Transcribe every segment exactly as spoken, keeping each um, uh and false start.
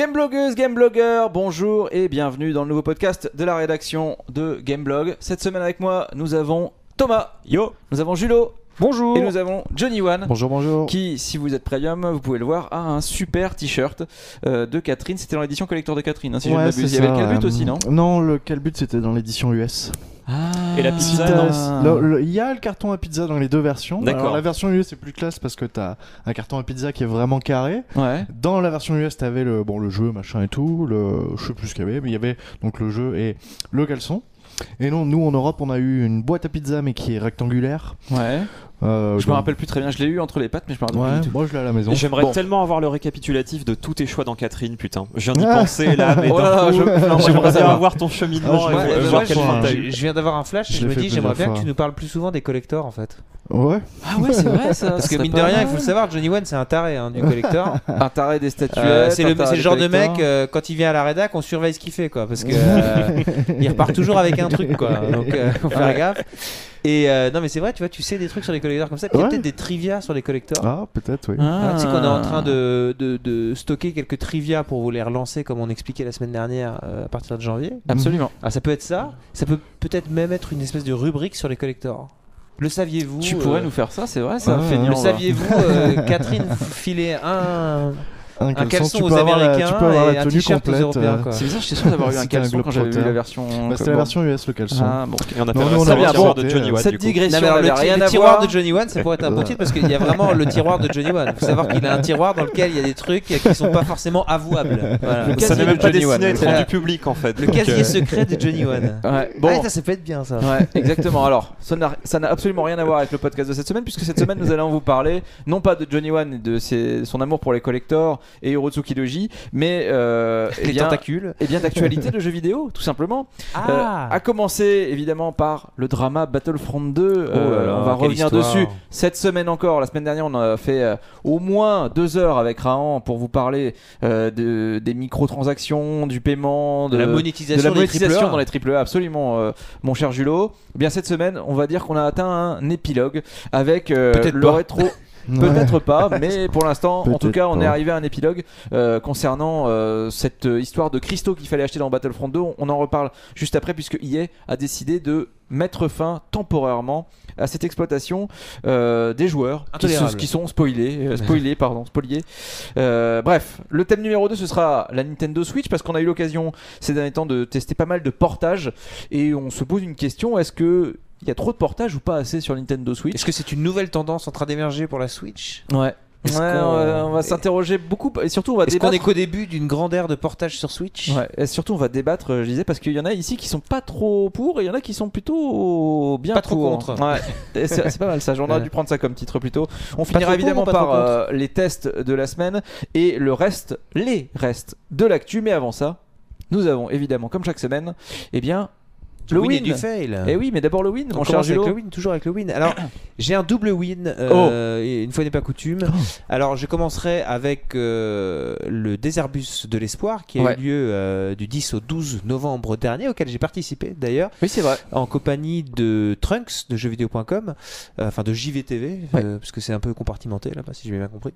Gameblogueuse, Gameblogueur, bonjour et bienvenue dans le nouveau podcast de la rédaction de Gameblog. Cette semaine avec moi, nous avons Thomas. Yo. Nous avons Julo. Bonjour. Et nous avons Johnny One. Bonjour, bonjour. Qui, si vous êtes premium, vous pouvez le voir, a un super t-shirt euh, de Catherine. C'était dans l'édition collector de Catherine, hein, si ouais, je ne m'abuse. Il y avait le Calbut euh, aussi, non? Non, le Calbut c'était dans l'édition U S. Ah, et la pizza, non. Le, le, il y a le carton à pizza dans les deux versions. D'accord. Alors, la version U S c'est plus classe parce que t'as un carton à pizza qui est vraiment carré. Ouais. Dans la version U S t'avais le, bon, le jeu machin et tout, le, je sais plus ce qu'il y avait, mais il y avait donc le jeu et le caleçon. Et non, nous en Europe on a eu une boîte à pizza mais qui est rectangulaire. Ouais. Euh, je donc... me rappelle plus très bien, je l'ai eu entre les pattes mais je me rappelle ouais, plus du tout. Moi je l'ai à la maison. J'aimerais bon. tellement avoir le récapitulatif de tous tes choix dans Catherine, putain. Je viens d'y penser là, mais oh là, coup, je... non, j'aimerais bien avoir avoir ton cheminement. Ah, et moi, voir euh, voir moi, quel je- fin t'as Je, eu. je viens d'avoir un flash et Je je l'ai me fait dis j'aimerais plusieurs bien que fois. tu nous parles plus souvent des collectors en fait. Ouais. Ah ouais, c'est vrai ça. Parce ça que serait mine de pas rien, il mal. faut le savoir, Johnny One c'est un taré hein, du collector. Un taré des statuettes. Euh, c'est un le, taré c'est le des genre de mec, collectors. euh, quand il vient à la rédac, on surveille ce qu'il fait quoi. Parce que euh, il repart toujours avec un truc quoi. Donc euh, faut faire Ouais. gaffe. Et euh, non mais c'est vrai, tu vois, tu sais des trucs sur les collecteurs comme ça. Puis il y a Ouais. peut-être des trivia sur les collectors. Ah, peut-être, oui. Ah. Ah, tu sais qu'on est en train de, de, de stocker quelques trivia pour vous les relancer comme on expliquait la semaine dernière euh, à partir de janvier. Absolument. Ah, ça peut être ça, ça peut peut-être même être une espèce de rubrique sur les collectors. Le saviez-vous Tu euh, pourrais nous faire ça, c'est vrai, ça Ah, feignant. Le va. saviez-vous euh, Catherine filait un, un caleçon tu aux peux avoir la- Américains tu peux avoir et la un tenue t-shirt aux complète, Européens euh, quoi. C'est bizarre, j'étais sûr d'avoir eu un C'était un caleçon quand j'avais vu Globetrotter. la version. Bah, c'était la bon. version U S le caleçon. Ah bon. Et on a Non, fait nous, on un a tiroir apporté, de Johnny euh, Watt. Cette du coup. digression Non, mais alors, n'avait le, ti- rien le à tiroir voir. de Johnny One, ça pourrait être un bon titre parce qu'il y a vraiment le tiroir de Johnny One. Il faut savoir qu'il a un tiroir dans lequel il y a des trucs qui sont pas forcément avouables. Voilà. Le Ça casier n'est même de pas Johnny destiné à One. être C'est rendu la- public en fait. Le Donc, casier euh, secret de Johnny One. Ouais, bon. Ah, ça, ça peut être bien ça. Ouais, exactement. Alors, ça n'a, ça n'a absolument rien à voir avec le podcast de cette semaine, puisque cette semaine nous allons vous parler non pas de Johnny One et de ses- son amour pour les collectors et Hirotsuki Doji, mais euh, eh Les bien, tentacules. eh bien d'actualité de jeux vidéo, tout simplement. Ah. Euh, à commencer évidemment par le drama Battlefront deux. Oh là là, on va quelle revenir histoire. dessus cette semaine encore. La semaine dernière, on a fait euh, au moins deux heures avec Rahan pour vous parler euh, de, des microtransactions, du paiement, de De la de monétisation, la des monétisation triple A. dans les triple A, absolument, euh, mon cher Julot. Eh bien cette semaine, on va dire qu'on a atteint un épilogue avec euh, Peut-être le pas. rétro. Peut-être pas, mais pour l'instant, en tout Peut-être cas, on est pas. arrivé à un épilogue euh, concernant euh, cette euh, histoire de cristaux qu'il fallait acheter dans Battlefront deux. On, on en reparle juste après, puisque E A a décidé de mettre fin temporairement à cette exploitation euh, des joueurs qui, se- Intolérable. qui sont spoilés, euh, spoilés, pardon, spoliés. Euh, bref, le thème numéro deux, ce sera la Nintendo Switch, parce qu'on a eu l'occasion ces derniers temps de tester pas mal de portages, et on se pose une question, est-ce que il y a trop de portages ou pas assez sur Nintendo Switch? Est-ce que c'est une nouvelle tendance en train d'émerger pour la Switch? Ouais. Est-ce Ouais, qu'on- on va, on va s'interroger beaucoup et surtout on va Est-ce qu'on débattre. est qu'au début d'une grande ère de portage sur Switch? Ouais, et surtout on va débattre, euh, je disais, parce qu'il y en a ici qui sont pas trop pour et il y en a qui sont plutôt bien Pas trop pour. contre. Ouais, et c'est, c'est pas mal ça, j'en aurais Ouais. dû prendre ça comme titre plutôt. On trop finira pour évidemment ou pas trop par euh, les tests de la semaine et le reste, les restes de l'actu, mais avant ça, nous avons évidemment, comme chaque semaine, eh bien, Du le win et win. du fail. Et oui, mais d'abord le win, On mon cher commence avec Gilo. le win, toujours avec le win. Alors, j'ai un double win, euh, et une fois n'est pas coutume. Alors, je commencerai avec euh, le Déserbus de l'Espoir qui a Ouais. eu lieu euh, du dix au douze novembre dernier, auquel j'ai participé d'ailleurs, Oui, c'est vrai. en compagnie de Trunks de jeux vidéo point com, euh, enfin de J V T V, Ouais. euh, parce que c'est un peu compartimenté là-bas, si j'ai bien compris,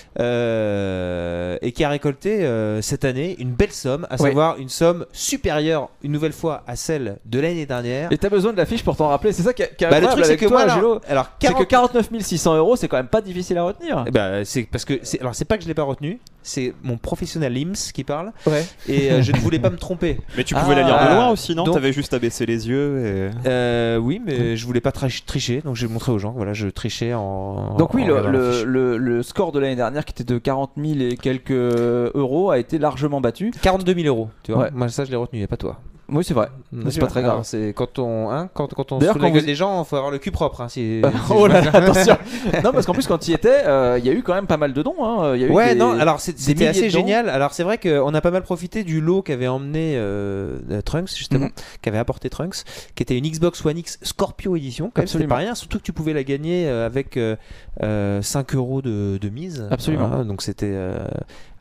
euh, et qui a récolté euh, cette année une belle somme, à Ouais. savoir une somme supérieure une nouvelle fois à celle de l'année dernière. Et t'as besoin de la fiche pour t'en rappeler, c'est ça qui est qui est Bah, le incroyable truc c'est avec que toi, moi, alors, Gilo. alors C'est que quarante quarante-neuf mille six cents euros, c'est quand même pas difficile à retenir. Eh ben, c'est parce que c'est alors c'est pas que je l'ai pas retenu, c'est mon professionnel I M S qui parle Ouais. et euh, je ne voulais pas me tromper. Mais tu pouvais la lire Ah. de loin aussi, non? Donc- T'avais juste à baisser les yeux et. Euh, oui, mais je voulais pas trich- tricher, donc j'ai montré aux gens. Voilà, je trichais en. Donc oui, en le, regardant la le, fiche. le- le score de l'année dernière qui était de quarante mille et quelques euros a été largement battu. quarante-deux mille euros, tu vois. Ouais. Moi ça je l'ai retenu, et pas toi. Oui, c'est vrai. Mais c'est pas très grave. Alors, c'est quand on, hein, quand, quand on se D'ailleurs, fout de la quand gueule vous- des gens, faut avoir le cul propre. Hein, si- Oh là là, attention. Non, parce qu'en plus quand il y était, euh, il y a eu quand même pas mal de dons. hein. Il y a eu Ouais, des- non, alors c'est- des c'était milliers assez de dons. génial. Alors c'est vrai qu'on a pas mal profité du lot qu'avait emmené euh, euh, Trunks, justement, Mhm. qu'avait apporté Trunks, qui était une Xbox One X Scorpio Edition. Quand même, c'était Absolument. pas rien, surtout que tu pouvais la gagner euh, avec euh, euh, cinq euros de, de mise. Absolument. Voilà, donc c'était euh,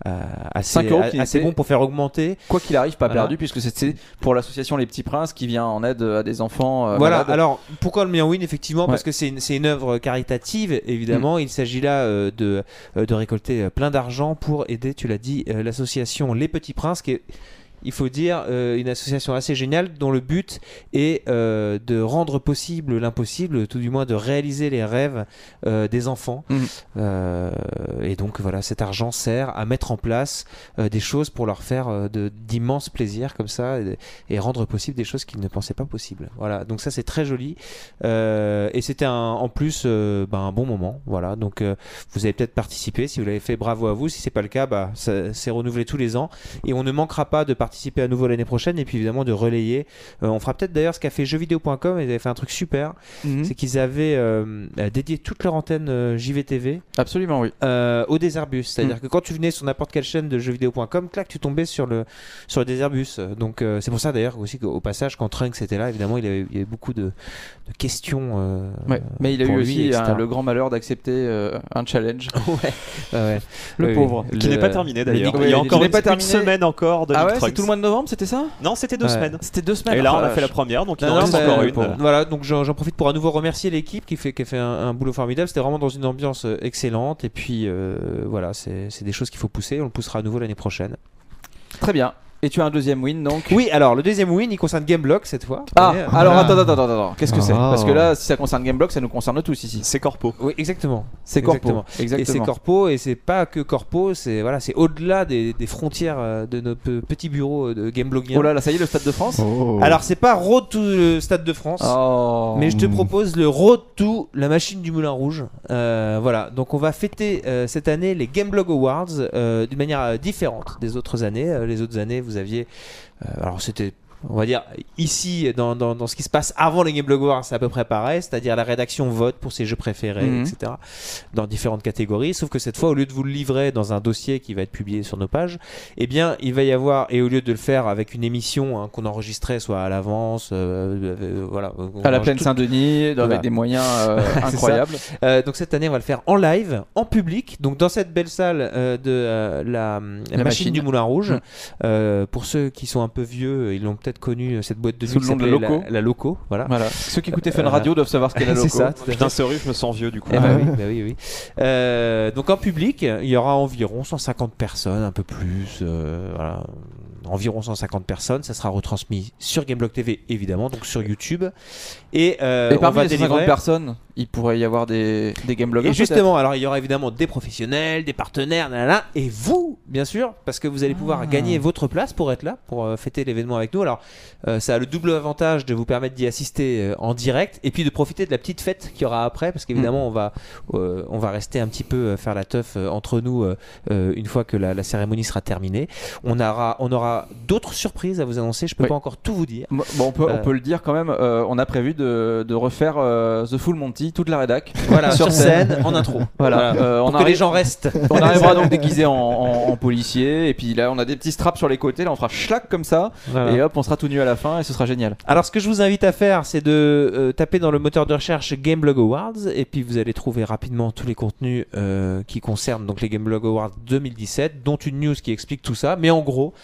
assez, cinq euros qui assez était- bon pour faire augmenter. Quoi qu'il arrive, pas Voilà. perdu, puisque c'était pour l'association Les Petits Princes qui vient en aide à des enfants euh, Voilà, malades. alors pourquoi le meilleur win effectivement Ouais. parce que c'est une, c'est une œuvre caritative évidemment, il s'agit là euh, de, euh, de récolter euh, plein d'argent pour aider, tu l'as dit, euh, l'association Les Petits Princes qui est, il faut dire, euh, une association assez géniale dont le but est euh, de rendre possible l'impossible, tout du moins de réaliser les rêves euh, des enfants. Mhm. Euh, et donc voilà, cet argent sert à mettre en place euh, des choses pour leur faire euh, de, d'immenses plaisirs comme ça et, et rendre possible des choses qu'ils ne pensaient pas possibles. Voilà, donc ça c'est très joli. Euh, et c'était un, en plus euh, ben, un bon moment. Voilà, donc euh, vous avez peut-être participé. Si vous l'avez fait, bravo à vous. Si c'est pas le cas, bah, ça, c'est renouvelé tous les ans. Et on ne manquera pas de participer à nouveau l'année prochaine et puis évidemment de relayer. Euh, on fera peut-être d'ailleurs ce qu'a fait jeux vidéo point com. Ils avaient fait un truc super. Mhm. C'est qu'ils avaient euh, dédié toute leur antenne euh, J V T V Absolument, oui. euh, au Déserbus. C'est-à-dire Mm. que quand tu venais sur n'importe quelle chaîne de jeux vidéo point com, clac, tu tombais sur le, sur le Déserbus. Donc euh, c'est pour ça d'ailleurs aussi qu'au passage, quand Trunks était là, évidemment, il y avait, il y avait beaucoup de, de questions. euh, Ouais. Mais il a eu pour lui, aussi et cetera. hein, le grand malheur d'accepter euh, un challenge. ouais. Ouais, ouais. Le Oui, pauvre. oui. Qui Le- n'est pas terminé d'ailleurs. le- Il y a oui, encore qui n'est une, pas une terminé. semaine encore de Ah ouais, Nick c'est Trunks. tout le mois de novembre, c'était ça? Non, c'était deux Ouais. semaines. C'était deux semaines. Et là, Oh on la a fait la vache. première, donc il Non, en non, reste mais, encore euh, une. pour- Voilà, donc j'en, j'en profite pour à nouveau remercier l'équipe qui fait, qui a fait un, un boulot formidable. C'était vraiment dans une ambiance euh, excellente. Et puis euh, voilà, c'est, c'est des choses qu'il faut pousser. On le poussera à nouveau l'année prochaine. Très bien. Et tu as un deuxième win donc. Oui, alors le deuxième win, il concerne Gameblog cette fois. Ah, Et, euh, alors Ah. attends, attends, attends, attends. Qu'est-ce que c'est? Ah. Parce que là, si ça concerne Gameblog, ça nous concerne tous ici. C'est corpo. Oui, exactement. C'est corpo. Exactement. Exactement. Et c'est corpo, et c'est pas que corpo, c'est voilà, c'est au-delà des, des frontières euh, de nos pe- petits bureaux de Gameblogiens. Oh là là, ça y est, le Stade de France. Oh. Alors c'est pas Road to le Stade de France. Oh. Mais je te Mm. propose le Road to la machine du Moulin Rouge. Euh, voilà, donc on va fêter euh, cette année les Gameblog Awards euh, d'une manière euh, différente des autres années. Euh, les autres années, vous aviez, euh, alors c'était, on va dire, ici dans, dans, dans ce qui se passe avant les Gameblog Awards, c'est à peu près pareil, c'est-à-dire la rédaction vote pour ses jeux préférés, Mhm. et cetera. Dans différentes catégories. Sauf que cette fois, au lieu de vous le livrer dans un dossier qui va être publié sur nos pages, eh bien, il va y avoir, et au lieu de le faire avec une émission hein, qu'on enregistrait soit à l'avance, euh, euh, voilà, on À la range plaine tout- Saint-Denis, avec Voilà. des moyens euh, ça. incroyables. Euh, donc cette année, on va le faire en live, en public, donc dans cette belle salle euh, de euh, la, la machine, machine. du Moulin Rouge. Mm. Euh, pour ceux qui sont un peu vieux, ils l'ont peut-être connu, cette boîte de nuit Sous qui le nom de s'appelait la Loco. La, la Loco, voilà. Voilà. Ceux qui écoutaient Fun Euh, Radio doivent savoir ce qu'est la loco. C'est ça, tout à fait. Putain, sérieux, je me sens vieux du coup. Eh Ah bah ouais. oui, bah oui, oui. Euh, donc en public, il y aura environ cent cinquante personnes, un peu plus, euh, voilà, environ cent cinquante personnes. Ça sera retransmis sur Gameblog T V évidemment, donc sur YouTube. Et, euh, Et on parmi va les cent cinquante délivrer- personnes, il pourrait y avoir des, des Gamebloggers. Et justement, alors il y aura évidemment des professionnels, des partenaires, nanana, et vous, bien sûr, parce que vous allez pouvoir Ah. gagner votre place pour être là, pour euh, fêter l'événement avec nous. Alors, euh, ça a le double avantage de vous permettre d'y assister euh, en direct, et puis de profiter de la petite fête qu'il y aura après, parce qu'évidemment, on va, euh, on va rester un petit peu euh, faire la teuf euh, entre nous euh, euh, une fois que la, la cérémonie sera terminée. On aura, on aura d'autres surprises à vous annoncer. Je peux Oui. pas encore tout vous dire. Bon, on peut, Euh. on peut le dire quand même. euh, on a prévu de, de refaire euh, The Full Monty, toute la rédac. Voilà, Sur sur scène, en intro. Voilà. Euh, Pour on que arrive- les gens restent. On arrivera donc déguisé en, en, en policier. Et puis là, on a des petits straps sur les côtés. Là, on fera schlac comme ça. Voilà. Et hop, on sera tout nu à la fin. Et ce sera génial. Alors, ce que je vous invite à faire, c'est de euh, taper dans le moteur de recherche Gameblog Awards, et puis vous allez trouver rapidement tous les contenus euh, qui concernent donc les Gameblog Awards deux mille dix-sept, dont une news qui explique tout ça. Mais en gros,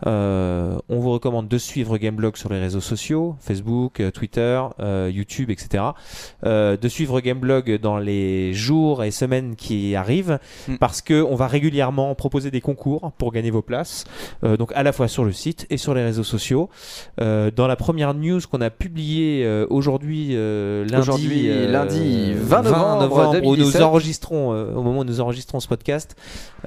euh, on vous recommande de suivre Gameblog sur les réseaux sociaux, Facebook, euh, Twitter, euh, YouTube, et cetera. Euh, de suivre Gameblog dans les jours et semaines qui arrivent, Mm. parce que on va régulièrement proposer des concours pour gagner vos places, euh, donc à la fois sur le site et sur les réseaux sociaux. Euh, dans la première news qu'on a publiée euh, aujourd'hui, euh, lundi, Aujourd'hui, euh, lundi vingt novembre où nous deux mille dix-sept. enregistrons, euh, au moment où nous enregistrons ce podcast,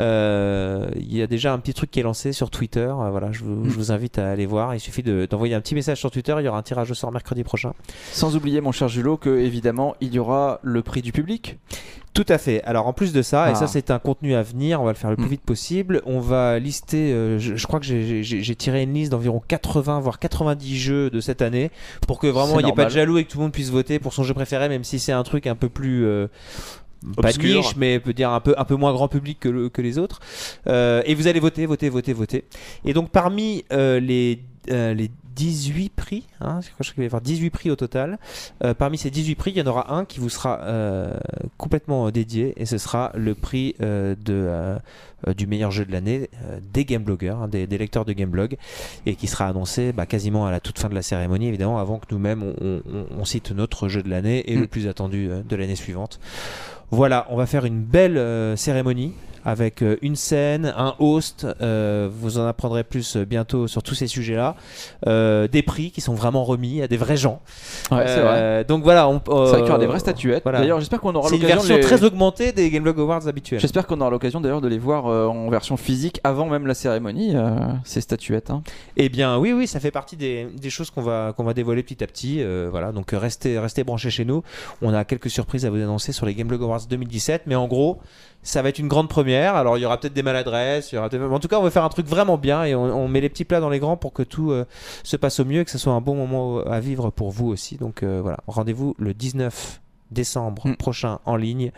euh, il y a déjà un petit truc qui est lancé sur Twitter. Euh, voilà, je vous, je vous invite à aller voir. Il suffit de- d'envoyer un petit message sur Twitter. Il y aura un tirage au sort mercredi prochain. Sans oublier, mon cher Julot, que évidemment, il y aura le prix du public. Tout à fait. Alors en plus de ça, Ah. et ça c'est un contenu à venir, on va le faire le plus Mm. vite possible. On va lister, euh, je, je crois que j'ai- j'ai j'ai tiré une liste d'environ quatre-vingts voire quatre-vingt-dix jeux de cette année pour que vraiment C'est il n'y ait pas de normal. jaloux et que tout le monde puisse voter pour son jeu préféré, même si c'est un truc un peu plus euh, pas Obscur. niche, mais peut dire un peu un peu moins grand public que, le- que les autres. Euh, et vous allez voter, voter, voter, voter. Et donc parmi euh, les euh, les dix-huit prix, hein, je crois qu'il va y avoir dix-huit prix au total. Euh, parmi ces dix-huit prix, il y en aura un qui vous sera euh, complètement dédié et ce sera le prix euh, de, euh, du meilleur jeu de l'année euh, des gamebloggers, hein, des, des lecteurs de Gameblog, et qui sera annoncé bah, quasiment à la toute fin de la cérémonie, évidemment, avant que nous-mêmes on, on, on cite notre jeu de l'année et mmh. le plus attendu euh, de l'année suivante. Voilà, on va faire une belle euh, cérémonie avec euh, une scène, un host, euh, vous en apprendrez plus euh, bientôt sur tous ces sujets-là, euh, des prix qui sont vraiment remis à des vrais gens. Ouais, c'est euh, vrai. Donc voilà, on, euh, c'est vrai qu'il y aura des vraies statuettes. Voilà. D'ailleurs, j'espère qu'on aura c'est l'occasion. C'est une version de les... très augmentée des Gameblog Awards habituels. J'espère qu'on aura l'occasion d'ailleurs de les voir euh, en version physique avant même la cérémonie, euh, ces statuettes. Hein. Eh bien, oui, oui, ça fait partie des, des choses qu'on va qu'on va dévoiler petit à petit. Euh, voilà, donc restez restez branchés chez nous. On a quelques surprises à vous annoncer sur les Gameblog Awards deux mille dix-sept, mais en gros, ça va être une grande première. Alors il y aura peut-être des maladresses, il y aura peut-être... en tout cas on va faire un truc vraiment bien et on, on met les petits plats dans les grands pour que tout euh, se passe au mieux et que ce soit un bon moment à vivre pour vous aussi. Donc euh, voilà, rendez-vous le dix-neuf décembre mm. prochain en ligne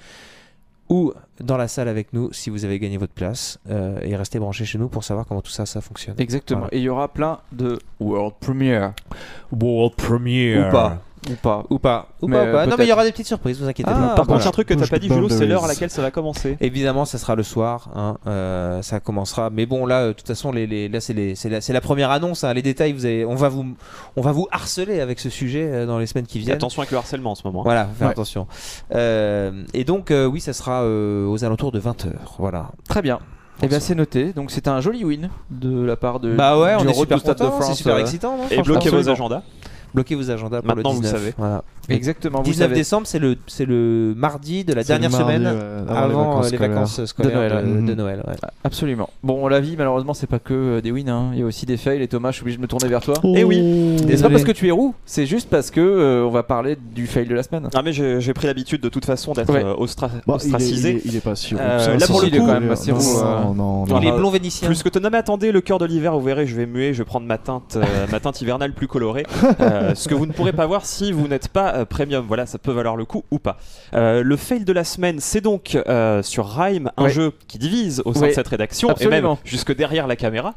ou dans la salle avec nous si vous avez gagné votre place euh, et restez branchés chez nous pour savoir comment tout ça ça fonctionne. Exactement. Voilà. Et il y aura plein de World Premiere. World Premiere. Ou pas. Ou pas. Ou pas. Ou mais pas, ou pas. Euh, Non, mais il y aura des petites surprises, vous inquiétez ah, pas. Par voilà. contre, un truc que t'as Push pas dit, the Julo, c'est l'heure à boundaries. laquelle ça va commencer. Évidemment, ça sera le soir. Hein, euh, ça commencera. Mais bon, là, de toute façon, les, les, là, c'est, les, c'est, la, c'est la première annonce. Hein, les détails, vous avez, on, va vous, on va vous harceler avec ce sujet euh, dans les semaines qui viennent. Attention avec le harcèlement en ce moment. Voilà, faut faire Ouais. attention. Euh, et donc, euh, oui, ça sera euh, aux alentours de vingt heures. Voilà. Très bien. Et eh bien c'est noté, donc c'est un joli win de la part de Bah ouais, du on est Road super to Stade de content, France. c'est super euh, excitant. Non, Et franchement. bloquez vos Absolument. agendas. Bloquez vos agendas pour Maintenant, le vous dix-neuf. savez. Voilà. Exactement, vous dix-neuf savez. décembre, c'est le, c'est le mardi de la C'est le dernière mardi, semaine ouais, avant euh, les vacances scolaires De Noël, de, ouais. de Noël. Ouais. Absolument. Bon, la vie, malheureusement, c'est pas que euh, des wins, hein. Il y a aussi des fails. Et Thomas, je suis obligé de me tourner vers toi. Eh oui. Et c'est pas Désolé. parce que tu es roux, c'est juste parce que euh, on va parler du fail de la semaine. Ah mais j'ai j'ai pris l'habitude de toute façon d'être Ouais. euh, ostra- Bah, il, est, il, ostracisé. est, il est pas si roux. Euh, Ça, là, si, pour si, le il est coup, quand même assez non, roux, non, euh. non, non. Il est Ah, blond vénitien. Plus que non mais attendez, le cœur de l'hiver, vous verrez, je vais muer, je vais prendre ma teinte, euh, ma teinte hivernale plus colorée. Euh, ce que vous ne pourrez pas voir si vous n'êtes pas euh, premium. Voilà, ça peut valoir le coup ou pas. Euh, le fail de la semaine, c'est donc euh, sur Rime, un Ouais. jeu qui divise au sein Ouais. de cette rédaction Absolument. et même jusque derrière la caméra.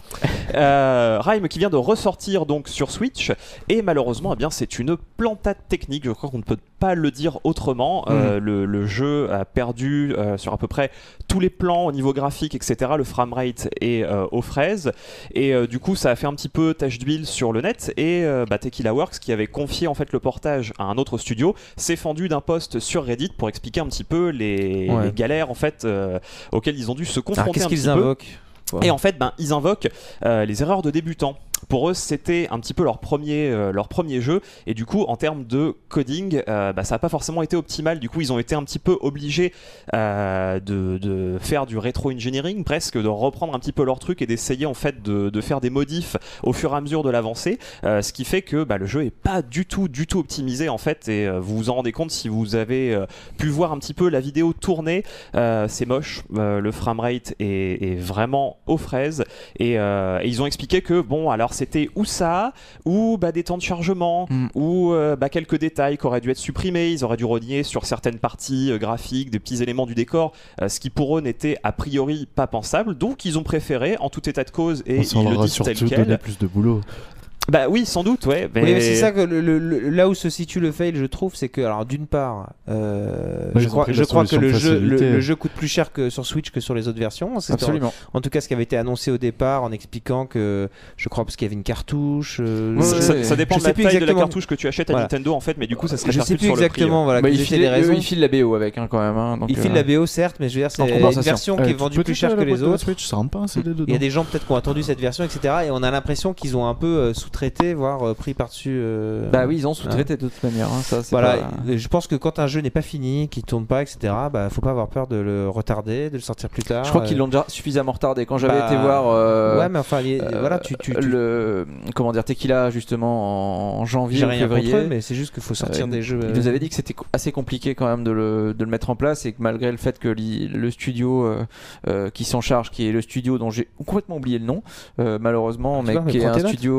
Euh, Rime qui vient de ressortir donc sur Switch et malheureusement, eh bien, c'est une plantade technique. Je crois qu'on ne peut pas le dire autrement. Euh, le, le jeu a perdu euh, sur à peu près tous les plans au niveau graphique, et cetera. Le framerate est euh, aux fraises et euh, du coup, ça a fait un petit peu tache d'huile sur le net et euh, bah, Tequila Works qui avait confié en fait le portage à un autre studio s'est fendu d'un post sur Reddit pour expliquer un petit peu les, Ouais. les galères en fait euh, auxquelles ils ont dû se confronter. Alors, qu'est-ce un qu'ils petit peu. invoquent Et en fait, ben, ils invoquent euh, les erreurs de débutants. Pour eux, c'était un petit peu leur premier, euh, leur premier jeu. Et du coup, en termes de coding, euh, bah, ça n'a pas forcément été optimal. Du coup, ils ont été un petit peu obligés euh, de, de faire du rétro-engineering, presque, de reprendre un petit peu leur truc et d'essayer en fait de, de faire des modifs au fur et à mesure de l'avancée. Euh, ce qui fait que bah, le jeu est pas du tout, du tout optimisé en fait. Et euh, vous vous en rendez compte si vous avez euh, pu voir un petit peu la vidéo tourner. Euh, c'est moche. Euh, le framerate est, est vraiment aux fraises. Et, euh, et ils ont expliqué que bon, alors c'était ou ça, ou bah, des temps de chargement, Mm. ou euh, bah, quelques détails qui auraient dû être supprimés. Ils auraient dû renier sur certaines parties euh, graphiques, des petits éléments du décor, euh, ce qui pour eux n'était a priori pas pensable. Donc ils ont préféré, en tout état de cause, et Ça ils leur le a disent tel surtout quel. donné plus de boulot. Bah oui, sans doute, ouais. Mais... Oui, mais c'est ça que le, le- le- là où se situe le fail, je trouve, c'est que alors d'une part, euh, Bah, je ils ont crois, pris je la crois que solution le de jeu, le, facilité. le jeu coûte plus cher que sur Switch que sur les autres versions. C'est Absolument. En, en tout cas, ce qui avait été annoncé au départ, en expliquant que je crois parce qu'il y avait une cartouche. euh, Ouais, Ça, ouais, ça- ouais. ça dépend Je de la sais plus taille de la exactement. cartouche que tu achètes à Voilà. Nintendo en fait, mais du coup ça se je sais répercute plus sur le prix, exactement. Voilà, Bah, quelles il, étaient file, les raisons. eux, il file la B O avec hein, quand même. Hein, donc, Il file euh, la B O certes, mais je veux dire, c'est En une compensation. version qui Euh, est tu vendue peux plus toucher cher à que la les boîte de la autres. Switch, ça rentre pas un C D dedans. Il y a des gens peut-être qui ont attendu cette version, et cetera. Et on a l'impression qu'ils ont un peu euh, sous-traité, voire euh, pris par-dessus. euh, Bah oui, ils ont sous-traité de toute manière. hein, ça, c'est Voilà, pas- et je pense que quand un jeu n'est pas fini, qu'il tourne pas, et cetera, bah faut pas avoir peur de le retarder, de le sortir plus tard. Je crois qu'ils euh, l'ont déjà suffisamment retardé. Quand j'avais bah, été voir. euh, Ouais, mais enfin, il y a- euh, voilà, tu, tu, tu- le comment dire Tequila justement en janvier j'ai ou rien février. contre eux, mais c'est juste qu'il faut sortir Euh, des jeux. Il nous avait dit que c'était co- assez compliqué quand même de le, de le mettre en place et que malgré le fait que li- le studio euh, euh, qui s'en charge, qui est le studio dont j'ai complètement oublié le nom, euh, malheureusement, Tu mais vois, mais qui est prends un tes notes. studio, euh,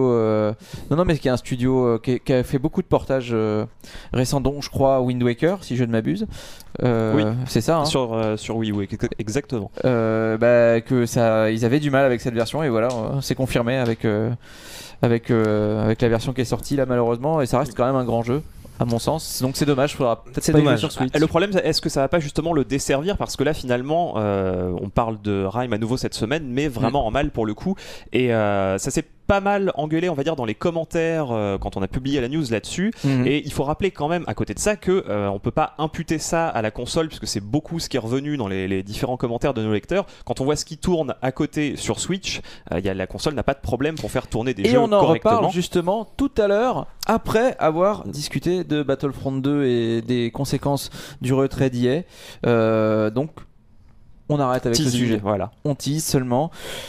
Euh, non, non, mais qui est un studio euh, qui, qui a fait beaucoup de portages euh, récents, dont je crois Wind Waker, si je ne m'abuse. Euh, Oui. c'est ça. Hein. Sur, euh, sur Wii U, exactement. Euh, bah, que ça, ils avaient du mal avec cette version et voilà, euh, c'est confirmé avec euh, avec euh, avec la version qui est sortie là malheureusement et ça reste quand même un grand jeu. À mon sens, donc c'est dommage, faudra peut-être C'est pas y dommage. jouer sur Switch. Le problème, est-ce que ça va pas justement le desservir parce que là, finalement, euh, on parle de Rime à nouveau cette semaine, mais vraiment mmh. en mal pour le coup. Et euh, ça s'est pas mal engueulé, on va dire, dans les commentaires euh, quand on a publié la news là-dessus. Mmh. Et il faut rappeler quand même, à côté de ça, que euh, on peut pas imputer ça à la console puisque c'est beaucoup ce qui est revenu dans les, les différents commentaires de nos lecteurs. Quand on voit ce qui tourne à côté sur Switch, euh, y a, la console n'a pas de problème pour faire tourner des et jeux on en correctement. reparle justement tout à l'heure après avoir discuté de Battlefront deux et des conséquences du retrait d'E A. Euh, donc on arrête avec Teasing, ce sujet. Voilà. On tease seulement.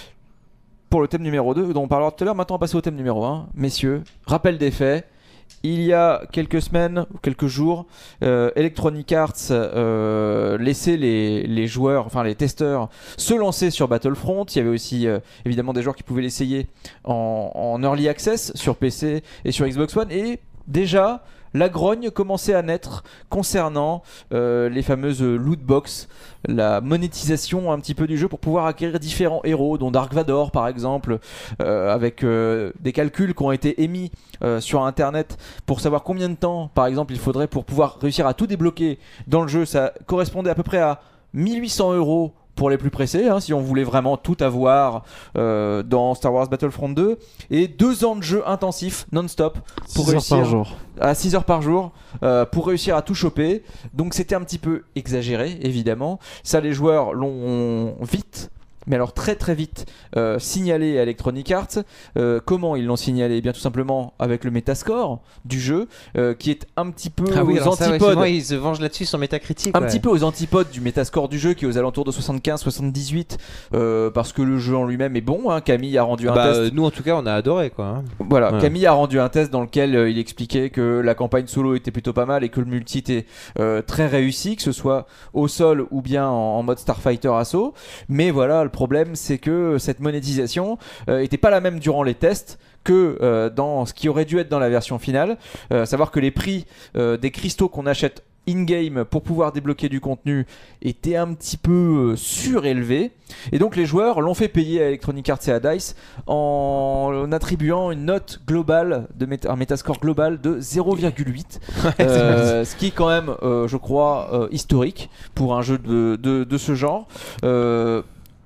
Pour le thème numéro deux, dont on parlera tout à l'heure, maintenant on va passer au thème numéro un. Messieurs, rappel des faits. Il y a quelques semaines ou quelques jours, euh, Electronic Arts euh, laissait les, les joueurs, enfin les testeurs, se lancer sur Battlefront. Il y avait aussi euh, évidemment des joueurs qui pouvaient l'essayer en, en early access sur P C et sur Xbox One. Et déjà, la grogne commençait à naître concernant euh, les fameuses loot box, la monétisation un petit peu du jeu pour pouvoir acquérir différents héros, dont Dark Vador par exemple, euh, avec euh, des calculs qui ont été émis euh, sur internet pour savoir combien de temps par exemple il faudrait pour pouvoir réussir à tout débloquer dans le jeu. Ça correspondait à peu près à mille huit cents euros pour les plus pressés, hein, si on voulait vraiment tout avoir euh, dans Star Wars Battlefront deux, et deux ans de jeu intensif non-stop pour réussir par jour. à six heures par jour euh, pour réussir à tout choper. Donc c'était un petit peu exagéré évidemment. Ça, les joueurs l'ont vite, mais alors très très vite euh, signalé à Electronic Arts. Euh, comment ils l'ont signalé? Eh bien tout simplement avec le Metascore du jeu, euh, qui est un petit peu ah oui, aux ça, antipodes. ouais, ils se vengent là-dessus sur Metacritic. Un ouais. petit peu aux antipodes du Metascore du jeu, qui est aux alentours de soixante-quinze soixante-dix-huit, euh, parce que le jeu en lui-même est bon. Hein. Camille a rendu un bah, test. Euh, nous en tout cas on a adoré quoi. Hein. Voilà, ouais. Camille a rendu un test dans lequel euh, il expliquait que la campagne solo était plutôt pas mal et que le multi était euh, très réussi, que ce soit au sol ou bien en, en mode Starfighter Assault. Mais voilà, le problème c'est que cette monétisation euh, était pas la même durant les tests que euh, dans ce qui aurait dû être dans la version finale. Euh, savoir que les prix euh, des cristaux qu'on achète in-game pour pouvoir débloquer du contenu était un petit peu euh, surélevé, et donc les joueurs l'ont fait payer à Electronic Arts et à DICE en, en attribuant une note globale, de méta, un Metascore global de zéro virgule huit, euh, ce qui est quand même euh, je crois euh, historique pour un jeu de, de, de ce genre. euh,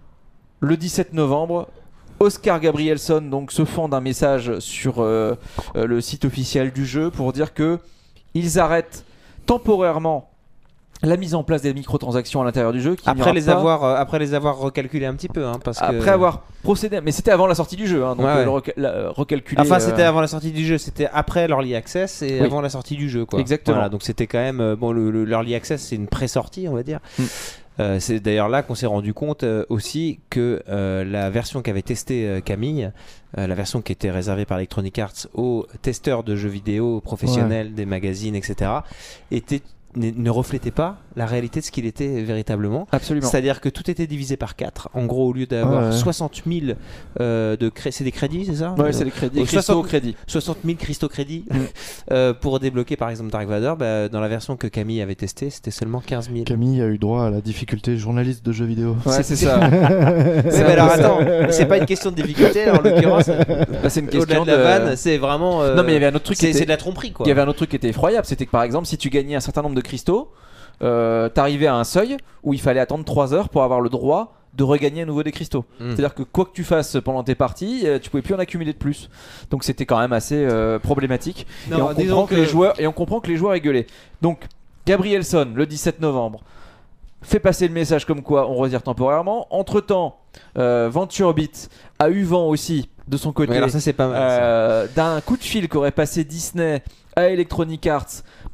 le dix-sept novembre, Oscar Gabrielson donc se fend d'un message sur euh, euh, le site officiel du jeu pour dire que ils arrêtent temporairement la mise en place des microtransactions à l'intérieur du jeu. Après les, pas... avoir, euh, après les avoir recalculés un petit peu. Hein, parce après que... avoir procédé, mais c'était avant la sortie du jeu, hein, donc ouais, euh, ouais. le reca- la, recalculer. Enfin, c'était euh... avant la sortie du jeu, c'était après l'Early Access et oui. avant la sortie du jeu. Quoi. Exactement. Voilà, donc c'était quand même. Euh, bon, le, le, l'Early Access, c'est une pré-sortie, on va dire. Mm. Euh, c'est d'ailleurs là qu'on s'est rendu compte euh, aussi que euh, la version qu'avait testée euh, Camille, euh, la version qui était réservée par Electronic Arts aux testeurs de jeux vidéo professionnels, ouais. des magazines, et cetera, était ne reflétait pas la réalité de ce qu'il était véritablement. Absolument. C'est-à-dire que tout était divisé par quatre. En gros, au lieu d'avoir ouais. soixante mille euh, de cré... c'est des crédits, c'est ça? Ouais, c'est des crédits. soixante crédits. soixante mille cristaux crédits euh, pour débloquer par exemple Dark Vador. Bah, dans la version que Camille avait testée, c'était seulement quinze mille. Camille a eu droit à la difficulté journaliste de jeux vidéo. Ouais, c'est ça. ouais, mais alors attends, c'est pas une question de difficulté en l'occurrence. Là, c'est une question de la vanne, c'est vraiment. Euh... Non, mais il y avait un autre truc. C'est, était... c'est de la tromperie quoi. Il y avait un autre truc qui était effroyable, c'était que par exemple, si tu gagnais un certain nombre de cristaux, Euh, t'arrivais à un seuil où il fallait attendre trois heures pour avoir le droit de regagner à nouveau des cristaux. Mmh. C'est-à-dire que quoi que tu fasses pendant tes parties, euh, tu pouvais plus en accumuler de plus. Donc c'était quand même assez euh, problématique. Non, et, on comprend que... que les joueurs, et on comprend que les joueurs aient gueulé. Donc Gabrielson, le dix-sept novembre, fait passer le message comme quoi on retire temporairement. Entre-temps, euh, VentureBeat a eu vent aussi de son côté. Ouais, alors ça c'est pas mal. Euh, d'un coup de fil qu'aurait passé Disney à Electronic Arts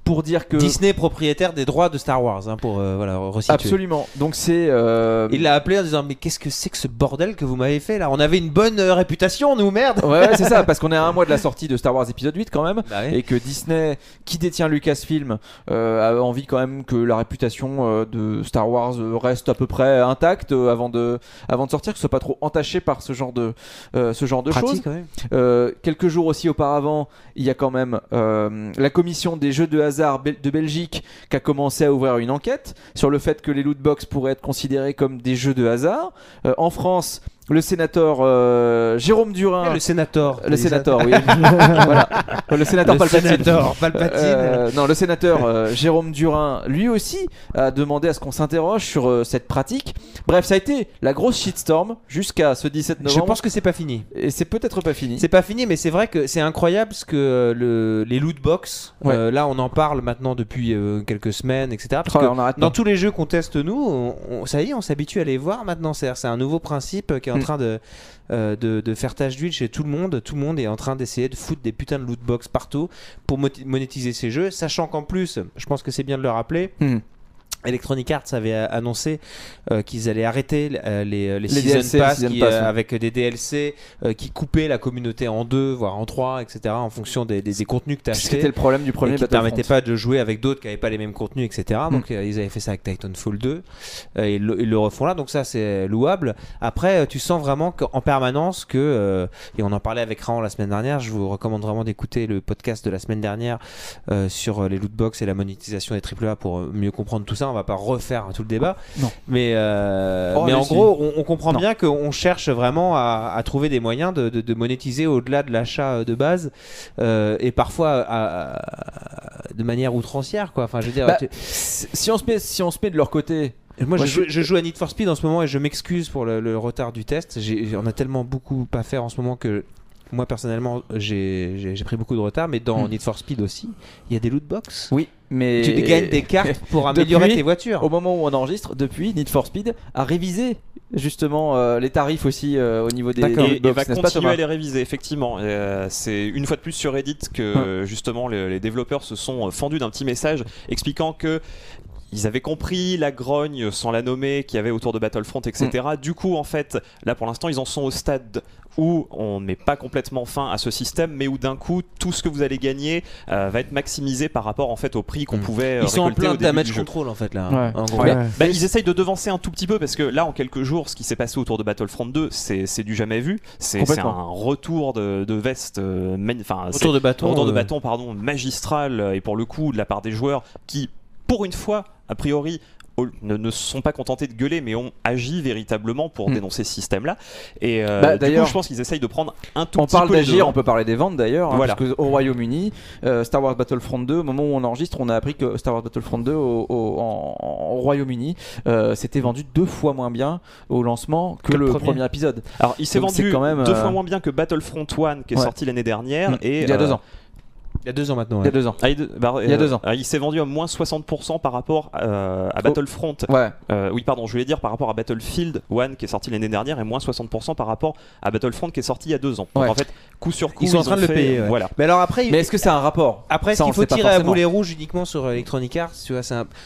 pour dire que Disney propriétaire des droits de Star Wars, hein, pour euh, voilà, resituer. absolument. Donc c'est. euh, Il l'a appelé en disant mais qu'est-ce que c'est que ce bordel que vous m'avez fait là? On avait une bonne euh, réputation, nous, merde. Ouais, ouais, c'est ça, parce qu'on est à un mois de la sortie de Star Wars épisode huit quand même, Bah ouais. et que Disney, qui détient Lucasfilm, euh, a envie quand même que la réputation euh, de Star Wars euh, reste à peu près intacte euh, avant de avant de sortir, que ce soit pas trop entaché par ce genre de euh, ce genre de choses. Pratique, quand même. Euh, quelques jours aussi auparavant, il y a quand même euh, la commission des jeux de hasard bel- de Belgique qui a commencé à ouvrir une enquête sur le fait que les lootbox pourraient être considérés comme des jeux de hasard. Euh, en France, le sénateur euh, Jérôme Durin, Le sénateur. le sénateur, oui, voilà, le sénateur Le Palpatine. sénateur Palpatine. Euh, non, le sénateur euh, Jérôme Durin, lui aussi, a demandé à ce qu'on s'interroge sur euh, cette pratique. Bref, ça a été la grosse shitstorm jusqu'à ce dix-sept Je novembre. pense que c'est pas fini. Et c'est peut-être pas fini. C'est pas fini, mais c'est vrai que c'est incroyable ce que euh, le, les loot box, Ouais. euh, là on en parle maintenant depuis euh, quelques semaines, et cetera. Parce Oh, que on arrête dans pas. tous les jeux qu'on teste nous, on, on- ça y est, on s'habitue à les voir maintenant. C'est-à-dire, c'est un nouveau principe euh, qui est en Mm. train de, euh, de, de faire tache d'huile chez tout le monde. Tout le monde est en train d'essayer de foutre des putains de loot box partout pour moti- monétiser ces jeux, sachant qu'en plus, je pense que c'est bien de le rappeler. Hmm. Electronic Arts avait euh, annoncé euh, qu'ils allaient arrêter euh, les, les, Les season D L C, pass, season qui, pass, euh, ouais. avec des D L C euh, qui coupaient la communauté en deux, voire en trois, et cetera, en fonction des, des, des contenus que tu as C'était achetés. le problème du premier Et qui ne Battlefront. permettait pas de jouer avec d'autres qui n'avaient pas les mêmes contenus, et cetera. Donc euh, ils avaient fait ça avec Titanfall deux. Euh, ils, le, ils le refont là, donc ça c'est louable. Après, euh, tu sens vraiment qu'en permanence que, euh, et on en parlait avec Raon la semaine dernière, je vous recommande vraiment d'écouter le podcast de la semaine dernière euh, sur euh, les lootbox et la monétisation des triple A pour euh, mieux comprendre tout ça. On va pas refaire tout le débat. Non. Mais, euh, Oh, mais mais en si. gros, on, on comprend Non. bien qu'on cherche vraiment à, à trouver des moyens de, de, de monétiser au-delà de l'achat de base euh, et parfois à- à- de manière outrancière, quoi. Enfin, je veux dire, Bah, tu- si on se met, si on se met de leur côté, moi, moi, je, je- joue, je joue à Need for Speed en ce moment et je m'excuse pour le, le retard du test. J'ai, on a tellement beaucoup à faire en ce moment que moi personnellement j'ai, j'ai, j'ai pris beaucoup de retard. Mais dans Hmm. Need for Speed aussi, il y a des loot box. oui, mais Tu gagnes des cartes pour améliorer Depuis- tes voitures. au moment où on enregistre, depuis Need for Speed a révisé justement euh, les tarifs aussi euh, au niveau des, D'accord. des Et, et lootbox, va n'est-ce pas, continuer Thomas à les réviser, effectivement. Euh, c'est une fois de plus sur Reddit que euh, justement les, les développeurs se sont euh, fendus d'un petit message expliquant que ils avaient compris la grogne, sans la nommer, qu'il y avait autour de Battlefront, et cetera. Du coup, en fait, là pour l'instant, ils en sont au stade où on ne met pas complètement fin à ce système, mais où d'un coup, tout ce que vous allez gagner euh, va être maximisé par rapport en fait au prix qu'on Mm. pouvait euh, Ils sont en récolter plein au début damage du jeu. control en fait là. Ouais. En gros. Ouais. Bah, ils essayent de devancer un tout petit peu parce que là en quelques jours ce qui s'est passé autour de Battlefront deux c'est, c'est du jamais vu, c'est, c'est Complètement. un retour de, de veste euh, mani- enfin, c'est- Autour de bâton. retour de euh, bâton pardon, magistral euh, et pour le coup de la part des joueurs qui pour une fois a priori au- ne, ne se sont pas contentés de gueuler mais ont agi véritablement pour Hmm. dénoncer ce système là et euh, Bah, du d'ailleurs, coup je pense qu'ils essayent de prendre un tout on petit parle peu les d'agir, devants. on peut parler des ventes d'ailleurs, hein, Voilà. parce qu'au Royaume-Uni, euh, Star Wars Battlefront deux, au moment où on enregistre, on a appris que Star Wars Battlefront deux au, au- en, en Royaume-Uni euh, s'était vendu deux fois moins bien au lancement que, Que le le premier. premier, épisode. Alors il s'est Donc, c'est vendu quand même, deux euh, fois moins bien que Battlefront un qui est Ouais. sorti l'année dernière Mm. et il y a deux euh, ans. Il y a deux ans maintenant. Il y a ouais. deux ans. Ah, il, bah, Il y a euh, deux ans. ah, il s'est vendu à moins soixante pour cent par rapport euh, à Oh. Battlefront. Ouais. Euh, oui, pardon, je voulais dire par rapport à Battlefield un qui est sorti l'année dernière et moins soixante pour cent par rapport à Battlefront qui est sorti il y a deux ans. Donc Ouais. en fait, coup sur coup, Ils sont en ont train de le fait- payer, ouais. Voilà. Mais alors après, Mais est-ce que c'est un rapport après, Ça, est-ce on qu'il faut le sait pas tirer à forcément. boulet rouge uniquement sur euh, Electronic Arts, tu vois, c'est un...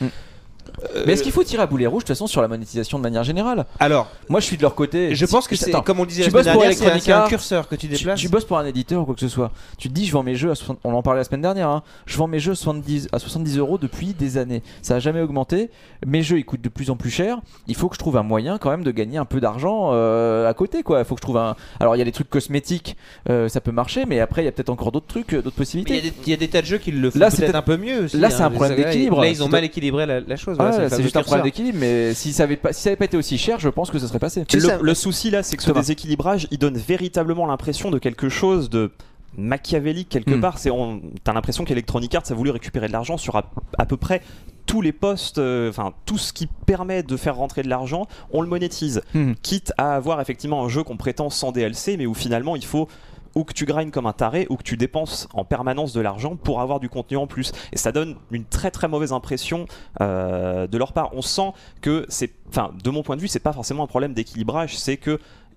Mais est-ce qu'il faut tirer à boulet rouge de toute façon sur la monétisation de manière générale? Alors, Moi je suis de leur côté. je Si- pense que c'est Attends, comme on le disait tu la bosses semaine pour dernière, c'est un- Electronic c'est un Arts, curseur que tu Tu, déplaces. tu bosses pour un éditeur ou quoi que ce soit. Tu te dis, je vends mes jeux, à soixante on en parlait la semaine dernière, hein. Je vends mes jeux soixante-dix, à soixante-dix euros depuis des années. Ça n'a jamais augmenté. Mes jeux ils coûtent de plus en plus cher. Il faut que je trouve un moyen quand même de gagner un peu d'argent euh, à côté, quoi. Il faut que je trouve un. Alors il y a les trucs cosmétiques, euh, ça peut marcher, mais après il y a peut-être encore d'autres trucs, euh, d'autres Mais il y, a possibilités. des- il y a des tas de jeux qui le font Là, c'est peut-être peut-être- un peu mieux aussi, là, hein, c'est un les problème sagas. d'équilibre. Là, ils ont C'est- mal équilibré la, la chose. Ouais, voilà, le c'est fameux juste un problème curseur. d'équilibre, mais si ça avait pas, si ça avait pas été aussi cher, je pense que ça serait passé. Tu Le, sais, le souci là, c'est que ce Thomas. déséquilibrage, il donne véritablement l'impression de quelque chose de machiavélique quelque Mm. part. C'est, on, t'as l'impression qu'Electronic Arts a voulu récupérer de l'argent sur à, à peu près tous les postes, euh, enfin tout ce qui permet de faire rentrer de l'argent, on le monétise. Mhm. Quitte à avoir effectivement un jeu qu'on prétend sans D L C, mais où finalement il faut ou que tu grindes comme un taré ou que tu dépenses en permanence de l'argent pour avoir du contenu en plus. Et ça donne une très très mauvaise impression euh, de leur part. On sent que c'est, enfin de mon point de vue, c'est pas forcément un problème d'équilibrage, c'est que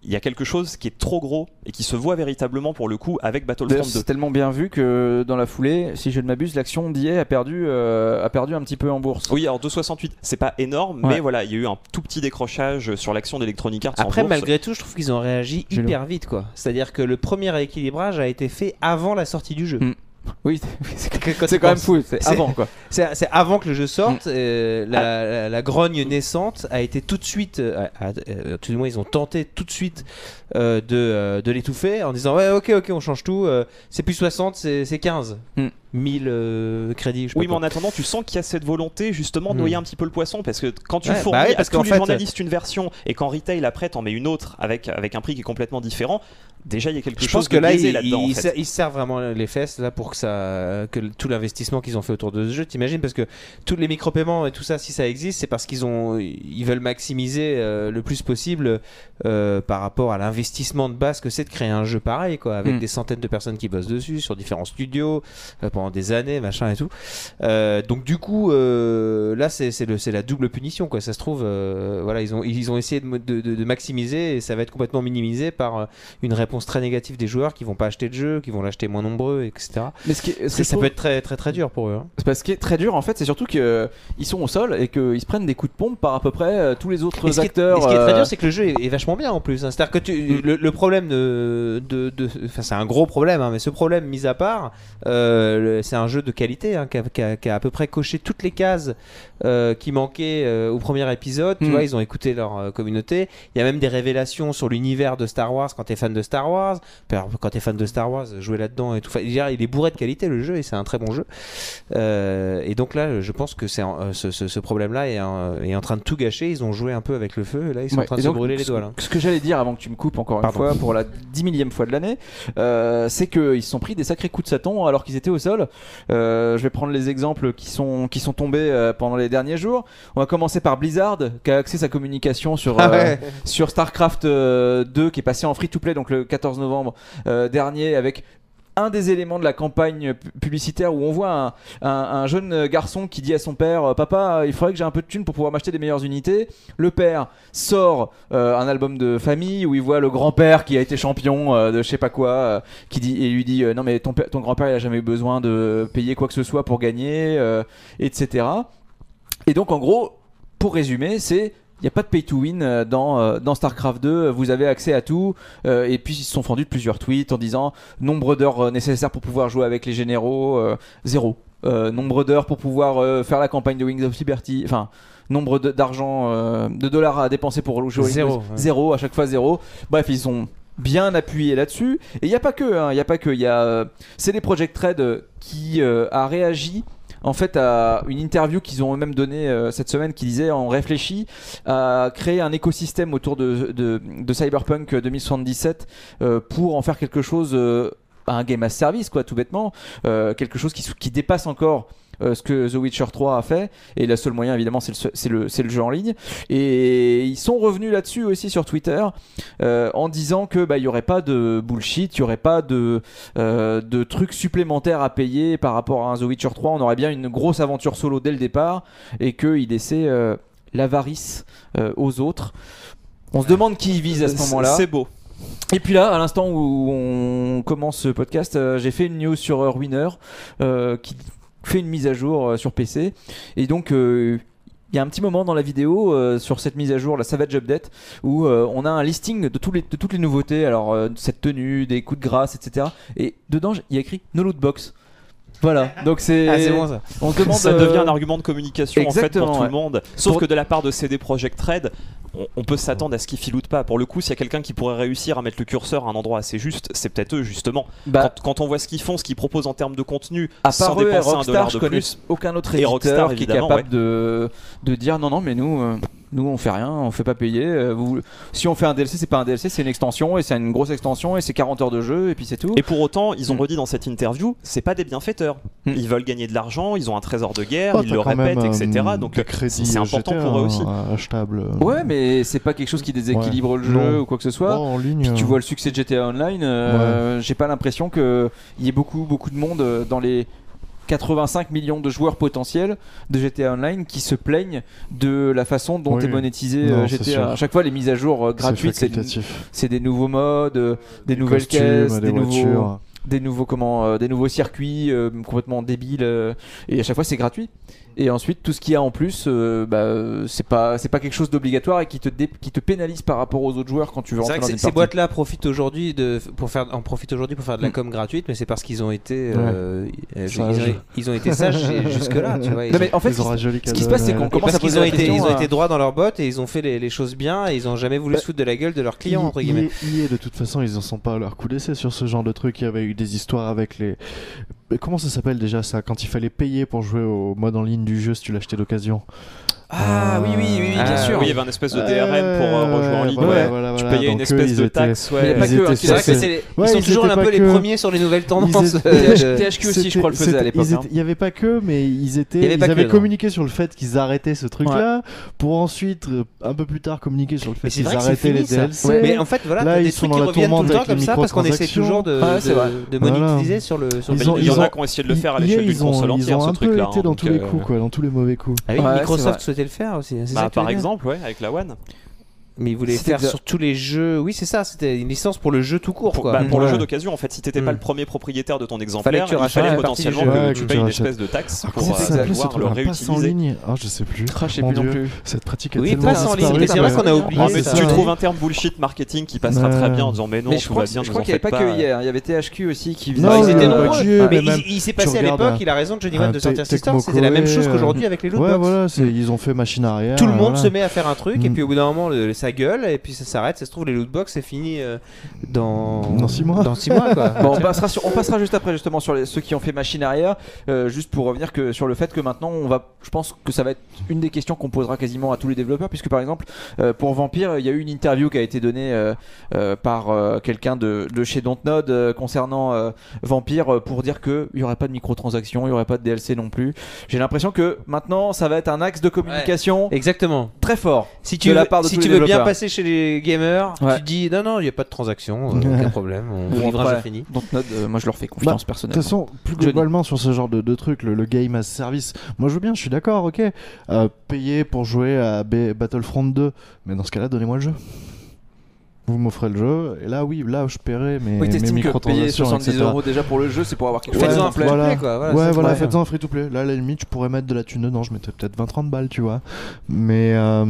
il y a quelque chose qui est trop gros et qui se voit véritablement pour le coup avec Battlefront deux. C'est tellement bien vu que dans la foulée, si je ne m'abuse, l'action d'E A a perdu, euh, a perdu un petit peu en bourse. Oui, alors deux virgule soixante-huit, c'est pas énorme, Ouais. mais voilà, il y a eu un tout petit décrochage sur l'action d'Electronic Arts. Après, en bourse. malgré tout, je trouve qu'ils ont réagi J'ai hyper vite, quoi. C'est-à-dire que le premier rééquilibrage a été fait avant la sortie du jeu. Mm. Oui, c'est Quand c'est tu quand même penses. fou, c'est C'est- avant quoi. C'est c'est avant que le jeu sorte. Mm. euh, la, la- la grogne naissante a été tout de suite. Euh, à- à- euh, tout du moins, ils ont tenté tout de suite euh, de, euh, de l'étouffer en disant ouais, ok, ok, on change tout. euh, c'est plus soixante, c'est c'est quinze. Mm. mille euh, crédits. Je sais Oui, pas mais en quoi. attendant, tu sens qu'il y a cette volonté justement de Hmm. noyer un petit peu le poisson parce que quand tu Ouais, fournis bah oui, à parce tous qu'en les fait- journalistes une version et qu'en retail après t'en mets une autre avec, avec un prix qui est complètement différent, déjà il y a quelque Je chose pense que de là, biaisé ils, là-dedans. en ils, fait. ser- ils servent vraiment les fesses là pour que ça, que le- tout l'investissement qu'ils ont fait autour de ce jeu, t'imagines, parce que tous les micro-paiements et tout ça, si ça existe, c'est parce qu'ils ont, ils veulent maximiser euh, le plus possible euh, par rapport à l'investissement de base que c'est de créer un jeu pareil, quoi, avec Mm. des centaines de personnes qui bossent dessus sur différents studios euh, pendant des années, machin et tout. Euh, donc du coup, euh, là, c'est c'est le- c'est la double punition, quoi. Ça se trouve, euh, voilà, ils ont, ils ont essayé de, mo- de- de- de maximiser et ça va être complètement minimisé par euh, une réponse très négative des joueurs qui vont pas acheter de jeu, qui vont l'acheter moins nombreux, et cetera. Mais ce qui est, ce que Ça, je ça trouve- peut être très très très dur pour eux. hein. c'est parce que ce qui est très dur en fait, c'est surtout qu'ils sont au sol et qu'ils se prennent des coups de pompe par à peu près euh, tous les autres Et ce, qui est, acteurs. et ce qui est très euh, dur, c'est que le jeu est, est vachement bien en plus. hein. C'est-à-dire que tu, Mm. le, le problème de, de, de- enfin c'est un gros problème, hein, mais ce problème mis à part, euh, le- c'est un jeu de qualité hein, qui, a, qui a- qui a à peu près coché toutes les cases euh, qui manquaient euh, au premier épisode. Tu Mm. vois, ils ont écouté leur euh, communauté. Il y a même des révélations sur l'univers de Star Wars quand t'es fan de Star Wars. Alors, quand t'es fan de Star Wars, jouer là-dedans et tout. Enfin, je veux dire, il est bourré de qualité le jeu et c'est un très bon jeu. Euh, et donc là, je pense que c'est en- euh, ce, ce- ce problème-là est, en- est en train de tout gâcher. Ils ont joué un peu avec le feu et là ils sont Ouais, en train de et se donc, brûler les ce- doigts. Là. Ce que j'allais dire avant que tu me coupes encore Pardon. une fois pour la dix millième fois de l'année, euh, c'est qu'ils se sont pris des sacrés coups de saton alors qu'ils étaient au sol. Euh, je vais prendre les exemples qui sont, qui sont tombés euh, pendant les derniers jours. On va commencer par Blizzard qui a axé sa communication sur, Ah euh, ouais. sur StarCraft euh, deux qui est passé en free-to-play donc le quatorze novembre euh, dernier avec un des éléments de la campagne pu- publicitaire où on voit un, un- un jeune garçon qui dit à son père euh, papa il faudrait que j'ai un peu de thunes pour pouvoir m'acheter des meilleures unités. Le père sort euh, un album de famille où il voit le grand-père qui a été champion euh, de je sais pas quoi euh, qui dit, et lui dit euh, non mais ton, père- ton grand-père il a jamais eu besoin de payer quoi que ce soit pour gagner euh, etc. Et donc en gros pour résumer c'est il n'y a pas de pay to win euh, dans, euh, dans StarCraft deux, vous avez accès à tout. Euh, et puis ils se sont fendus de plusieurs tweets en disant nombre d'heures euh, nécessaires pour pouvoir jouer avec les généraux, euh, zéro. Euh, nombre d'heures pour pouvoir euh, faire la campagne de Wings of Liberty, enfin nombre de- d'argent, euh, de dollars à dépenser pour jouer. Zéro, Wings- ouais. Zéro, à chaque fois zéro. Bref, ils sont bien appuyés là-dessus. Et il n'y a pas que, hein, il y a pas que, il y a euh, C D Projekt Red euh, qui euh, a réagi en fait à une interview qu'ils ont eux-mêmes donnée euh, cette semaine qui disait on réfléchit à créer un écosystème autour de, de, de Cyberpunk deux mille soixante-dix-sept euh, pour en faire quelque chose euh, un game as service quoi tout bêtement euh, quelque chose qui, qui dépasse encore euh, ce que The Witcher trois a fait et le seul moyen évidemment c'est le, c'est le, c'est le jeu en ligne et ils sont revenus là-dessus aussi sur Twitter euh, en disant que bah il y aurait pas de bullshit, il y aurait pas de euh, de trucs supplémentaires à payer par rapport à un The Witcher trois, on aurait bien une grosse aventure solo dès le départ et qu'il laissait euh, l'avarice euh, aux autres. On se demande qui il vise à ce moment-là. C'est beau. Et puis là, à l'instant où on commence ce podcast, euh, j'ai fait une news sur euh, Ruiner euh, qui fait une mise à jour euh, sur P C. Et donc, euh, il y a un petit moment dans la vidéo euh, sur cette mise à jour, la Savage Update, où euh, on a un listing de, tous les, de toutes les nouveautés, alors euh, cette tenue, des coups de grâce, et cetera. Et dedans, il y a écrit No Loot Box. Voilà, donc c'est. Ah, c'est bon ça. On se demande. Ça euh, devient un argument de communication en fait exactement, pour tout ouais. le monde. Sauf Pour- que de la part de C D Projekt Red, on, on peut s'attendre à ce qu'ils filoutent pas. Pour le coup, s'il y a quelqu'un qui pourrait réussir à mettre le curseur à un endroit assez juste, c'est peut-être eux justement. bah, Quand, quand on voit ce qu'ils font, ce qu'ils proposent en termes de contenu, à sans part eux et dépenser un Rockstar, dollar je de connais plus. aucun autre Et éditeur Rockstar, qui est évidemment, capable ouais. de, de dire non, non, mais nous, euh, nous on fait rien, on fait pas payer. euh, vous, si on fait un D L C, c'est pas un D L C, c'est une extension et c'est une grosse extension et c'est quarante heures de jeu et puis c'est tout. Et pour autant, ils ont Mm. redit dans cette interview, c'est pas des bienfaiteurs. Mm. Ils veulent gagner de l'argent, ils ont un trésor de guerre, Oh, ils t'as le quand même, répètent, euh, et cetera. Donc des crédits c'est important G T A, pour eux aussi. hein, achetables. Ouais, mais c'est pas quelque chose qui déséquilibre Ouais. le jeu Non. ou quoi que ce soit. Bon, en ligne. Puis tu euh, vois le succès de G T A Online, euh, j'ai pas l'impression qu'il y ait beaucoup, beaucoup de monde euh, dans les quatre-vingt-cinq millions de joueurs potentiels de G T A Online qui se plaignent de la façon dont Oui. est monétisé Non, euh, c'est G T A. sûr. À chaque fois, les mises à jour euh, gratuites, c'est, facultatif. c'est des nouveaux modes, euh, des, Des nouvelles costumes, caisses, des des nouveaux, voitures. des nouveaux comment, euh, des nouveaux circuits euh, complètement débiles. euh, et à chaque fois, c'est gratuit. Et ensuite, tout ce qu'il y a en plus, euh, bah, euh, c'est pas, c'est pas quelque chose d'obligatoire et qui te, dé- qui te pénalise par rapport aux autres joueurs quand tu veux C'est rentrer vrai que dans ces- une ces partie. boîtes-là profitent aujourd'hui de pour faire en profitent aujourd'hui pour faire de la com gratuite, mais c'est parce qu'ils ont été euh, euh, ils, ont, Sages. ils ont été sages jusque là, tu vois. Ils Non, ont- mais en fait, Ils ce auront un qui, joli ce qui se cadeau passe, c'est à qu'on Noël. commence à parce qu'ils poser ont la été, question ils ont à- été droits dans leurs bottes et ils ont fait les, les choses bien et ils ont jamais voulu se foutre de la gueule de leurs clients entre guillemets. I- I- de toute façon, ils en sont pas à leur coup d'essai sur ce genre de truc. Il y avait eu des histoires avec les. Mais comment ça s'appelle déjà ça? Quand il fallait payer pour jouer au mode en ligne du jeu si tu l'achetais d'occasion. Ah oui, oui, oui, oui, bien Ah, sûr. Oui, il y avait un espèce de D R M pour euh, rejouer en ligne. Ouais, ouais. voilà, Tu voilà. payais une Donc, espèce eux, de ils taxe. Il y avait Ouais. pas Ils que, hein, étaient c'est C'est vrai vrai que que c'est, Ouais, ils sont ils toujours étaient un peu pas les que- premiers sur les nouvelles tendances. étaient- euh, de- T H Q aussi, je crois, le faisait à l'époque. Ils hein. étaient- Il n'y avait pas que, mais ils étaient. Il y avait Ils pas que, avaient non. communiqué sur le fait qu'ils arrêtaient ce truc-là, pour ensuite euh, un peu plus tard communiquer sur le fait Mais c'est qu'ils vrai que c'est arrêtaient les fini, ça. D L C. Ouais. Mais en fait, voilà, Là, t'as ils des sont trucs dans qui la reviennent tout le tourmente temps avec comme les ça parce qu'on essaie toujours de, Ouais, c'est vrai. de, de Voilà. monétiser sur le sur le Ils ont- Il y en ils a ont- qui ont essayé de le faire à I A, l'échelle d'une ils ont, console ils entière, ont ce un peu truc-là. été hein, dans donc, tous les euh, coups, quoi, dans tous les mauvais coups. Ah oui, Ouais, c'est Microsoft vrai. souhaitait le faire aussi. C'est ça Bah, que tu veux par dire. exemple, ouais, avec la One. Mais ils voulaient C'était faire exa- sur tous les jeux. Oui, c'est ça. C'était une licence pour le jeu tout court, Pour, quoi. bah, pour le Ouais. jeu d'occasion, en fait, si t'étais pas Mm. le premier propriétaire de ton Fallait exemplaire, que tu il rachètes fallait la partie potentiellement du jeu. que Ouais, tu que payes tu une rachètes. espèce de taxe Ah, pour comment ça s'appelait ce pouvoir truc? le La passe en réutiliser. ligne. Ah, je sais plus. Ah, je sais Mon plus non Dieu. plus. Cette pratique a Oui, tellement passe en ligne, disparu. mais c'est vrai qu'on a oublié Ah, Ouais, mais c'est tu ça. trouves un terme bullshit marketing qui passera Ouais. très bien en disant mais non, Mais je tout crois, va bien, je nous crois en qu'il n'y avait faites pas pas. que hier. Il y avait T H Q aussi qui faisait. Non, ils euh, étaient bah, nombreux. Dieu, Mais mais même, il, il s'est tu passé à regardes, l'époque, hein. il a raison, Johnny Ah, One de sortir Tec- System, c'était la même chose Tecmocore, qu'aujourd'hui avec les Ouais, lootbox. voilà, c'est- ils ont fait machine arrière. Tout le monde voilà. se met à faire un truc et Mm. puis au bout d'un moment le- ça gueule et puis ça s'arrête. Ça se trouve les lootbox c'est fini euh, dans Dans six mois. Dans six mois quoi. Bon, on passera, sur- on passera juste après justement sur les- ceux qui ont fait machine arrière, euh, juste pour revenir que sur le fait que maintenant on va, je pense que ça va être une des questions qu'on posera quasiment à tous les développeurs, puisque par exemple euh, pour Vampire il y a eu une interview qui a été donnée euh, euh, par euh, quelqu'un de, de chez Dontnod euh, concernant euh, Vampire euh, pour dire que il y aurait pas de microtransactions, il y aurait pas de D L C non plus. J'ai l'impression que maintenant ça va être un axe de communication Exactement. très fort. Si tu De la veux, part de si tous tu les veux bien développeurs. passer chez les gamers, Ouais. tu dis non non il n'y a pas de transaction, euh, aucun problème, on vous Bon, livre un après, jeu fini. Dontnod, euh, moi je leur fais confiance De personnellement. toute façon, plus Johnny. globalement sur ce genre de, de truc, le, le game as service, moi je veux bien, je suis d'accord, ok. Euh, payer pour jouer à B- Battlefront deux, mais dans ce cas-là, donnez-moi le jeu. Vous m'offrez le jeu, et là, oui, là je paierai mes, Oui, mes t'estimes que payer microtransactions, soixante-dix et cetera. euros déjà pour le jeu, c'est pour avoir quelque chose Faites-en de un complet. free to play, Voilà. quoi. Voilà, ouais, c'est voilà, vrai. faites-en un free to play. Là, à la limite, je pourrais mettre de la thune dedans, je mettrais peut-être vingt trente balles, tu vois. Mais. Euh...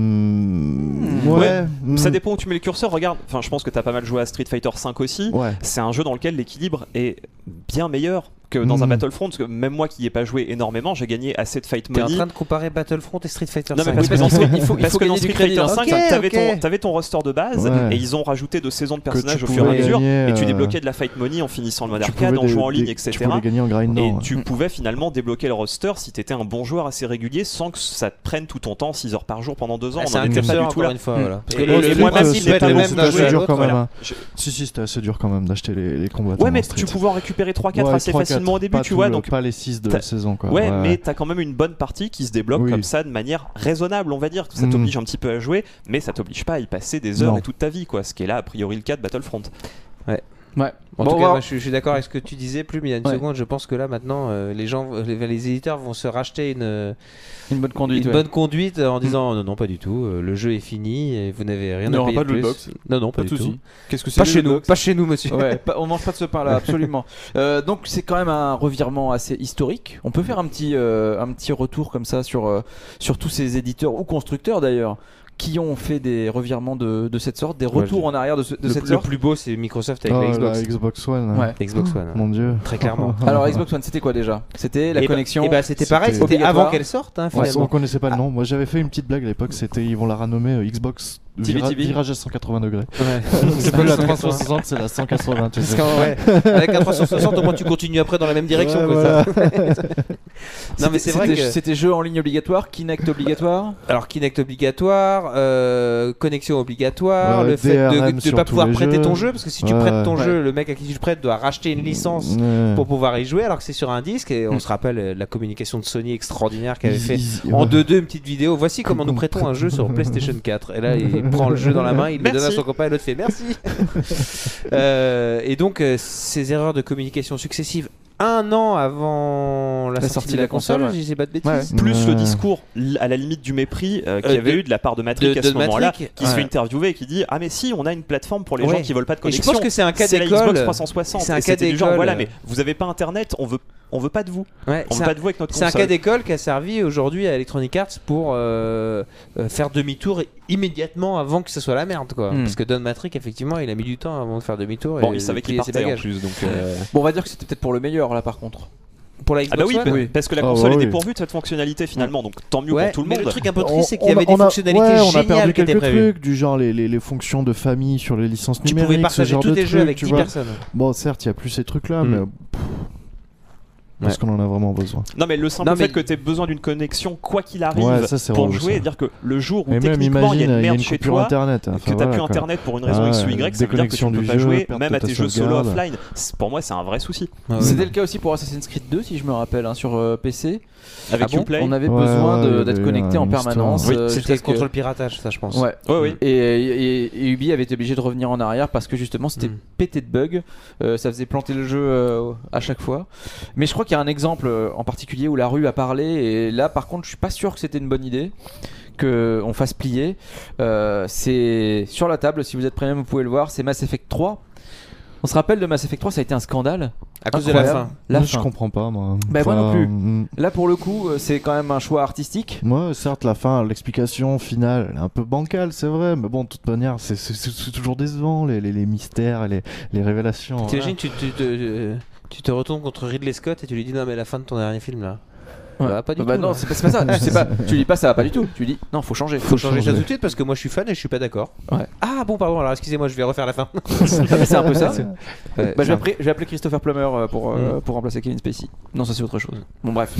Ouais. Ouais, mm, Ça dépend où tu mets le curseur. Regarde, enfin, je pense que t'as pas mal joué à Street Fighter cinq aussi. Ouais. C'est un jeu dans lequel l'équilibre est bien meilleur que dans un Mm. Battlefront, parce que même moi qui n'y ai pas joué énormément, j'ai gagné assez de fight T'es en money. train de comparer Battlefront et Street Fighter Non mais cinq. parce que Oui, dans parce Street- qu'il faut- il parce faut que dans gagner du Street crédit, Fighter hein. cinq, Ok, t'avais ok. ton, t'avais ton roster de base Ouais. et ils ont rajouté deux saisons de personnages tu au fur et à pouvais mesure gagner, et tu euh, débloquais de la fight money en finissant le mode Tu arcade, pouvais en jouant en dé- ligne, dé- et Tu cetera. pouvais gagner en grindant. Et ouais. tu pouvais finalement débloquer le roster si t'étais un bon joueur assez régulier sans que ça te prenne tout ton temps, six heures par jour pendant deux ans. Ah, On c'est en un était pas curseur du tout encore là. une fois. Mm. Voilà. Parce Et- que et le- le moi-même, principe si peut être c'était le bon, même c'était d'un assez jeu à dur l'autre, quand même. voilà. hein. Je- Si, si, c'était assez dur quand même d'acheter les, les combats. Ouais, mais tu pouvais en récupérer trois quatre assez facilement au début, tu vois. Donc pas les six de t'as- la saison, quoi. Ouais, mais t'as quand même une bonne partie qui se débloque Oui. comme ça de manière raisonnable, on va dire. Ça Mm. t'oblige un petit peu à jouer, mais ça t'oblige pas à y passer des heures Non. et toute ta vie, quoi. Ce qui est là, a priori, le cas de Battlefront. Ouais. En Bon, tout on cas, va- moi, je, suis- je suis d'accord avec ce que tu disais. Plus, mais il y a une Ouais. seconde, je pense que là maintenant, euh, les gens, les, les éditeurs vont se racheter une, euh, Une bonne conduite. une ouais. bonne conduite en disant non, non, pas du tout. euh, le jeu est fini et vous n'avez rien Il n'y à aura payer pas de plus. lootbox. Non, non, pas, Pas du de tout. soucis. Qu'est-ce que c'est Pas le chez nous, lootbox pas chez nous, monsieur. Ouais, pas- on mange pas de ce pain là, absolument. Euh, donc c'est quand même un revirement assez historique. On peut faire un petit, euh, un petit retour comme ça sur, euh, sur tous ces éditeurs ou constructeurs d'ailleurs qui ont fait des revirements de, de cette sorte, des Ouais, retours je- en arrière de, ce- de Le, cette le sorte. plus beau, c'est Microsoft avec Oh, la Xbox. la Xbox One. Ouais. Xbox One. Mon dieu. Très clairement. Alors Xbox One, c'était quoi déjà? C'était la Et bah- connexion. et bah, c'était pareil, C'était c'était avant obligatoire. qu'elle sorte, hein, Ouais, finalement. on connaissait pas le nom. Moi j'avais fait une petite blague à l'époque, c'était ils vont la renommer euh, Xbox T V vira- T V. virage à cent quatre-vingts degrés. Ouais. C'est pas la trois cent soixante, c'est la cent quatre-vingts. tu Parce sais. qu'en- ouais, avec un trois cent soixante, au moins tu continues après dans la même direction. Ouais, quoi, voilà. ça. Non, mais c'est vrai C'était- que. C'était jeu en ligne obligatoire, Kinect obligatoire. Alors, Kinect obligatoire, euh, connexion obligatoire, Ouais, le fait D R M de ne sur pas tous pouvoir les prêter jeux. ton jeu, parce que si tu Ouais. prêtes ton Ouais. jeu, le mec à qui tu le prêtes doit racheter une licence Ouais. pour pouvoir y jouer, alors que c'est sur un disque. Et on Mm. se rappelle euh, la communication de Sony extraordinaire qu'elle avait Ils- fait ils- en ouais. deux deux une petite vidéo. Voici comment nous Comment prêtons un prête- jeu sur PlayStation quatre. Et là, il prend le jeu dans la main, il le donne à Merci. son copain et l'autre fait merci. Euh, et donc, euh, ces erreurs de communication successives un an avant la, La sortie, sortie de la console, ouais. je dis pas de bêtises. Ouais. Plus Ouais. le discours l- à la limite du mépris euh, qu'il y Euh, avait de- eu de la part de Matrix de- à ce de moment-là, Matrix, qui se fait ouais. interviewer et qui dit ah mais si on a une plateforme pour les Ouais. gens qui veulent pas de Et je connexion. pense que c'est un cas c'est la d'école. Xbox trois cent soixante. C'est un Et cas c'était du genre d'école. voilà mais vous avez pas internet, on veut on veut pas de vous, Ouais, on c'est veut un- pas de vous avec notre C'est un console. cas d'école qui a servi aujourd'hui à Electronic Arts pour euh, euh, faire demi-tour immédiatement avant que ce soit la merde, quoi. Hmm. Parce que Don Matrick, effectivement, il a mis du temps avant de faire demi-tour. Bon et il savait de qu'il plier ses partait en bagages. plus donc. euh, Bon, on va dire que c'était peut-être pour le meilleur là par contre. Pour la Ah Xbox bah oui, One, pa- oui. parce que la Ah console bah est oui. dépourvue de cette fonctionnalité finalement, donc tant mieux Ouais, pour tout le mais monde. le truc un peu On- triste, c'est qu'il y on- avait des on a- fonctionnalités ouais, on a géniales perdu qui étaient quelques prévues. trucs, du genre les, les, les fonctions de famille sur les licences Tu numériques, pouvais ce partager genre tous de tes jeux trucs, avec tu dix vois. personnes. Bon, certes, il n'y a plus ces trucs-là, Mm. mais pff, est-ce qu'on en a vraiment besoin? Non mais le simple Non, mais- fait que tu aies besoin d'une connexion quoi qu'il arrive Ouais, ça, c'est pour relou, jouer, ça. et dire que le jour où Et même, techniquement il y imagine, a une il y a merde une chez coupure toi, internet. que Enfin, t'as voilà, plus quoi. internet pour une raison X ou Ouais, Y, ça veut dire que tu déconnexion peux du pas jeu, jouer, perte même de à ta tes jeux solo sauvegarde. offline. C'est- Pour moi c'est un vrai souci. Ah ouais. C'était le cas aussi pour Assassin's Creed deux, si je me rappelle, hein, sur euh, P C. Avec Ah bon Uplay. On avait Ouais, besoin ouais, de- il y avait d'être connecté en une histoire. permanence. Oui, euh, C'était jusqu'à ce contre que- le piratage, ça, je pense. Ouais. Ouais, oui. Et, et, et Ubi avait été obligé de revenir en arrière parce que justement c'était Mm. pété de bugs. Euh, ça faisait planter le jeu euh, à chaque fois. Mais je crois qu'il y a un exemple euh, en particulier où la rue a parlé. Et là, par contre, je suis pas sûr que c'était une bonne idée qu'on fasse plier. Euh, c'est sur la table, si vous êtes prêts, vous pouvez le voir. C'est Mass Effect trois. On se rappelle de Mass Effect trois, ça a été un scandale. À cause de la Incroyable. fin. La Moi, je fin. comprends pas, moi. Bah, moi non plus. mm, Là, pour le coup, euh, c'est quand même un choix artistique. Moi, certes, la fin, l'explication finale, elle est un peu bancale, c'est vrai, mais bon, de toute manière, c'est- c'est c'est- c'est toujours décevant, les, les, les mystères et les, les révélations. T'imagines, tu, tu, te- euh, tu te retournes contre Ridley Scott et tu lui dis non, mais la fin de ton dernier film là. Ouais. Bah, pas du Bah tout. non, là. c'est pas, c'est pas ça. Tu sais pas. Tu dis pas ça va pas du tout. Tu dis non, faut changer. Faut changer ça changer. tout de suite parce que moi je suis fan et je suis pas d'accord. Ouais. Ah bon, pardon, alors excusez-moi, je vais refaire la fin. c'est un peu ça. Ouais, Bah, je, vais c'est un- appeler, je vais appeler Christopher Plummer euh, pour, euh, Mm. pour remplacer Kevin Spacey. Non, ça c'est autre chose. Bon, bref.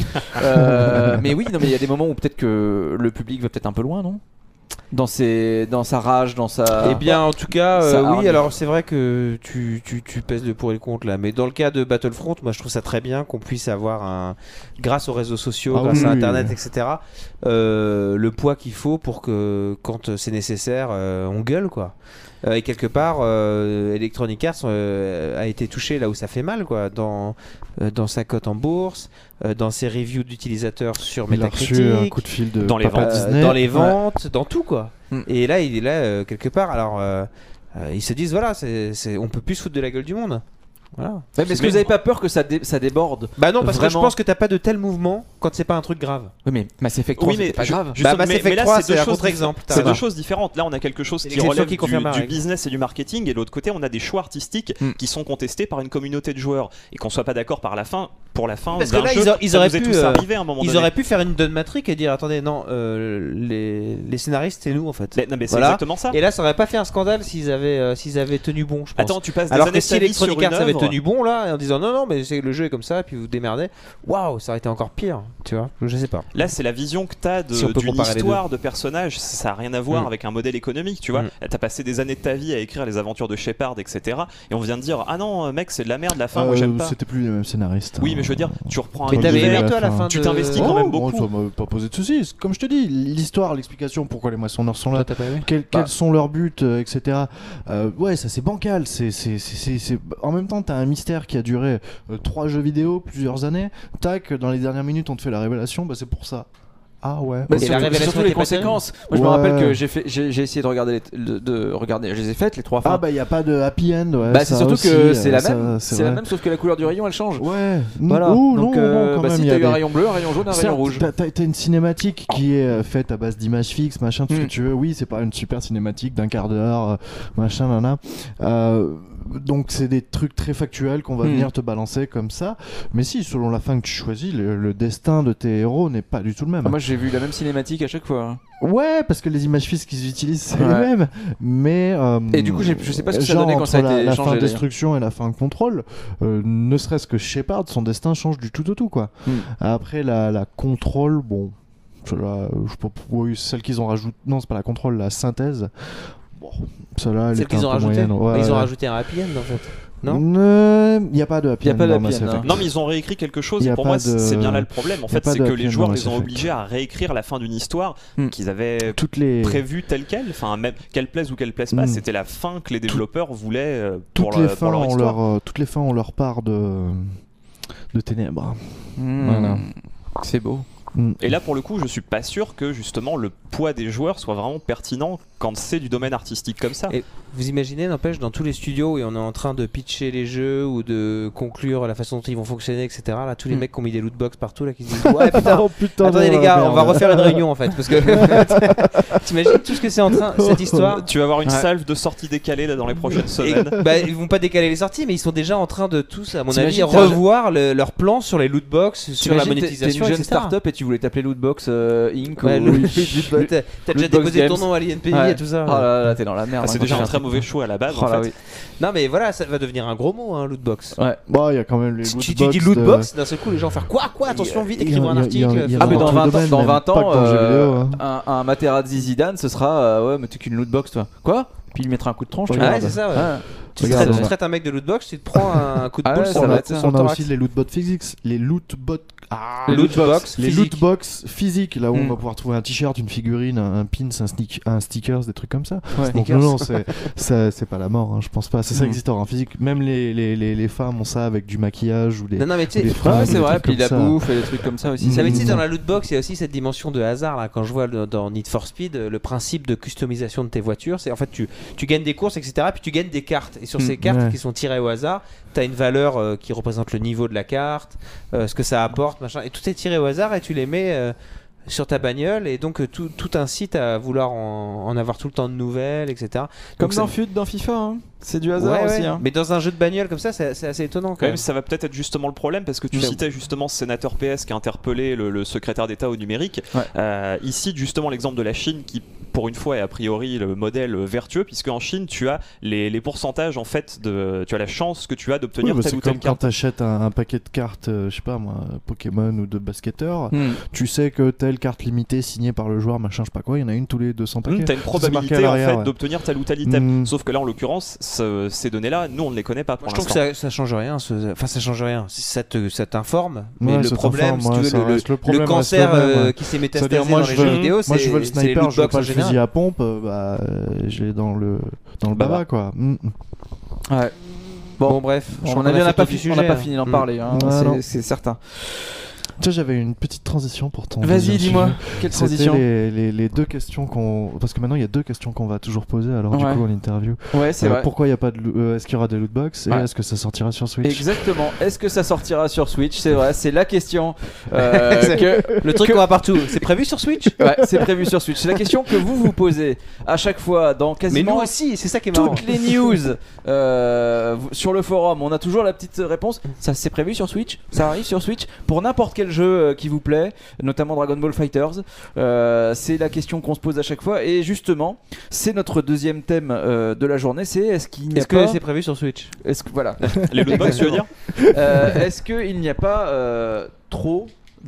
Euh, mais oui, non, mais il y a des moments où peut-être que le public va peut-être un peu loin, non dans, ses, dans sa rage, dans sa. Eh bien, en tout cas, Ça euh, oui, hargne. alors c'est vrai que tu, tu, tu pèses le pour et le contre là, mais dans le cas de Battlefront, moi je trouve ça très bien qu'on puisse avoir un, grâce aux réseaux sociaux, Ah grâce oui, à oui, Internet, oui. et cetera, euh, le poids qu'il faut pour que quand c'est nécessaire, euh, on gueule quoi. Euh, et quelque part, euh, Electronic Arts euh, a été touché là où ça fait mal quoi, dans, euh, dans sa cote en bourse, euh, dans ses reviews d'utilisateurs sur Il a Metacritic. reçu un coup de fil de Dans les Papa ventes. Euh, Disney. dans les Ouais. ventes, dans tout quoi. Mm. Et là, il est là euh, quelque part. Alors, euh, euh, ils se disent voilà, c'est, c'est- on peut plus se foutre de la gueule du monde. Voilà. Ouais, mais est-ce C'est que vous bien. avez pas peur que ça, dé- ça déborde Bah non, parce que je Vraiment. pense que t'as pas de tel mouvement quand c'est pas un truc grave. Oui, mais Mass Effect trois, Oui, mais c'était pas ju- grave. justement, Bah, Mass mais- Effect mais là, trois, c'est c'est deux un choses contre-exemple. t'as C'est deux raison. choses différentes. Là, on a quelque chose C'est qui l'exception relève qui du, confirme la du règle. business et du marketing, et de l'autre côté, on a des choix artistiques Mm. qui sont contestés par une communauté de joueurs. Et qu'on soit pas d'accord par la fin, pour la fin, Parce que d'un là, jeu, ils a- ils ça auraient nous est pu, tous euh, arrivé à un moment Ils donné. auraient pu faire une Don Matrick et dire attendez, non, euh, les, les scénaristes, c'est nous en fait. Mais- non, mais c'est Voilà. exactement ça. Et là, ça aurait pas fait un scandale s'ils avaient, euh, s'ils avaient tenu bon, je pense. Attends, tu passes des Alors années que de si ta vie sur Electronic une Arts avait œuvre. tenu bon là, en disant non, non, mais c'est, le jeu est comme ça, puis vous vous démerdez, waouh, ça aurait été encore pire, tu vois. Je sais pas. Là, c'est la vision que t'as de, Si on peut d'une comparer les histoire de personnage. Ça n'a rien à voir Mm. avec un modèle économique, tu vois. Mm. T'as passé des années de ta vie à écrire les aventures de Shepard, et cetera. Et on vient de dire ah non, mec, c'est de la merde la fin. Moi, Euh, j'aime pas. C'était plus les mêmes scénaristes. Oui, hein. mais je veux dire, tu reprends un Mais Comme t'avais disait aimé la toi la fin. fin Tu de- t'investis Oh, quand même moi, beaucoup. ça m'a pas posé de soucis. Comme je te dis, l'histoire, l'explication, pourquoi les moissonneurs sont là, Toi, t'as pas aimé quels, Bah. quels sont leurs buts, euh, et cetera. Euh, ouais, ça c'est bancal. C'est, c'est, c'est, c'est- c'est- En même temps, t'as un mystère qui a duré euh, trois jeux vidéo, plusieurs années. Tac, dans les dernières minutes, on te fait la révélation. Bah, c'est pour ça. Ah ouais. Bah, Et c'est la surtout- révélation surtout les était pas conséquences. Moi, je me Ouais. rappelle que j'ai fait, j'ai, j'ai essayé de regarder, les, de, de regarder, je les ai faites les trois fins. Ah bah y a pas de happy end. Ouais, Bah, c'est ça surtout aussi, que euh, c'est la ça, même, c'est c'est la vrai. même, sauf que la couleur du rayon elle change. Ouais. Voilà. Ouh, Donc, non, euh, non, quand bah, même, si il y t'as a eu un des- rayon bleu, un rayon jaune, un rayon Certes, rouge. T'as, t'as- t'as une cinématique qui est euh, faite à base d'images fixes, machin, tout ce Mm. que tu veux. Oui, c'est pas une super cinématique d'un quart d'heure, euh, machin, nana. Euh, donc c'est des trucs très factuels qu'on va Mm. venir te balancer comme ça. Mais si, selon la fin que tu choisis, le, le destin de tes héros n'est pas du tout le même. Ah, moi j'ai vu la même cinématique à chaque fois. Ouais, parce que les images fixes qu'ils utilisent, c'est Ouais. les mêmes. Mais. euh, Et du coup, j'ai- je sais pas ce que ça genre, donnait quand entre ça a la, été la changé, fin de d'ailleurs. destruction et la fin de contrôle, euh, ne serait-ce que Shepard, son destin change du tout au tout, quoi. Mm. Après, la, la contrôle, bon. Celle-là, je sais pas, oui, celle qu'ils ont rajouté. Non, c'est pas la contrôle, la synthèse. Bon, celle-là, elle Celle était qu'ils un ont peu rajouté. moyenne. Ouais, Ils ont ouais. rajouté un happy end en fait. Non. Il n'y a pas de happy Y a end pas de dans happy Mass end, Effect. hein. Non, mais ils ont réécrit quelque chose Y et a pour pas moi, de- c'est bien là le problème. En y a fait, pas c'est de que happy les end joueurs dans les ont Mass obligés à réécrire la fin d'une histoire Mm. qu'ils avaient Toutes les. prévue telle quelle. Enfin, même qu'elle plaise ou qu'elle plaise pas, Mm. c'était la fin que les développeurs voulaient euh, pour, toutes les leur- fins pour leur ont histoire. leur, euh, toutes les fins ont leur part de de ténèbres. Mmh. Voilà. C'est beau. Mm. Et là, pour le coup, je suis pas sûr que justement le poids des joueurs soit vraiment pertinent quand c'est du domaine artistique comme ça. Et vous imaginez, n'empêche, dans tous les studios où on est en train de pitcher les jeux ou de conclure la façon dont ils vont fonctionner, et cetera. Là, tous les Mm. mecs qui ont mis des lootbox partout, là, qui se disent ouais putain. Oh, putain, Attendez non, les gars, merde. on va refaire une réunion en fait, parce que t'imagines tout ce que c'est en train, cette histoire. Tu vas avoir une Ouais. salve de sorties décalées là dans les prochaines Et, semaines. bah, ils vont pas décaler les sorties, mais ils sont déjà en train de tous, à mon avis, T'imagines, t'as- revoir le- leur plan sur les lootbox, sur la T'imagines, t'es- monétisation, t'es une jeune et cetera. start-up et tu voulais t'appeler Lootbox euh, Inc. Ouais, ou- le- ou- le- t'as t'as déjà Lootbox déposé ton Games. nom à l'I N P I Ouais. et tout ça. Oh là là, t'es dans la merde. Ah, c'est hein, déjà quand un tu très fais mauvais choix à la base. Oh en là fait. oui. Non mais voilà, ça va devenir un gros mot, hein, lootbox. Ouais. Bah, il y a quand même les Si lootbox. tu, tu dis de- lootbox, d'un seul coup les gens vont faire quoi quoi attention vite, Il y a- écrivez un il y a- article. il y a- Ah mais dans Dans vingt le ans, domaine, dans même, vingt pas ans, que dans le jeu euh, vidéo, hein. un, un Materazzi Zidane, ce sera euh, ouais mais t'es qu'une lootbox toi. Quoi? Puis il mettra un coup de tronche. tu Ouais, vois. Ah ouais, c'est ça. Ouais. Ouais. Tu, Regarde, traites, tu on a- traites un mec de lootbox, tu te prends un coup de Ah boule ouais, sur ça le va être- sur On le a thorax. aussi les lootbox physiques, les lootbox. Ah, Les lootbox les physiques. lootbox physiques, là où Mm. on va pouvoir trouver un t-shirt, une figurine, un, un pins, un, sneak, un stickers, des trucs comme ça. Ouais. Donc Sneakers. non, non, c'est, ça- c'est pas la mort, hein, je pense pas. C'est ça Mm. existe en physique. Même les, les, les, les femmes ont ça avec du maquillage ou des. Non non mais tu sais, des Ouais, fringues, c'est des vrai, trucs puis comme la ça. bouffe et des trucs comme ça aussi. Mm. ça mais tu sais, Mm. dans la lootbox, il y a aussi cette dimension de hasard là. Quand je vois le- dans Need for Speed, le principe de customisation de tes voitures, c'est en fait tu, tu gagnes des courses, et cetera. Puis tu gagnes des cartes. Et sur Mm. ces cartes Ouais. qui sont tirées au hasard, tu as une valeur euh, qui représente le niveau de la carte, euh, ce que ça apporte, machin. Et tout est tiré au hasard et tu les mets euh, sur ta bagnole. Et donc euh, tout, tout incite à vouloir en, en avoir tout le temps de nouvelles, et cetera. Comme Donc, dans ça- F U T dans FIFA, hein. C'est du hasard Ouais, aussi. ouais. Hein. Mais dans un jeu de bagnole comme ça, c'est c'est assez étonnant quand Quand même, même. ça va peut-être être justement le problème parce que tu Ouais. citais justement ce sénateur P S qui a interpellé le, le secrétaire d'État au numérique. Ouais. Euh, il cite justement l'exemple de la Chine qui, pour une fois, est a priori le modèle vertueux puisque en Chine, tu as les, les pourcentages en fait de, tu as la chance que tu as Oui, d'obtenir bah, telle c'est ou telle comme quand carte. t'achètes un, un paquet de cartes, euh, je sais pas moi, Pokémon ou de basketteurs. Hmm. Tu sais que telle carte limitée signée par le joueur, machin, je sais pas quoi, il y en a une tous les deux cents paquets. Hum, T'as une C'est marqué probabilité à en l'arrière, fait ouais. d'obtenir tel ou tel item. Mm. Sauf que là, en l'occurrence, ce- ces données-là, nous, on ne les connaît pas pour Moi, je trouve l'instant. que ça, ça change rien. ce- Enfin, ça change rien. Ça te- ça t'informe. Mais Ouais, le ça problème, t'informe, si tu ouais, veux, ça le, reste le le problème reste cancer le même, euh, ouais. qui s'est métastasé C'est-à-dire, dans moi, les je jeux veux- vidéo, Moi, je veux le c'est c'est les sniper, je veux lootbox pas en le fusil général. à pompe, euh, bah, euh, je l'ai dans le, dans le Baba. baba, quoi. Mm. Ouais. Bon, Bon, bref, je on crois a qu'on bien fait pas, le tour fi- du on n'a sujet, pas hein. fini d'en Mm. parler, hein, Ah, c'est- non. c'est certain. Tu sais, j'avais une petite transition pour ton. Vas-y, deuxième dis-moi, sujet. quelle C'était transition? les, les, les deux questions qu'on. Parce que maintenant, il y a deux questions qu'on va toujours poser, alors du Ouais. coup, en interview. Ouais, c'est Euh, vrai. Pourquoi il y a pas de. loo- euh, est-ce qu'il y aura des lootbox et Ouais. est-ce que ça sortira sur Switch? Exactement. Est-ce que ça sortira sur Switch? C'est vrai, c'est la question. euh, que, Le truc que- qu'on va partout, c'est prévu sur Switch? Ouais, c'est prévu sur Switch. C'est la question que vous vous posez à chaque fois dans Mais nous quasiment aussi, c'est ça qui est marrant. toutes les news euh, sur le forum. On a toujours la petite réponse. Ça, c'est prévu sur Switch? Ça arrive sur Switch? Pour n'importe quel jeu euh, qui vous plaît, notamment Dragon Ball Fighters. Euh, c'est la question qu'on se pose à chaque fois. Et justement, c'est notre deuxième thème euh, de la journée. C'est est-ce qu'il n'y a Est-ce que pas... c'est prévu sur Switch? Est-ce que voilà. Les lootbox, tu veux dire? Euh, est-ce qu'il n'y a pas euh, trop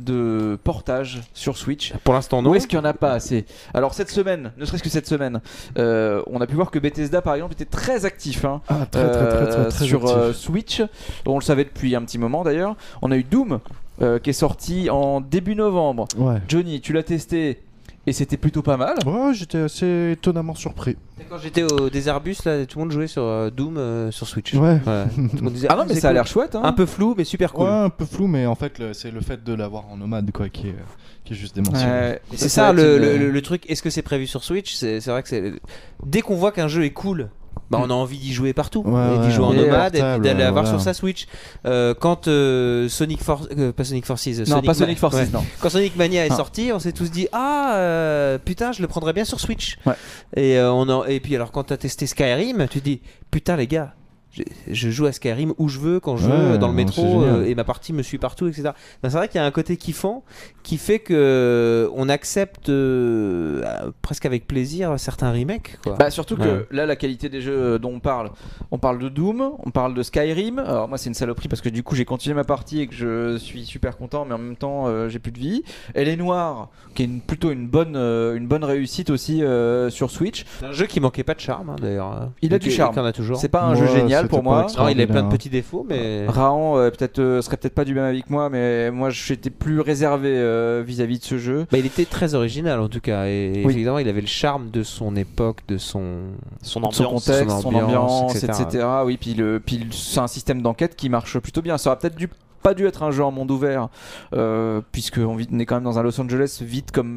de portage sur Switch? Pour l'instant, non. Ou est-ce qu'il n'y en a pas assez? Alors cette semaine, ne serait-ce que cette semaine, euh, on a pu voir que Bethesda par exemple était très actif hein, Ah, très, très, très, très, euh, très sur actif. euh, Switch. On le savait depuis un petit moment d'ailleurs. On a eu Doom euh, qui est sorti en début novembre. Ouais. Johnny, tu l'as testé et c'était plutôt pas mal. Ouais, j'étais assez étonnamment surpris. Quand j'étais au Désherbus, là, tout le monde jouait sur euh, Doom euh, sur Switch. Ouais. Voilà. Tout le monde disait, Ah non mais c'est ça a cool. l'air chouette. Hein. Un peu flou, mais super cool. Ouais, un peu flou, mais en fait, le- c'est le fait de l'avoir en nomade, quoi, qui est, euh, qui est juste démentiel. Ouais, Et ça, c'est ça ça va être le, une- le- le- le truc. Est-ce que c'est prévu sur Switch? C'est c'est vrai que c'est. Dès qu'on voit qu'un jeu est cool, bah on a envie d'y jouer partout. Ouais, et d'y ouais, jouer en et nomade et puis portable, d'aller avoir voilà. sur sa Switch. Euh, quand euh, Sonic Force. euh, pas Sonic Forces. Non, Sonic pas Sonic Ma- Forces, ouais. non. Quand Sonic Mania est Ah. sorti, on s'est tous dit ah euh, putain je le prendrais bien sur Switch. Ouais. Et euh, on en- et puis alors quand t'as testé Skyrim, tu te dis putain les gars. Je, je joue à Skyrim où je veux, quand je Ouais, veux, dans le non, métro, c'est génial. euh, et ma partie me suit partout, et cetera. Ben, c'est vrai qu'il y a un côté kiffant qui fait que euh, on accepte euh, euh, presque avec plaisir certains remakes. Quoi. Bah surtout que Ouais. là la qualité des jeux dont on parle, on parle de Doom, on parle de Skyrim. Alors moi c'est une saloperie parce que du coup j'ai continué ma partie et que je suis super content, mais en même temps euh, j'ai plus de vie. Elle est noire, qui est une- plutôt une bonne euh, une bonne réussite aussi euh, sur Switch. C'est un jeu qui manquait pas de charme hein, d'ailleurs. Il a Et du qui- charme. qui en a toujours. C'est pas un Ouais, jeu génial c'était pour pas moi. extra- Non, il avait plein de extraordinaire. petits défauts, mais. Raon euh, peut-être euh, serait peut-être pas du même avis que moi, mais moi j'étais plus réservé euh, vis-à-vis de ce jeu. Bah, il était très original en tout cas, et Oui. évidemment il avait le charme de son époque, de son. Son Son ambiance. contexte, son son ambiance, ambiance, et cetera. et cetera. Oui, puis le, puis le- c'est un système d'enquête qui marche plutôt bien. Ça aurait peut-être dû pas dû être un jeu en monde ouvert, euh, puisqu'on vit- on est quand même dans un Los Angeles vide comme,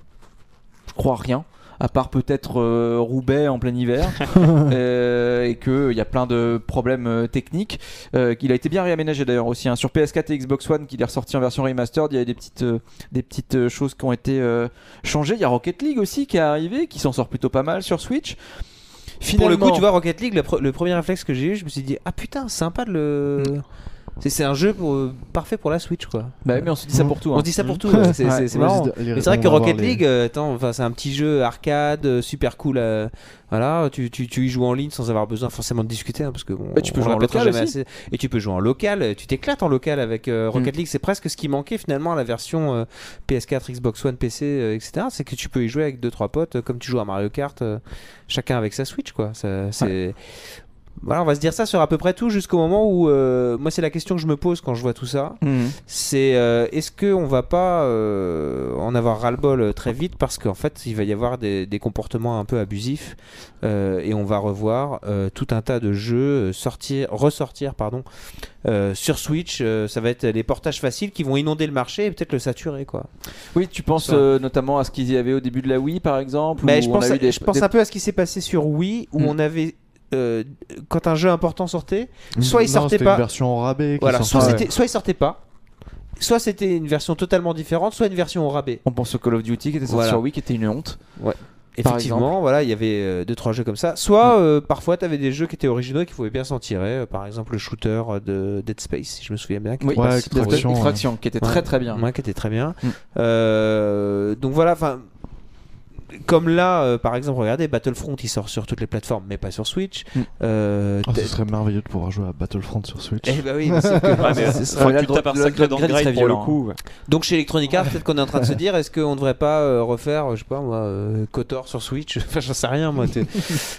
je crois, rien. À part peut-être euh, Roubaix en plein hiver, euh, et qu'il y a plein de problèmes euh, techniques. Euh, il a été bien réaménagé d'ailleurs aussi, hein. Sur P S quatre et Xbox One, qui est ressorti en version remastered, il y a des petites, euh, des petites euh, choses qui ont été euh, changées. Il y a Rocket League aussi qui est arrivé, qui s'en sort plutôt pas mal sur Switch. Pour le coup, Finalement- tu vois, Rocket League, le, pre- le premier réflexe que j'ai eu, je me suis dit, ah putain, sympa de le. C'est, c'est un jeu pour, euh, parfait pour la Switch, quoi. Bah oui, mais on se dit ça pour tout. On hein. se dit ça pour tout, ouais, c'est, c'est, c'est Ouais, marrant. les- les- Mais c'est vrai on que va Rocket voir les- League, euh, attends, enfin, c'est un petit jeu arcade, euh, super cool. euh, voilà, tu, tu, tu y joues en ligne sans avoir besoin forcément de discuter, hein, parce que bon, Bah, tu peux on jouer en répétera local jamais aussi. assez. Et tu peux jouer en local. euh, Tu t'éclates en local avec euh, Rocket Mm. League. C'est presque ce qui manquait finalement à la version euh, P S quatre, Xbox One, P C, euh, et cetera. C'est que tu peux y jouer avec deux trois potes, euh, comme tu joues à Mario Kart, euh, chacun avec sa Switch, quoi. Ça, c'est Voilà, on va se dire ça sur à peu près tout jusqu'au moment où euh, moi c'est la question que je me pose quand je vois tout ça. Mhm. C'est euh, est-ce qu'on va pas euh, en avoir ras-le-bol euh, très vite parce qu'en fait il va y avoir des, des comportements un peu abusifs euh, et on va revoir euh, tout un tas de jeux euh, sortir, ressortir pardon, euh, sur Switch. Euh, ça va être les portages faciles qui vont inonder le marché et peut-être le saturer, quoi. Oui, tu penses Ça. euh, notamment à ce qu'il y avait au début de la Wii par exemple. Mais où je on pense, a à- eu des- je pense des- un peu à ce qui s'est passé sur Wii où Mm. on avait euh, quand un jeu important sortait, soit il Non, sortait c'était pas. une version en rabais. qui Voilà, sortait. soit, Ouais. c'était, soit il sortait pas, soit c'était une version totalement différente, soit une version au rabais. On pense au Call of Duty qui était sorti Voilà. sur Wii, qui était une honte. Par Effectivement, voilà, il y avait euh, deux trois jeux comme ça. Soit euh, parfois tu avais des jeux qui étaient originaux et qui pouvaient bien s'en tirer. Euh, par exemple le shooter euh, de Dead Space, si je me souviens bien. qui Oui, était Ouais, pas- Extraction, Extraction, qui était Ouais. très très bien. Ouais, qui était très bien. Mm. Euh, donc voilà, enfin. Comme là, euh, par exemple, regardez, Battlefront il sort sur toutes les plateformes, mais pas sur Switch. Mm. Euh, Oh, t- ce serait merveilleux de pouvoir jouer à Battlefront sur Switch. eh bah oui, mais sauf que- Ouais, mais ce faut sera- que tu te tapes un le- sacré le- le- downgrade très pour le violent. coup. Donc chez Electronic Arts, peut-être qu'on est en train de se dire, est-ce qu'on ne devrait pas euh, refaire, je sais pas moi, euh, KOTOR sur Switch. Enfin, j'en sais rien moi. t'es-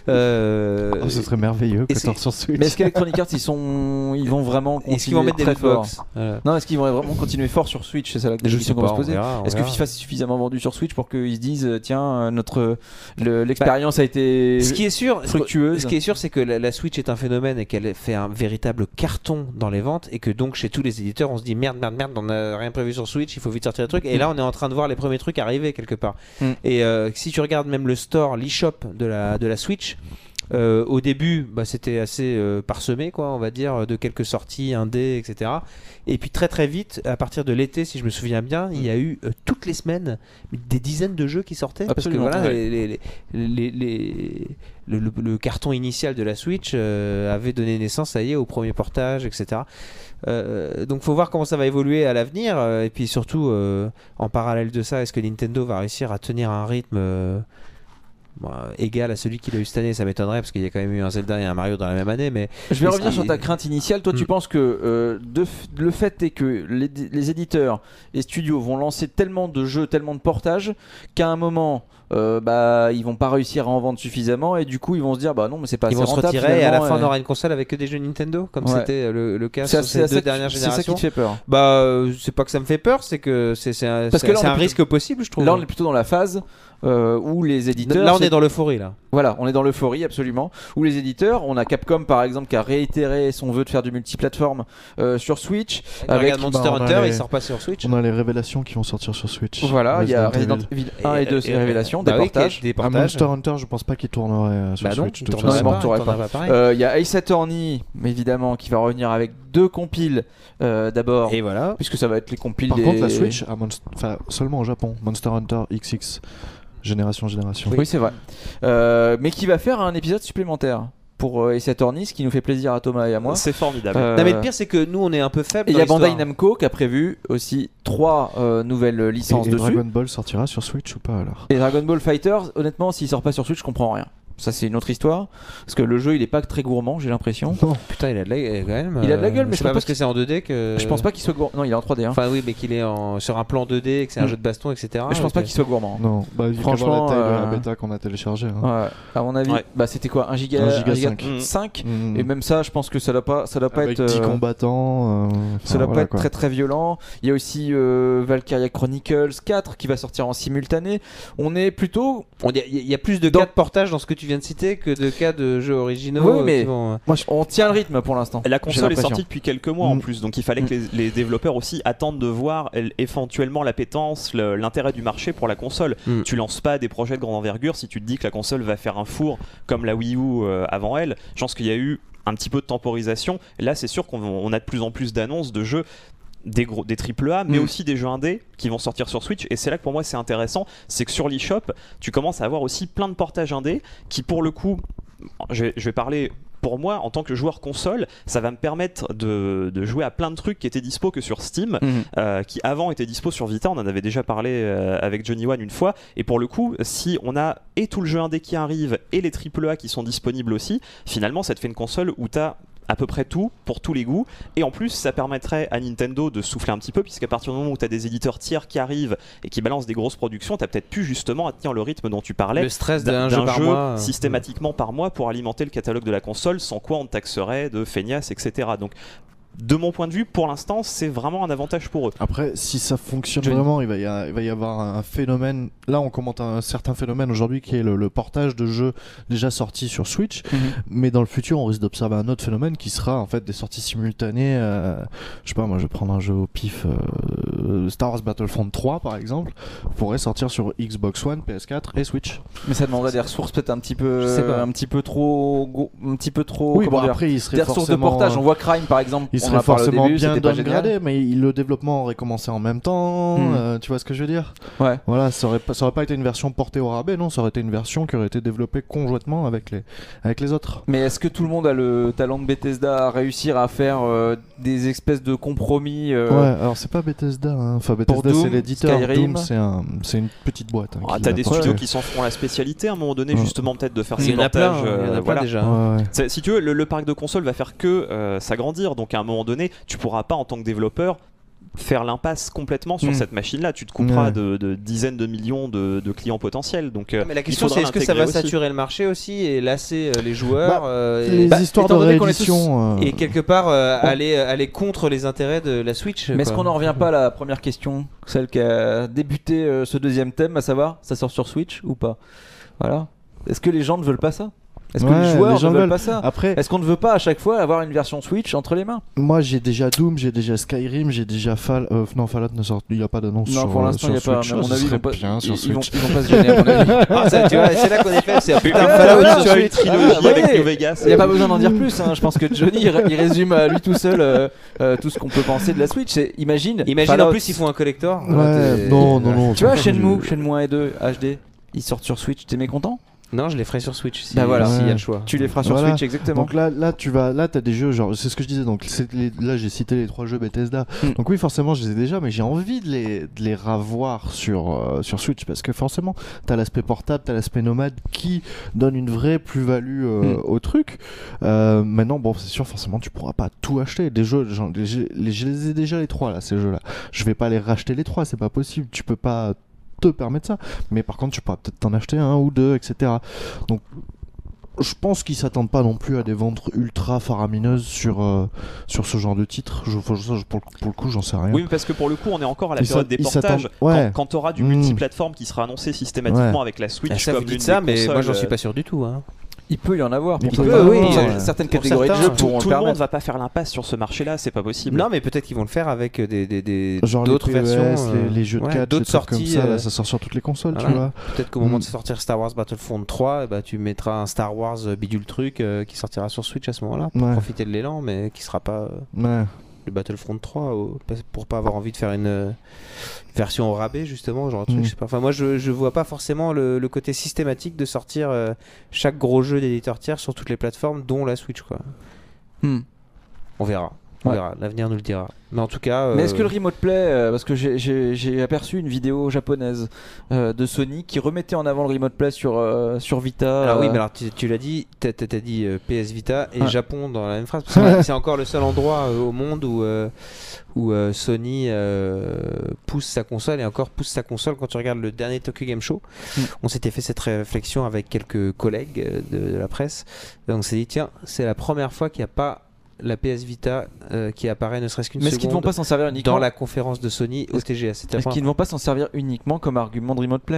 Euh, Oh, ce serait merveilleux et que c'est- tu sur Switch. Mais est-ce qu'Electronic Arts ils sont, ils vont vraiment continuer Est-ce qu'ils vont mettre des très loot fort box Voilà. Non, est-ce qu'ils vont vraiment continuer fort sur Switch? C'est ça la Je question sais qu'on va pas, se on poser. verra, on Est-ce que verra. FIFA c'est suffisamment vendu sur Switch pour qu'ils se disent euh, tiens euh, notre le- l'expérience a été Ce qui est sûr, fructueuse. ce qui est sûr, c'est que la, la Switch est un phénomène et qu'elle fait un véritable carton dans les ventes et que donc chez tous les éditeurs, on se dit merde, merde, merde, on n'a rien prévu sur Switch, il faut vite sortir le truc. Et là, on est en train de voir les premiers trucs arriver quelque part. Mm. Et euh, si tu regardes même le store, l'eShop de la de la Switch. Euh, au début, bah, c'était assez euh, parsemé, quoi, on va dire, de quelques sorties, indé, et cetera. Et puis très très vite, à partir de l'été, si je me souviens bien, il y a eu euh, toutes les semaines des dizaines de jeux qui sortaient. Absolument, parce que voilà, ouais. les, les- les- les- le, le- le carton initial de la Switch euh, avait donné naissance, ça y est, au premier portage, et cetera. Euh, donc faut voir comment ça va évoluer à l'avenir. euh, et puis surtout, euh, en parallèle de ça, est-ce que Nintendo va réussir à tenir un rythme euh, bon, égal à celui qu'il a eu cette année? Ça m'étonnerait parce qu'il y a quand même eu un Zelda et un Mario dans la même année. Mais Je vais mais revenir ce sur qui- ta crainte initiale. Toi, tu Mm. penses que euh, de f- le fait est que les, les éditeurs et studios vont lancer tellement de jeux, tellement de portages, qu'à un moment, euh, bah, ils vont pas réussir à en vendre suffisamment et du coup, ils vont se dire bah non, mais c'est pas ils assez vont se rentable. retirer et à la finalement, fin on et- aura une console avec que des jeux Nintendo comme Ouais. c'était le, le cas C'est sur c'est ces à ça deux que- dernières c'est ça qui générations. te fait peur. Bah euh, c'est pas que ça me fait peur, c'est que c'est c'est un, Parce c'est- que là, on c'est est un plutôt- risque possible, je trouve. Là, on est plutôt dans la phase euh, où les éditeurs. Là, on c'est- est dans l'euphorie là. Voilà, on est dans l'euphorie absolument. Où les éditeurs, on a Capcom par exemple qui a réitéré son vœu de faire du multiplateforme euh, sur Switch. Avec- Regarde Monster bah, on a Hunter, les- il sort pas sur Switch. On a les révélations qui vont sortir sur Switch. Voilà, il y a Resident Resident Evil. Evil un et deux, c'est et- révélations, bah des oui, portages. des Ah, portages. Monster Hunter, je pense pas qu'il tournerait euh, sur Bah non, Switch. il de toute tournerait façon. Non, pas, il tournerait il tournerait pas. pas pareil. Euh, Il y a Ace Attorney, évidemment, qui va revenir avec deux compiles euh, d'abord, Et voilà. puisque ça va être les compiles Par des... contre, la Switch, a Monst- enfin, seulement au Japon, Monster Hunter X X, génération génération. Oui, c'est vrai. Euh, mais qui va faire un épisode supplémentaire pour euh, Ace Attorney, ce qui nous fait plaisir à Thomas et à moi. C'est formidable. Euh, Non mais le pire c'est que nous on est un peu faible. Et il dans y a Bandai l'histoire. Namco qui a prévu aussi trois euh, nouvelles Et, licences et dessus. Dragon Ball sortira sur Switch ou pas alors? Et Dragon Ball Fighters, honnêtement, s'il sort pas sur Switch, je comprends rien. Ça, c'est une autre histoire. Parce que le jeu, il est pas très gourmand, j'ai l'impression. Non. Putain, il a de la gueule quand même. Il a de la gueule, mais c'est je pas pense parce pas que c'est en deux D que. Je pense pas qu'il soit gourmand. Non, il est en trois D. Hein. Enfin oui, mais qu'il est en... sur un plan deux D, que c'est un Mm. jeu de baston, et cetera. Mais je pense et pas que- qu'il soit gourmand. Non, bah, il Franchement, Franchement, la taille de euh, la bêta qu'on a téléchargée. hein. Ouais. À mon avis, Ouais. bah c'était quoi, un giga, Un giga cinq. cinq. Mm. Et même ça, je pense que ça doit pas, ça doit pas Avec être. dix euh, combattants. euh, Ça enfin, doit voilà, pas être quoi. très très violent. Il y a aussi euh, Valkyria Chronicles quatre qui va sortir en simultané. On est plutôt On- Il y, a- il y a plus de Dans- cas de portage dans ce que tu viens viens de citer que de cas de jeux originaux. Oui, euh, mais qui vont, euh, Moi, je- on tient le rythme pour l'instant. La J'ai console est l'impression. sortie depuis quelques mois en Mm. plus, donc il fallait que les, les développeurs aussi attendent de voir euh, éventuellement l'appétence, le- l'intérêt du marché pour la console. Mm. Tu lances pas des projets de grande envergure si tu te dis que la console va faire un four comme la Wii U euh, avant elle. Je pense qu'il y a eu un petit peu de temporisation. Là, c'est sûr qu'on on a de plus en plus d'annonces de jeux. Des, gros, des triple A mais Mm. aussi des jeux indés qui vont sortir sur Switch, et c'est là que pour moi c'est intéressant, c'est que sur l'eShop tu commences à avoir aussi plein de portages indés qui pour le coup, je vais, je vais parler pour moi en tant que joueur console, ça va me permettre de, de jouer à plein de trucs qui étaient dispo que sur Steam, Mhm. euh, qui avant étaient dispo sur Vita. On en avait déjà parlé euh, avec Johnny One une fois, et pour le coup si on a et tout le jeu indé qui arrive et les triple A qui sont disponibles aussi, finalement ça te fait une console où tu as à peu près tout, pour tous les goûts, et en plus ça permettrait à Nintendo de souffler un petit peu, puisqu'à partir du moment où tu as des éditeurs tiers qui arrivent et qui balancent des grosses productions, tu as peut-être plus justement à tenir le rythme dont tu parlais, le stress d'un d'un jeu d'un par jeu mois. euh, systématiquement par mois pour alimenter le catalogue de la console, sans quoi on te taxerait de feignasse, et cetera. Donc de mon point de vue, pour l'instant, c'est vraiment un avantage pour eux. Après, si ça fonctionne Johnny. vraiment, il va, y a- il va y avoir un phénomène. Là, on commente un certain phénomène aujourd'hui qui est le, le portage de jeux déjà sortis sur Switch. Mhm. Mais dans le futur, on risque d'observer un autre phénomène qui sera en fait des sorties simultanées. euh, je sais pas, moi, je vais prendre un jeu au pif. euh, Star Wars Battlefront trois, par exemple, pourrait sortir sur Xbox One, P S quatre et Switch. Mais ça demanderait des ressources peut-être un petit peu, Je sais pas. un petit peu trop, go- un petit peu trop. oui, comment bon, dire, après, il serait des ressources de forcément, portage. On voit Crime par exemple. Il on serait en parle au forcément début, bien c'était pas génial. downgradé, mais il- le développement aurait commencé en même temps. Hmm. euh, tu vois ce que je veux dire? Ouais. Voilà, ça aurait, pas, ça aurait pas été une version portée au rabais, non, ça aurait été une version qui aurait été développée conjointement avec les, avec les autres. Mais est-ce que tout le monde a le talent de Bethesda à réussir à faire euh, des espèces de compromis euh, Ouais, alors c'est pas Bethesda, hein. Enfin Bethesda Doom, c'est l'éditeur, Skyrim. Doom c'est un, c'est une petite boîte. Hein, Ah, qui t'as l'a des porté. studios qui s'en feront la spécialité à un moment donné, Ouais. justement peut-être de faire Il ces y en a plein, portages. hein, il y en a euh, plein voilà. déjà. Ouais, ouais. C'est- Si tu veux, le, le parc de consoles va faire que euh, s'agrandir, donc à un moment donné, tu pourras pas en tant que développeur faire l'impasse complètement sur Mm. cette machine-là. Tu te couperas Ouais. de, de dizaines de millions de, de clients potentiels. Donc, euh, Mais la il question faudra c'est est-ce que ça va l'intégrer aussi. saturer le marché aussi et lasser euh, les joueurs Bah, euh, et, Les Bah, histoires de étant donné qu'on est tous- réédition. euh, et quelque part euh, aller, aller contre les intérêts de la Switch. Mais est-ce quoi. qu'on n'en revient pas à la première question, celle qui a débuté euh, ce deuxième thème, à savoir, ça sort sur Switch ou pas? Voilà. Est-ce que les gens ne veulent pas ça? Est-ce que Ouais, les joueurs les gens ne veulent veulent. pas ça? Après, Est-ce qu'on ne veut pas à chaque fois avoir une version Switch entre les mains? moi j'ai déjà Doom, j'ai déjà Skyrim, j'ai déjà Fall. euh, non, Fallout ne sort. Il n'y a pas d'annonce Non, sur pour l'instant, il sur n'y a pas. Switch. Mais à Ah, mon ce avis, ils serait vont pas, bien ils, sur ils vont, Switch. ils vont pas se gêner, à mon avis. Ah, ça, tu vois, c'est là qu'on est fait. C'est un putain de Putain, Fallout Fallout sur sur Switch. une trilogie Ah, avec ouais. New Vegas. Il n'y a pas besoin d'en dire plus. Hein. Je pense que Johnny il, ré- il résume à lui tout seul euh, euh, tout ce qu'on peut penser de la Switch. C'est, imagine. Imagine Fallout. en plus ils font un collector. Ouais, non, non, non. Tu vois, franchement, Shenmue, je- Shenmue un et deux H D, ils sortent sur Switch. T'es mécontent? Non, je les ferai sur Switch si Bah voilà. s'il y a Ouais. le choix. Tu les feras sur Voilà. Switch, exactement. Donc là, là, tu vas, là, t'as des jeux, genre, c'est ce que je disais. Donc c'est les- là, j'ai cité les trois jeux Bethesda. Mm. Donc oui, forcément, je les ai déjà, mais j'ai envie de les, de les revoir sur euh, sur Switch parce que forcément, t'as l'aspect portable, t'as l'aspect nomade qui donne une vraie plus-value euh, Mm. au truc. Euh, maintenant, bon, c'est sûr, forcément, tu pourras pas tout acheter. Des jeux, genre, les- les- les- je les ai déjà les trois là, ces jeux-là. Je vais pas les racheter les trois, c'est pas possible. Tu peux pas te permettre ça. Mais par contre, tu pourras peut-être t'en acheter un ou deux, et cetera. Donc je pense qu'ils s'attendent pas non plus à des ventes ultra faramineuses sur, euh, sur ce genre de titre. Je, faut- ça, je- pour, le, pour le coup, j'en sais rien. Oui, mais parce que pour le coup, on est encore à la Ils période s'att- des ils portages. s'attendent- ouais. Quand, quand tu auras du Mm. multiplateforme qui sera annoncé systématiquement Ouais. avec la Switch Ah, ça, comme vous l'une dites ça, des mais consoles, moi j'en suis euh, pas sûr du tout. Hein. Il peut y en avoir. Il Pour peut, certains- oui, certaines- ouais. certaines Pour catégories de certains, jeux tout, pourront tout le le monde permettre. va pas faire l'impasse sur ce marché-là, c'est pas possible. Non, mais peut-être qu'ils vont le faire avec euh, des, des, des- Genre d'autres les P E S, versions, euh, les, les jeux de ouais, catch, d'autres des trucs comme sorties. ça, euh, là, ça sort sur toutes les consoles, tu voilà. vois. Peut-être qu'au moment Mm. de sortir Star Wars Battlefront trois, eh ben, tu mettras un Star Wars euh, bidule truc euh, qui sortira sur Switch à ce moment-là pour Ouais. profiter de l'élan, mais qui sera pas euh, Ouais. le Battlefront trois au- pour pas avoir envie de faire une euh, version au rabais justement, genre un truc, Mm. je sais pas. Enfin moi je, je vois pas forcément le, le côté systématique de sortir euh, chaque gros jeu d'éditeur tiers sur toutes les plateformes dont la Switch quoi. Hmm. On verra. On Ouais. verra, l'avenir nous le dira. Mais en tout cas. euh, Mais est-ce que le remote play, euh, parce que j'ai- j'ai j'ai aperçu une vidéo japonaise euh, de Sony qui remettait en avant le remote play sur, euh, sur Vita. Alors oui, euh, mais alors tu, tu l'as dit, t'as t'as- t'as dit euh, P S Vita et Ouais. Japon dans la même phrase. Parce que c'est encore le seul endroit euh, au monde où, euh, où euh, Sony euh, pousse sa console et encore pousse sa console. Quand tu regardes le dernier Tokyo Game Show, Mm. on s'était fait cette réflexion avec quelques collègues euh, de, de la presse. Et on s'est dit, tiens, c'est la première fois qu'il n'y a pas la P S Vita euh, qui apparaît ne serait-ce qu'une Mais est-ce qu'ils ne vont seconde pas s'en servir uniquement dans la conférence de Sony au Est-ce- T G S. C'était la Est-ce qu'ils ne vont pas s'en servir uniquement comme argument de remote play?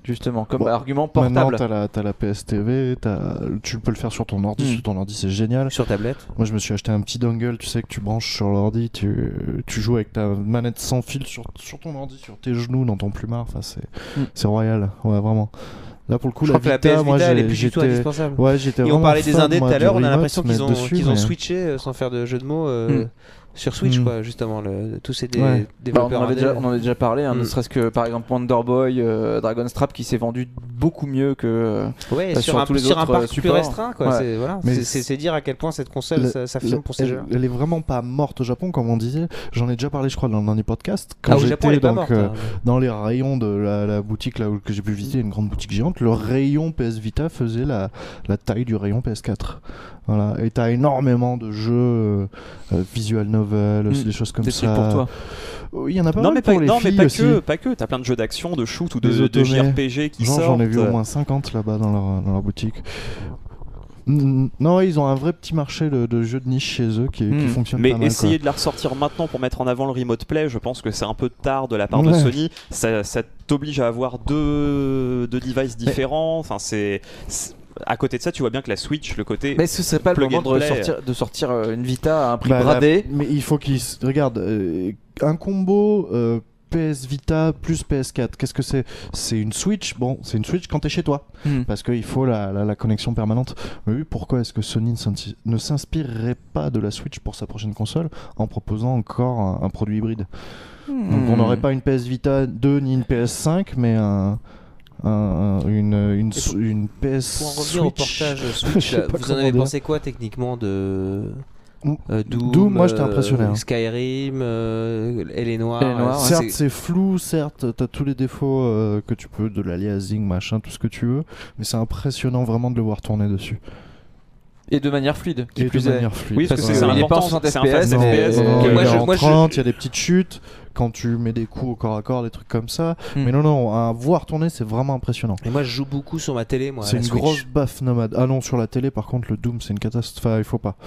justement, comme Bon, argument Maintenant, portable. t'as la, t'as la P S T V, t'as- tu peux le faire sur ton ordi. Mm. Sur ton ordi, c'est génial. Sur tablette. Moi, je me suis acheté un petit dongle, tu sais, que tu branches sur l'ordi. Tu, tu joues avec ta manette sans fil sur, sur ton ordi, sur tes genoux, dans ton plumard. Enfin, c'est, Mm. c'est royal. Ouais, vraiment. Là, pour le coup, Je la crois que la Vita, P S moi, Vita, elle est j'ai- plus du tout j'étais- indispensable. Ouais, j'étais Et on vraiment parlait des fan, indés tout moi, à du l'heure, on a remote, l'impression qu'ils mettre ont, dessus, qu'ils ont mais- switché, euh, sans faire de jeu de mots, euh, Mm. sur Switch, Mm. quoi, justement, le, tous ces dé- Ouais. Bah, on, développeurs en avait déjà, indés. on en a déjà parlé, hein, Mm. ne serait-ce que par exemple Wonder Boy, euh, Dragonstrap qui s'est vendu beaucoup mieux que. euh, Ouais, euh, sur, sur un, tous les sur un autres, parc euh, plus supports. restreint, quoi. Ouais. C'est, voilà. Mais c'est, c'est, c'est dire à quel point cette console, Le- ça, ça filme pour ces elle, jeux. elle est vraiment pas morte au Japon, comme on disait. J'en ai déjà parlé, je crois, dans le dernier podcast. Quand Ah, au j'étais Japon, elle est pas donc morte. euh, hein. dans les rayons de la, la boutique là où que j'ai pu visiter, une grande boutique géante, le rayon P S Vita faisait la, la taille du rayon P S quatre. Voilà. Et t'as énormément de jeux euh, euh, visual novel, Mm. des choses comme des ça. trucs pour toi. Oui, il y en a pas Non mal mais pas, pour les non, mais filles pas aussi. que, pas que. T'as plein de jeux d'action, de shoot ou de, Des de automés. J R P G qui Genre, sortent. j'en ai vu au moins cinquante là-bas dans leur, dans leur boutique. Mm, Non, ils ont un vrai petit marché de, de jeux de niche chez eux qui, qui Mm. fonctionne Mais pas mal. essayer quoi. de la ressortir maintenant pour mettre en avant le Remote Play, je pense que c'est un peu tard de la part de Ouais. Sony. Ça, ça t'oblige à avoir deux, deux devices différents. Enfin, c'est, c'est- à côté de ça, tu vois bien que la Switch, le côté. Mais ce serait pas le Plug moment and de play. sortir, de sortir euh, une Vita à un prix Bah, bradé. là, mais il faut qu'ils s- regarde euh, un combo euh, P S Vita plus P S quatre. Qu'est-ce que c'est? C'est une Switch. Bon, c'est une Switch quand t'es chez toi, Hmm. parce qu'il faut la, la, la connexion permanente. Mais oui, pourquoi est-ce que Sony ne s'inti- ne s'inspirerait pas de la Switch pour sa prochaine console en proposant encore un, un produit hybride? Donc Hmm. on n'aurait pas une P S Vita deux ni une P S cinq, mais un, un- un- une, une, Et pour- une P S Pour en revenir au Switch. portage Je Switch, sais là, pas vous en comment avez dire. pensé quoi techniquement de Mm. euh, Doom, Doom, moi, j'étais euh, impressionné, hein. Skyrim, euh, Elle est noire. Elle est noire, euh, Certes, c'est- c'est flou, certes, t'as tous les défauts euh, que tu peux, de l'aliasing, machin, tout ce que tu veux, mais c'est impressionnant vraiment de le voir tourner dessus. Et de manière fluide. Qui Et plus de est. manière fluide. Oui, parce que Ouais. c'est Il est pas en important, soixante c'est un F P S, fast Non, F P S. non, donc, il moi, est je- en moi, je- trente, il y a des petites chutes quand tu mets des coups au corps à corps, des trucs comme ça. Hmm. Mais non, non, à voir tourner, c'est vraiment impressionnant. Et moi, je joue beaucoup sur ma télé, moi. à C'est la une Switch. grosse baffe nomade. Ah non, sur la télé, par contre, le Doom, c'est une catastrophe. Enfin, il faut pas.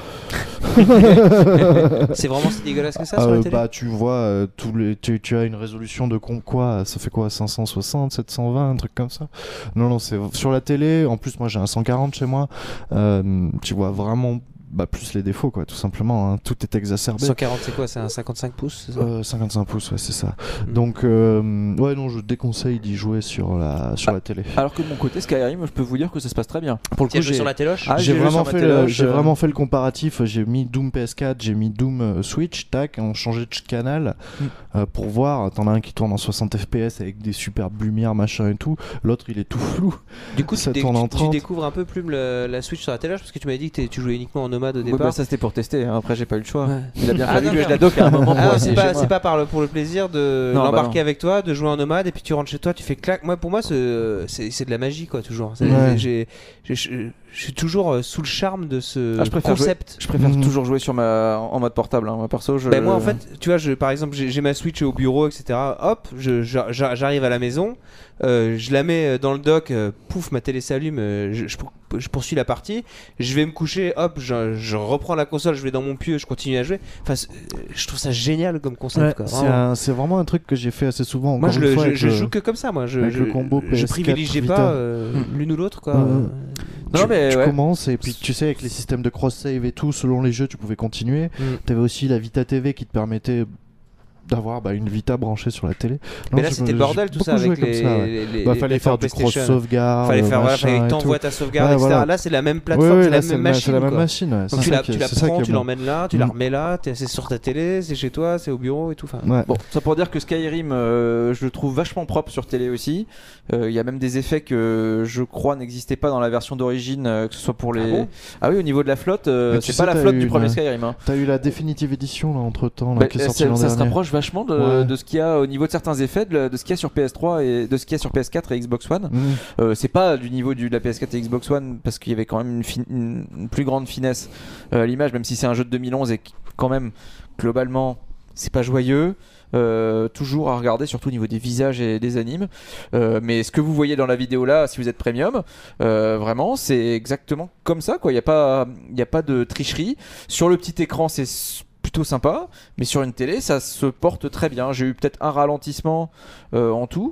C'est vraiment si dégueulasse que ça sur Euh, la télé. bah, tu vois, euh, tous les, tu, tu as une résolution de con, quoi, ça fait quoi, cinq cent soixante, sept cent vingt, un truc comme ça. Non, non, c'est sur la télé. En plus, moi, j'ai un cent quarante chez moi. Euh, tu vois vraiment, bah, plus les défauts, quoi, tout simplement. Hein. Tout est exacerbé. cent quarante, c'est quoi? C'est un cinquante-cinq pouces, c'est ça? Euh, cinquante-cinq pouces, ouais, c'est ça. Mm. Donc, euh, ouais, non, je déconseille d'y jouer sur la, sur Ah. la télé. Alors que de mon côté, Skyrim, je peux vous dire que ça se passe très bien. Pour le Tu as coup, joué j'ai sur la téloche? Ah, j'ai j'ai joué vraiment, sur ma fait le, téloche, j'ai euh, vraiment fait le comparatif. J'ai mis Doom P S quatre, j'ai mis Doom euh, Switch, tac, on changeait de canal Mm. euh, pour voir. T'en as un qui tourne en soixante F P S avec des superbes lumières, machin et tout. L'autre, il est tout flou. Du coup, ça tu, dé- tourne en tu- tu trente. découvres un peu plus le- la Switch sur la téloche parce que tu m'avais dit que t'es- tu jouais uniquement en nomade au Ouais, départ. bah, ça c'était pour tester, hein. Après j'ai pas eu le choix. Ouais. Il a bien Ah, fallu que je d'accord. la dock à un moment pour Ah ouais, essayer c'est pas, chez moi. c'est pas par le, pour le plaisir de Non, bah l'embarquer non. avec toi, de jouer en nomade et puis tu rentres chez toi, tu fais clac. Moi, pour moi, c'est, c'est, c'est de la magie, quoi, toujours. C'est- Ouais. j'ai- j'ai- je je suis toujours euh, sous le charme de ce Ah, je préfère concept. Je préfère Mhm. toujours jouer sur ma... en mode portable. Hein. Moi perso, je. Ben moi en fait, tu vois, je, par exemple, j'ai, j'ai ma Switch au bureau, et cetera. Hop, je, j'a- j'a- j'arrive à la maison, euh, je la mets dans le dock, euh, pouf, ma télé s'allume, euh, je, je, pour- je poursuis la partie, je vais me coucher, hop, je, je reprends la console, je vais dans mon pieu, je continue à jouer. Enfin, c'est- euh, je trouve ça génial comme concept. Ouais, quoi, c'est, vraiment. un- c'est vraiment un truc que j'ai fait assez souvent. Moi, encore je, une le, fois, je, avec je le- joue que comme ça, moi. Je, avec je, le combo je P S quatre privilégie Vita. pas euh, Hmm. l'une ou l'autre, quoi. Ouais, Euh, ouais. Non, tu, mais tu ouais. commences et puis tu sais avec les systèmes de cross-save et tout, selon les jeux tu pouvais continuer. Mm. T'avais aussi la Vita T V qui te permettait d'avoir bah, une Vita branchée sur la télé. Mais Non, là, je- c'était le j'ai bordel tout beaucoup ça joué avec comme les. ça, ouais. les- les- Bah, les fallait faire du PlayStation. cross-sauvegarde, Fallait faire, voilà, machin fallait que et t'envoies tout. ta sauvegarde, Ouais, et cetera. voilà. Là, c'est la même Ouais, plateforme, ouais, c'est là, la c'est même le- machine. c'est la même quoi. machine. ouais. Donc C'est tu ça la, qui- tu la c'est ça prends, qui est tu bon. l'emmènes là, tu la Mm. remets là, t'es- c'est sur ta télé, c'est chez toi, c'est au bureau et tout. Enfin, Ouais. Bon, ça pour dire que Skyrim, euh, je le trouve vachement propre sur télé aussi. Euh, Il y a même des effets que je crois n'existaient pas dans la version d'origine, euh, que ce soit pour les. Ah bon Ah oui, au niveau de la flotte, euh, Mais tu c'est sais, pas la t'as flotte eu du une- premier Skyrim. Hein. T'as eu la définitive édition là entre temps Bah, qui est ça sortie l'an ça se dernier. rapproche vachement de, Ouais. de ce qu'il y a au niveau de certains effets, de, de ce qu'il y a sur P S trois et de ce qu'il y a sur P S quatre et Xbox One. Mm. Euh, c'est pas du niveau du, de la P S quatre et Xbox One parce qu'il y avait quand même une, fin- une- une plus grande finesse euh, à l'image, même si c'est un jeu de deux mille onze et que, quand même globalement c'est pas joyeux. Euh, toujours à regarder, surtout au niveau des visages et des animes. Euh, mais ce que vous voyez dans la vidéo là, si vous êtes premium, euh, vraiment, c'est exactement comme ça. Il n'y a pas, il y a pas de tricherie. Sur le petit écran, c'est s- plutôt sympa, mais sur une télé, ça se porte très bien. J'ai eu peut-être un ralentissement euh, en tout.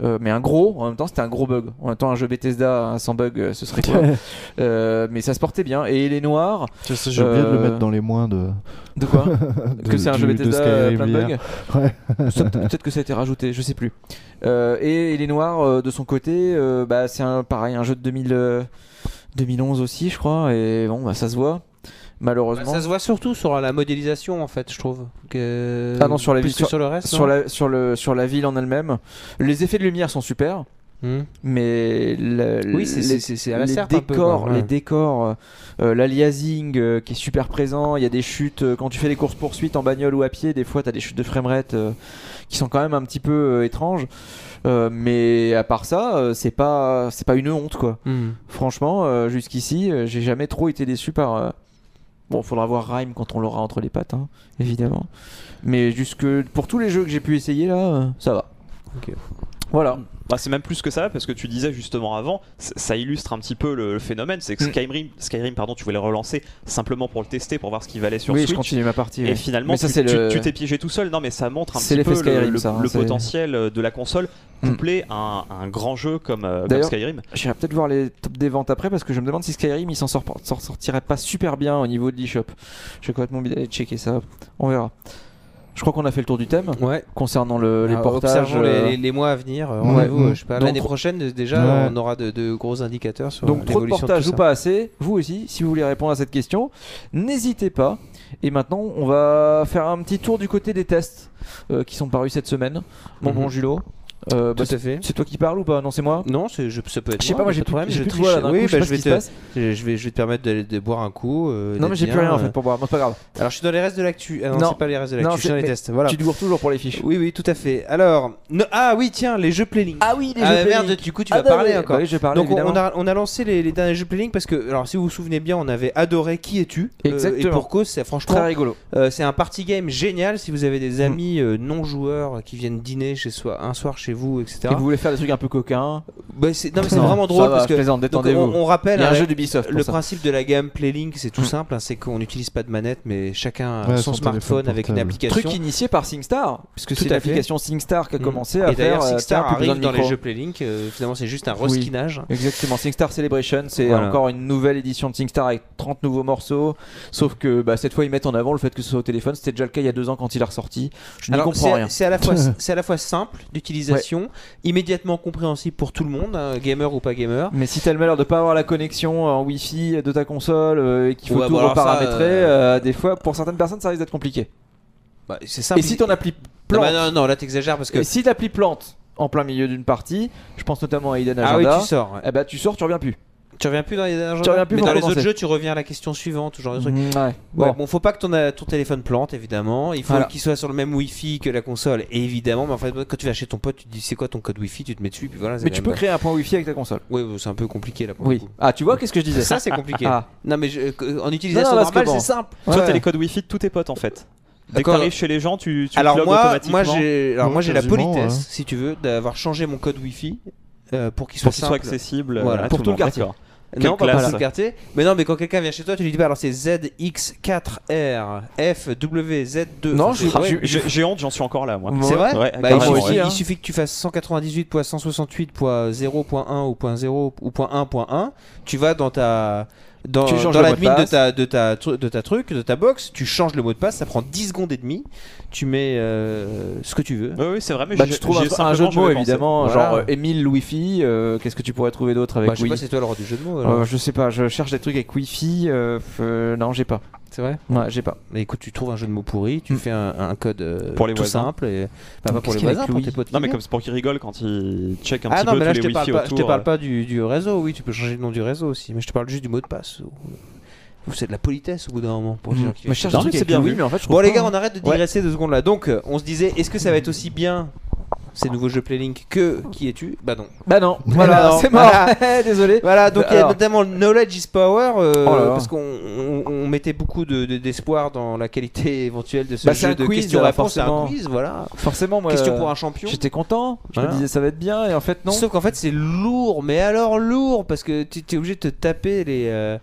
Euh, mais un gros, en même temps c'était un gros bug. En même temps un jeu Bethesda sans bug, euh, ce serait quoi euh, Mais ça se portait bien. Et les noirs. Ça, ça, j'ai oublié de le mettre dans les moins de. De quoi de, Que c'est un du, jeu Bethesda Skyrim plein de bugs. Ouais. Ça, peut-être que ça a été rajouté, je sais plus. Euh, et, et les noirs euh, de son côté, euh, bah c'est un pareil un jeu de deux mille, euh, deux mille onze aussi, je crois. Et bon, bah ça se voit. Malheureusement. Bah, ça se voit surtout sur la modélisation en fait, je trouve. Que... Ah non, sur la Plus ville, que sur, sur le reste. sur la sur le sur la ville en elle-même. Les effets de lumière sont super. Hmm. Mais le, oui, c'est, les, c'est, c'est à la les serpe décors, un peu, ouais. les décors, euh, l'aliasing euh, qui est super présent. Il y a des chutes euh, quand tu fais des courses poursuites en bagnole ou à pied. Des fois, t'as des chutes de framerate euh, qui sont quand même un petit peu euh, étranges. Euh, mais à part ça, euh, c'est pas c'est pas une honte quoi. Hmm. Franchement, euh, jusqu'ici, euh, j'ai jamais trop été déçu par. Euh... Bon, faudra voir Rime quand on l'aura entre les pattes, hein, évidemment. Mais jusque pour tous les jeux que j'ai pu essayer là, euh, ça va. Ok. Voilà. Bah, c'est même plus que ça, parce que tu disais justement avant, ça illustre un petit peu le, le phénomène, c'est que Skyrim, Skyrim pardon, tu voulais le relancer simplement pour le tester, pour voir ce qu'il valait sur oui, Switch. Oui, je continue ma partie. Et oui. finalement, mais ça, tu, c'est tu, le... tu t'es piégé tout seul. Non, mais ça montre un c'est petit peu Skyrim, le, le, ça, le c'est... potentiel de la console couplé à un, un grand jeu comme, euh, comme Skyrim. J'irai peut-être voir les top des ventes après, parce que je me demande si Skyrim il s'en sort, s'en sortirait pas super bien au niveau de l'eShop. Je vais complètement oublié d'aller checker ça. On verra. Je crois qu'on a fait le tour du thème ouais. concernant le, les ah, portages. Euh... Les, les mois à venir. Rendez-vous, ouais. je sais pas, Donc, l'année prochaine, déjà, ouais. on aura de, de gros indicateurs sur donc, l'évolution. Donc, trop de portages de ou pas assez, vous aussi, si vous voulez répondre à cette question, n'hésitez pas. Et maintenant, on va faire un petit tour du côté des tests euh, qui sont parus cette semaine. Mon mm-hmm. bon Julo. Euh, bah, Tout à fait. C'est toi qui parles ou pas? Non, c'est moi. Non, c'est, je, ça peut être. Je sais pas, moi j'ai plus, j'ai plus de voix là d'un coup, je sais pas ce qui se passe. Je vais, je vais te permettre de, de boire un coup. Euh, non, mais j'ai bien, plus rien en euh... fait pour boire. Bon, c'est pas grave. Alors je suis dans les restes de l'actu. Ah, non, non, c'est pas les restes de l'actu. Non, je suis dans les tests. Voilà. Tu devours toujours pour les fiches. Oui, oui, tout à fait. Alors, no... ah oui, tiens, les jeux Playlink. Ah oui, les ah, jeux merde, Playlink. du coup, tu ah, vas parler oui, encore. Bah oui, je vais parler. Donc évidemment. on a, on a lancé les, les derniers jeux Playlink parce que, alors si vous vous souvenez bien, on avait adoré Qui es-tu. Exactement. Euh, et pour cause, c'est franchement très rigolo. Euh, c'est un party game génial si vous avez des amis euh, non joueurs qui viennent dîner chez soi un soir chez vous, et cetera. Et vous voulez faire des trucs un peu coquins. Bah, c'est, non mais c'est non, vraiment drôle va, parce que plaisante, donc, on, on rappelle il y a un hein, jeu d'Ubisoft le ça. principe de la gamme Playlink c'est tout mmh. simple hein, c'est qu'on n'utilise pas de manette mais chacun ouais, son, son smartphone avec une application. Truc initié par SingStar puisque tout c'est l'application SingStar qui a mmh. commencé à et faire. d'ailleurs SingStar euh, arrive dans les jeux Playlink. Euh, finalement c'est juste un reskinage. Oui, exactement. SingStar Celebration c'est voilà. encore une nouvelle édition de SingStar avec trente nouveaux morceaux. Sauf que bah, cette fois ils mettent en avant le fait que ce soit au téléphone. C'était déjà le cas il y a deux ans quand il est ressorti. Je ne comprends c'est, rien. C'est à la fois c'est à la fois simple d'utilisation, ouais. immédiatement compréhensible pour tout le monde, hein, gamer ou pas gamer. Mais si t'as le malheur de pas avoir la connexion en Wi-Fi de ta console euh, et qu'il faut ouais, tout bah reparamétrer, ça, euh... euh, des fois pour certaines personnes ça risque d'être compliqué. Bah, c'est simple. Et si ton appli plante, non, bah, non, non, là t'exagères parce que. Et si l'appli plante en plein milieu d'une partie, je pense notamment à Hidden Agenda. Ah oui, tu sors. Ouais. Eh bah tu sors, tu reviens plus. Tu reviens plus dans les tu reviens plus mais dans les commencer. autres jeux, tu reviens à la question suivante, ce genre de truc. Mmh, ouais. Bon. Ouais, bon, faut pas que ton, ton téléphone plante, évidemment. Il faut voilà. qu'il soit sur le même Wi-Fi que la console, évidemment. Mais en fait, quand tu vas chez ton pote, tu te dis c'est quoi ton code Wi-Fi, tu te mets dessus, puis voilà. Mais tu peux pas... créer un point Wi-Fi avec ta console. Oui, c'est un peu compliqué là. Pour oui. Ah, tu vois, qu'est-ce que je disais? Ça, c'est compliqué. Ah. Non, mais je, en utilisation non, non, normale, bon. c'est simple. Toi, ouais. t'as les codes Wi-Fi de tous tes potes en fait. Dès que t'arrives chez les gens, tu, tu alors plugs moi, automatiquement. moi j'ai, alors ouais, moi j'ai la politesse, ouais. si tu veux, d'avoir changé mon code Wifi euh, pour qu'il soit, pour qu'il soit accessible voilà, à pour tout, tout le le quartier. Non, pas pour tout le quartier. Mais non, mais quand quelqu'un vient chez toi, tu lui dis pas alors c'est Z X quatre R F W Z deux. Non, enfin, j'ai, j'ai, j'ai honte, j'en suis encore là, moi. C'est vrai. Ouais, bah, il, suffit, aussi, hein. il suffit que tu fasses cent quatre-vingt-dix-huit point cent soixante-huit point zéro point un ou point zéro ou point un point un. Tu vas dans ta dans, dans l'admin de, de, ta, de, ta, de ta truc, de ta box, tu changes le mot de passe, ça prend dix secondes et demie, tu mets euh, ce que tu veux. Oui, oui c'est vrai, mais bah, j'ai, tu trouves un, un jeu de mots évidemment, voilà. Genre euh, Emile Wi-Fi, euh, qu'est-ce que tu pourrais trouver d'autre avec bah, je sais Wi-Fi? pas, c'est toi le roi du jeu de mots. Euh, je sais pas, je cherche des trucs avec Wi-Fi, euh, euh, non j'ai pas. C'est vrai? Ouais, j'ai pas. Mais écoute, tu trouves un jeu de mots pourri, tu mm. fais un, un code euh, pour les tout voisins. simple et bah, pas pour les voisins, pour tes potes. Non, mais comme c'est pour qu'ils rigolent quand ils checkent un ah petit non, peu mais là, tous je les te Wi-Fi parle pas, autour. Je te parle pas du, du réseau, oui, tu peux changer le nom du réseau aussi, mais je te parle juste du mot de passe. C'est de la politesse au bout d'un moment pour les gens qui mais je cherche un truc c'est bien oui mais en fait je bon les gars pas. On arrête de digresser ouais. deux secondes là. Donc on se disait est-ce que ça va être aussi bien ces nouveaux jeux Playlink que Qui es-tu? Bah non. Bah non. Voilà, non. C'est mort. Voilà. Désolé. Voilà, donc il y a notamment Knowledge is Power euh, oh parce qu'on on, on mettait beaucoup de, de, d'espoir dans la qualité éventuelle de ce bah, jeu de questions-réponses. C'est un quiz, voilà. Forcément, moi. Question pour un champion. J'étais content. Je voilà. me disais ça va être bien et en fait non. Sauf qu'en fait c'est lourd, mais alors lourd parce que tu es obligé de te taper les. Euh,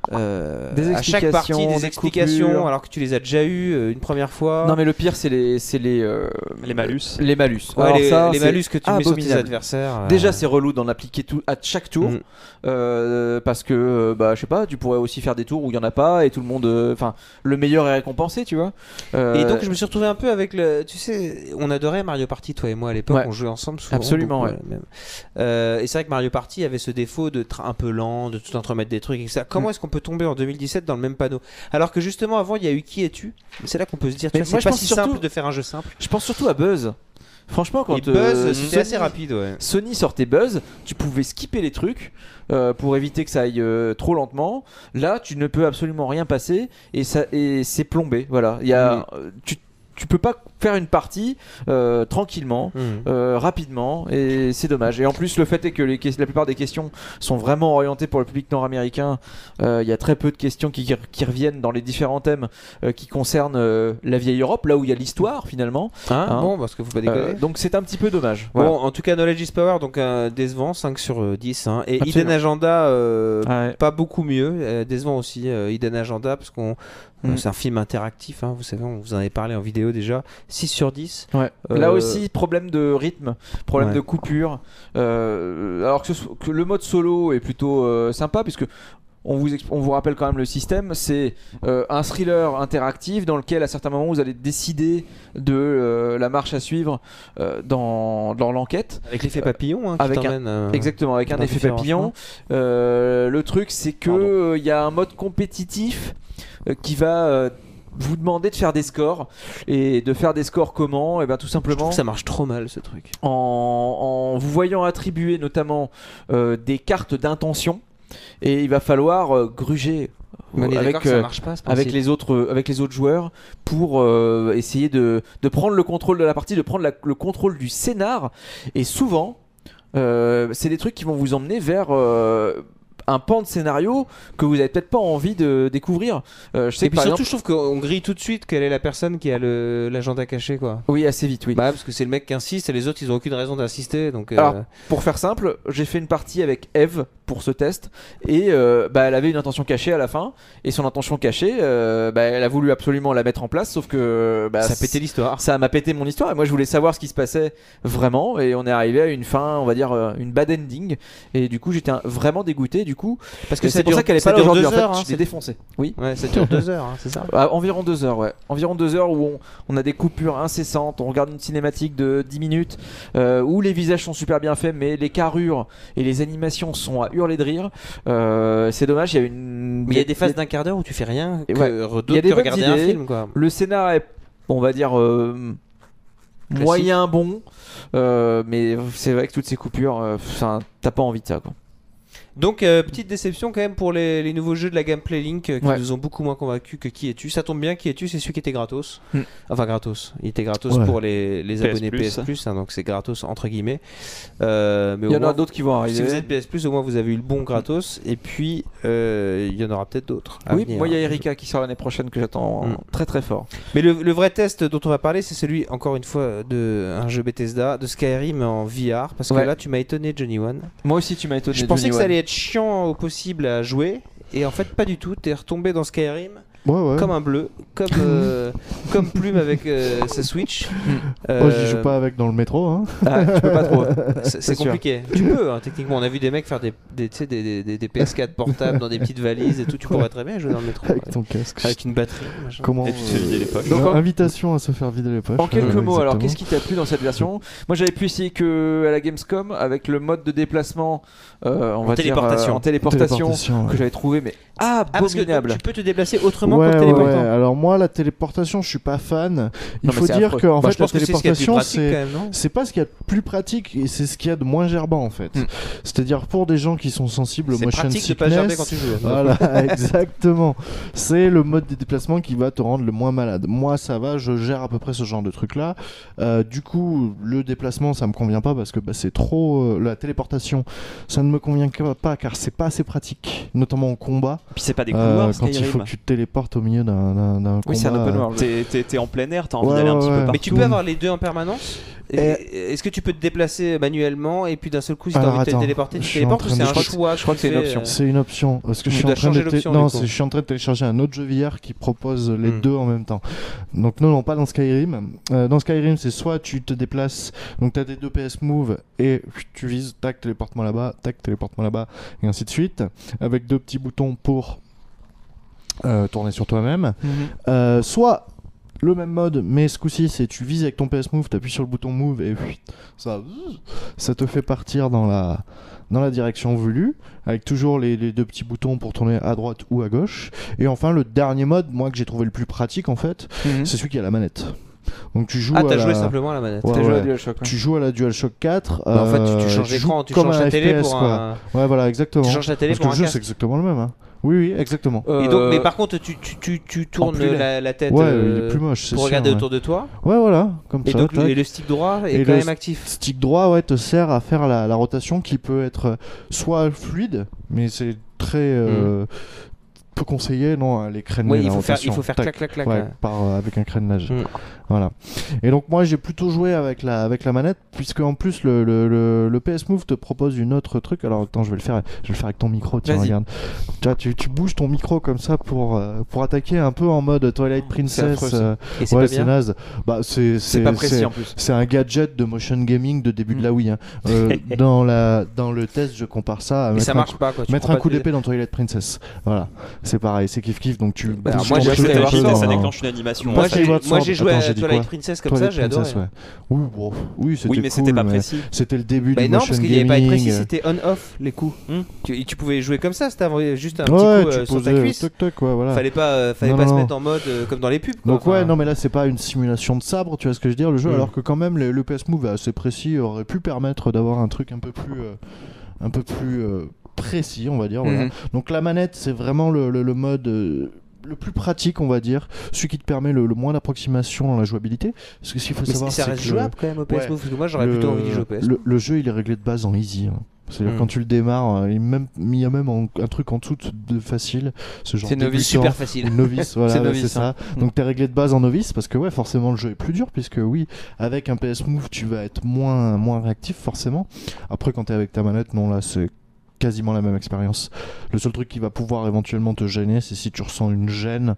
Euh, des à chaque partie des, des explications coupures. Alors que tu les as déjà eues euh, une première fois. Non mais le pire c'est les c'est les euh, les malus. Les malus. Ouais, alors, les, les, ça. les c'est malus que tu mets sur tes abominable. adversaires. euh, Déjà, c'est relou d'en appliquer tout à chaque tour, Mm. euh, parce que euh, bah je sais pas, tu pourrais aussi faire des tours où il y en a pas et tout le monde, enfin le meilleur est récompensé, tu vois. Euh, Et donc je me suis retrouvé un peu avec le, tu sais, on adorait Mario Party toi et moi à l'époque, Ouais. on jouait ensemble souvent. Absolument, beaucoup, ouais. euh, même. Euh, et c'est vrai que Mario Party avait ce défaut de tra- un peu lent, de tout entremettre des trucs et cetera. Comment Mm. est-ce qu'on peut tomber en deux mille dix-sept dans le même panneau alors que justement avant il y a eu Qui es-tu? C'est là qu'on peut se dire, tu Mais vois, moi, c'est je pas pense si surtout- simple de faire un jeu simple. je pense surtout à Buzz. Franchement, quand Et Buzz, euh, c'était Sony- assez rapide, ouais. Sony sortait Buzz, tu pouvais skipper les trucs euh, pour éviter que ça aille euh, trop lentement. Là, tu ne peux absolument rien passer et ça et c'est plombé. Voilà, il y a Mm. euh, tu tu peux pas faire une partie euh, tranquillement. Mhm. Euh, rapidement et c'est dommage. Et en plus le fait est que les que- la plupart des questions sont vraiment orientées pour le public nord-américain. Euh, Il y a très peu de questions qui, qui reviennent dans les différents thèmes euh, qui concernent euh, la vieille Europe, là où il y a l'histoire finalement. Hein Hein bon, parce que faut pas déconner. Euh, donc c'est un petit peu dommage. Voilà. Bon, en tout cas, Knowledge is Power, donc un décevant, cinq sur dix. Hein. Et Absolument. Hidden Agenda, euh, Ouais. pas beaucoup mieux. Euh, décevant aussi, euh, Hidden Agenda, parce qu'on Mm. euh, c'est un film interactif, hein, vous savez, on vous en avait parlé en vidéo déjà. six sur dix. Ouais. Euh, Là aussi, problème de rythme, problème Ouais. de coupure. Euh, alors que, ce soit- que le mode solo est plutôt euh, sympa, puisque on vous, exp- on vous rappelle quand même le système. C'est euh, un thriller interactif dans lequel, à certains moments, vous allez décider de euh, la marche à suivre euh, dans, dans l'enquête. Avec l'effet papillon, hein, qui avec un- t'emmène, euh, Exactement, avec un dans effet différents papillon. chemins. Euh, le truc, c'est que Pardon. euh, il y a un mode compétitif euh, qui va euh, vous demander de faire des scores. Et de faire des scores comment? Et bien tout Je trouve simplement que ça marche trop mal ce truc. en, en vous voyant attribuer notamment euh, des cartes d'intention. Et il va falloir euh, gruger Mais on est avec, d'accord que ça euh, marche pas, ce avec, principe. les autres, avec les autres joueurs pour euh, essayer de, de prendre le contrôle de la partie, de prendre la- le contrôle du scénar. Et souvent, euh, c'est des trucs qui vont vous emmener vers euh, un pan de scénario que vous n'avez peut-être pas envie de découvrir. Euh, je sais Et que puis par surtout, exemple, je trouve qu'on grille tout de suite quelle est la personne qui a le- l'agenda caché, quoi. oui, assez vite, oui. Bah, parce que c'est le mec qui insiste et les autres ils ont aucune raison d'insister. Donc, euh, Alors, pour faire simple, j'ai fait une partie avec Eve pour ce test et euh, bah, elle avait une intention cachée à la fin et son intention cachée, euh, bah, elle a voulu absolument la mettre en place, sauf que bah, ça a pété l'histoire. ça m'a pété mon histoire et moi je voulais savoir ce qui se passait vraiment et on est arrivé à une fin, on va dire euh, une bad ending et du coup j'étais un- vraiment dégoûté du coup Parce que et ça c'est pour dure- ça qu'elle est ça pas là dure aujourd'hui deux en fait, heures, hein, je l'ai c'est- défoncé. Oui. Ouais, ça dure deux heures, hein, c'est ça. Ah, environ deux heures, ouais. Environ deux heures où on, on a des coupures incessantes, on regarde une cinématique de dix minutes euh, où les visages sont super bien faits, mais les carrures et les animations sont à hurler de rire. Euh, c'est dommage, il y a une. Mais il y a des phases d'un quart d'heure où tu fais rien Et que ouais. re- Il y a d'autres des que bonnes regarder un idées. film, quoi. Le scénar est, on va dire, euh, Classique. moyen bon, euh, mais c'est vrai que toutes ces coupures, euh, enfin, t'as pas envie de ça, quoi. Donc, euh, petite déception quand même pour les, les nouveaux jeux de la Gameplay Link euh, qui Ouais. nous ont beaucoup moins convaincus que Qui es-tu. Ça tombe bien, Qui es-tu, c'est celui qui était gratos. Hmm. Enfin, gratos. Il était gratos Ouais. pour les, les P S abonnés P S Plus. Plus, hein, donc c'est gratos entre guillemets. Euh, mais Il y au en moins, a d'autres qui vont arriver. si vous êtes P S Plus, au moins vous avez eu le bon gratos. Et puis, euh, il y en aura peut-être d'autres. à Oui, venir. moi il y a Erika qui sort l'année prochaine que j'attends Mm. très très fort. Mais le, le vrai test dont on va parler, c'est celui, encore une fois, de un jeu Bethesda, de Skyrim en V R. Parce que Ouais. là, tu m'as étonné, Johnny One. Moi aussi tu m'as étonné. Je pensais Johnny que ça One. allait être chiant au possible à jouer. Et en fait, pas du tout. T'es retombé dans Skyrim Ouais, ouais. comme un bleu, comme, euh, comme Plume avec euh, sa Switch. Moi, j'y Euh, joue pas avec dans le métro. Hein. Ah, tu peux pas trop. C'est C'est c'est sûr. compliqué. Tu peux, hein, techniquement. On a vu des mecs faire des, des, tu sais, des, des, des P S quatre portables dans des petites valises et tout. Tu pourrais très bien jouer dans le métro. Avec ouais. ton casque. Avec une batterie. machin. Comment Et puis te vider les poches. Donc, en- Invitation à se faire vider les poches. En quelques Ouais, mots, alors exactement. qu'est-ce qui t'a plu dans cette version? Moi j'avais pu essayer que à la Gamescom avec le mode de déplacement euh, on En va dire, téléportation. euh, en téléportation, Téléportation, ouais. que j'avais trouvé mais Ah, parce que abominable. tu peux te déplacer autrement Ouais, qu'en ouais, téléportant. ouais. Alors moi, la téléportation, je suis pas fan. Il Non, mais faut c'est dire affreux. que en Bah, fait, je pense la que c'est ce qu'il y a de plus téléportation, pratique c'est quand même, non? c'est pas ce qu'il y a de plus pratique et c'est ce qu'il y a de moins gerbant en fait. Hmm. C'est-à-dire pour des gens qui sont sensibles au C'est motion pratique de pas sickness. gerber quand tu joues. Voilà, exactement. C'est le mode de déplacement qui va te rendre le moins malade. Moi, ça va, je gère à peu près ce genre de truc-là. Euh, du coup, le déplacement, ça me convient pas parce que bah, c'est trop. euh, la téléportation, ça ne me convient pas car c'est pas assez pratique, notamment au combat. Puis c'est pas des Euh, couloirs, quand il faut Skyrim. que tu te téléportes au milieu d'un d'un- d'un Oui, c'est un combat. open world. T'es- T'es t'es en plein air, t'as envie Ouais, d'aller un ouais, petit ouais. peu partout. Mais tu peux avoir les deux en permanence. Et- Est-ce que tu peux te déplacer manuellement et puis d'un seul coup, si tu as Alors, envie de te attends, téléporter, je tu suis téléportes en ou train c'est de- un je crois que choix je crois que c'est une fais, option. euh, C'est une option. Parce que je Tu suis en dois train de changer té- l'option, non, du coup. c'est- je suis en train de télécharger un autre jeu V R qui propose les Hmm. deux en même temps. Donc non, non, pas dans Skyrim. Euh, dans Skyrim, c'est soit tu te déplaces, donc tu as tes deux P S Move et tu vises, tac, téléporte-moi là-bas, tac, téléporte-moi là-bas, et ainsi de suite, avec deux petits boutons pour euh, tourner sur toi-même. Euh, soit le même mode, mais ce coup-ci, c'est tu vises avec ton P S Move, tu appuies sur le bouton Move et puis ça, ça te fait partir dans la, dans la direction voulue, avec toujours les, les deux petits boutons pour tourner à droite ou à gauche. Et enfin, le dernier mode, moi que j'ai trouvé le plus pratique en fait, Mhm. c'est celui qui a la manette. Donc tu joues Ah, à t'as la... joué simplement à la manette. Ouais, T'as joué à ouais. DualShock, ouais. Tu joues à la DualShock quatre. Bah, en fait, tu, euh, tu changes joues l'écran, tu comme changes un la télé F P S, pour quoi. un. Ouais, voilà, exactement. Tu changes la télé Parce que pour le un jeu, casque. c'est exactement le même. Hein. Oui, oui, exactement. Euh, Et donc, mais par contre, tu, tu, tu, tu tournes plus laid. la, la tête Ouais, euh, il est plus moche, c'est pour sûr, regarder ouais. autour de toi. Ouais, voilà, comme Et ça. donc, le, tac. et le stick droit est Et quand le même actif. Stick droit, ouais, te sert à faire la, la rotation qui peut être euh, soit fluide, mais c'est très euh, peu conseillé, non, les crénelés. Oui, il la faut faire, rotation. il faut faire Tac. clac, clac, clac. Ouais, là. par, euh, avec un crénelage. Mm. Voilà. Et donc moi j'ai plutôt joué avec la, avec la manette, puisque en plus le, le, le, le P S Move te propose une autre truc. Alors attends, je vais le faire, je vais le faire avec ton micro, tiens, Vas-y. regarde. Tu, vois, tu, tu bouges ton micro comme ça pour, euh, pour attaquer un peu en mode Twilight Princess. affreux, ça. euh, Et c'est ouais, pas c'est bien. naze. Bah, c'est, C'est pas précis c'est- en plus. c'est un gadget de motion gaming de début Mm. de la Wii. Hein. Euh, dans, la, dans le test, je compare ça à Mais mettre, ça un, marche coup, pas quoi. tu mettre prends un pas coup de- d'épée dans Twilight Princess. Voilà, c'est pareil, c'est kiff kiff. Donc tu Bah, bouges moi, ton j'ai truc joué un à peu Twilight dans- ça déclenche une animation. Moi, Ouais, j'ai, Skyward moi Sword. j'ai joué Attends, à j'ai dit Twilight quoi Princess comme Twilight ça, j'ai adoré. Princess, ouais. Oui, bon, oui, c'était Oui, mais c'était cool, pas mais précis. C'était le début Bah du non, motion parce qu'il n'y avait pas à être précis, gaming. c'était on-off les coups. Hmm. Tu, tu pouvais jouer comme ça, c'était un- juste un Ouais, petit coup tu euh, sur ta posais, cuisse. toc toc, ouais, voilà. Fallait pas, euh, fallait Non, pas non, se non. mettre en mode euh, comme dans les pubs. Quoi. Donc ouais, Enfin, non mais là c'est pas une simulation de sabre, tu vois ce que je veux dire, le jeu, Mm. alors que quand même le, le P S Move est assez précis, aurait pu permettre d'avoir un truc un peu plus, euh, un peu plus euh, précis, on va dire. Voilà. Mhm. Donc la manette, c'est vraiment le, le- le mode euh, le plus pratique, on va dire, celui qui te permet le, le moins d'approximation dans la jouabilité. Parce que ce qu'il faut mais savoir, ça c'est reste que le- jouable quand même au P S ouais, Move, parce que moi j'aurais le, plutôt envie d'y jouer au P S. le, le jeu, il est réglé de base en easy. Hein. C'est-à-dire Mm. quand tu le démarres, euh, il, même, il y a même en- un truc en dessous de facile, ce genre C'est novice, débutant. Super facile. Novice, voilà, C'est ouais, novice, c'est hein. ça. Donc t'es réglé de base en novice parce que ouais, forcément le jeu est plus dur puisque oui, avec un P S Move tu vas être moins moins réactif forcément. Après quand t'es avec ta manette, non là c'est quasiment la même expérience. Le seul truc qui va pouvoir éventuellement te gêner, c'est si tu ressens une gêne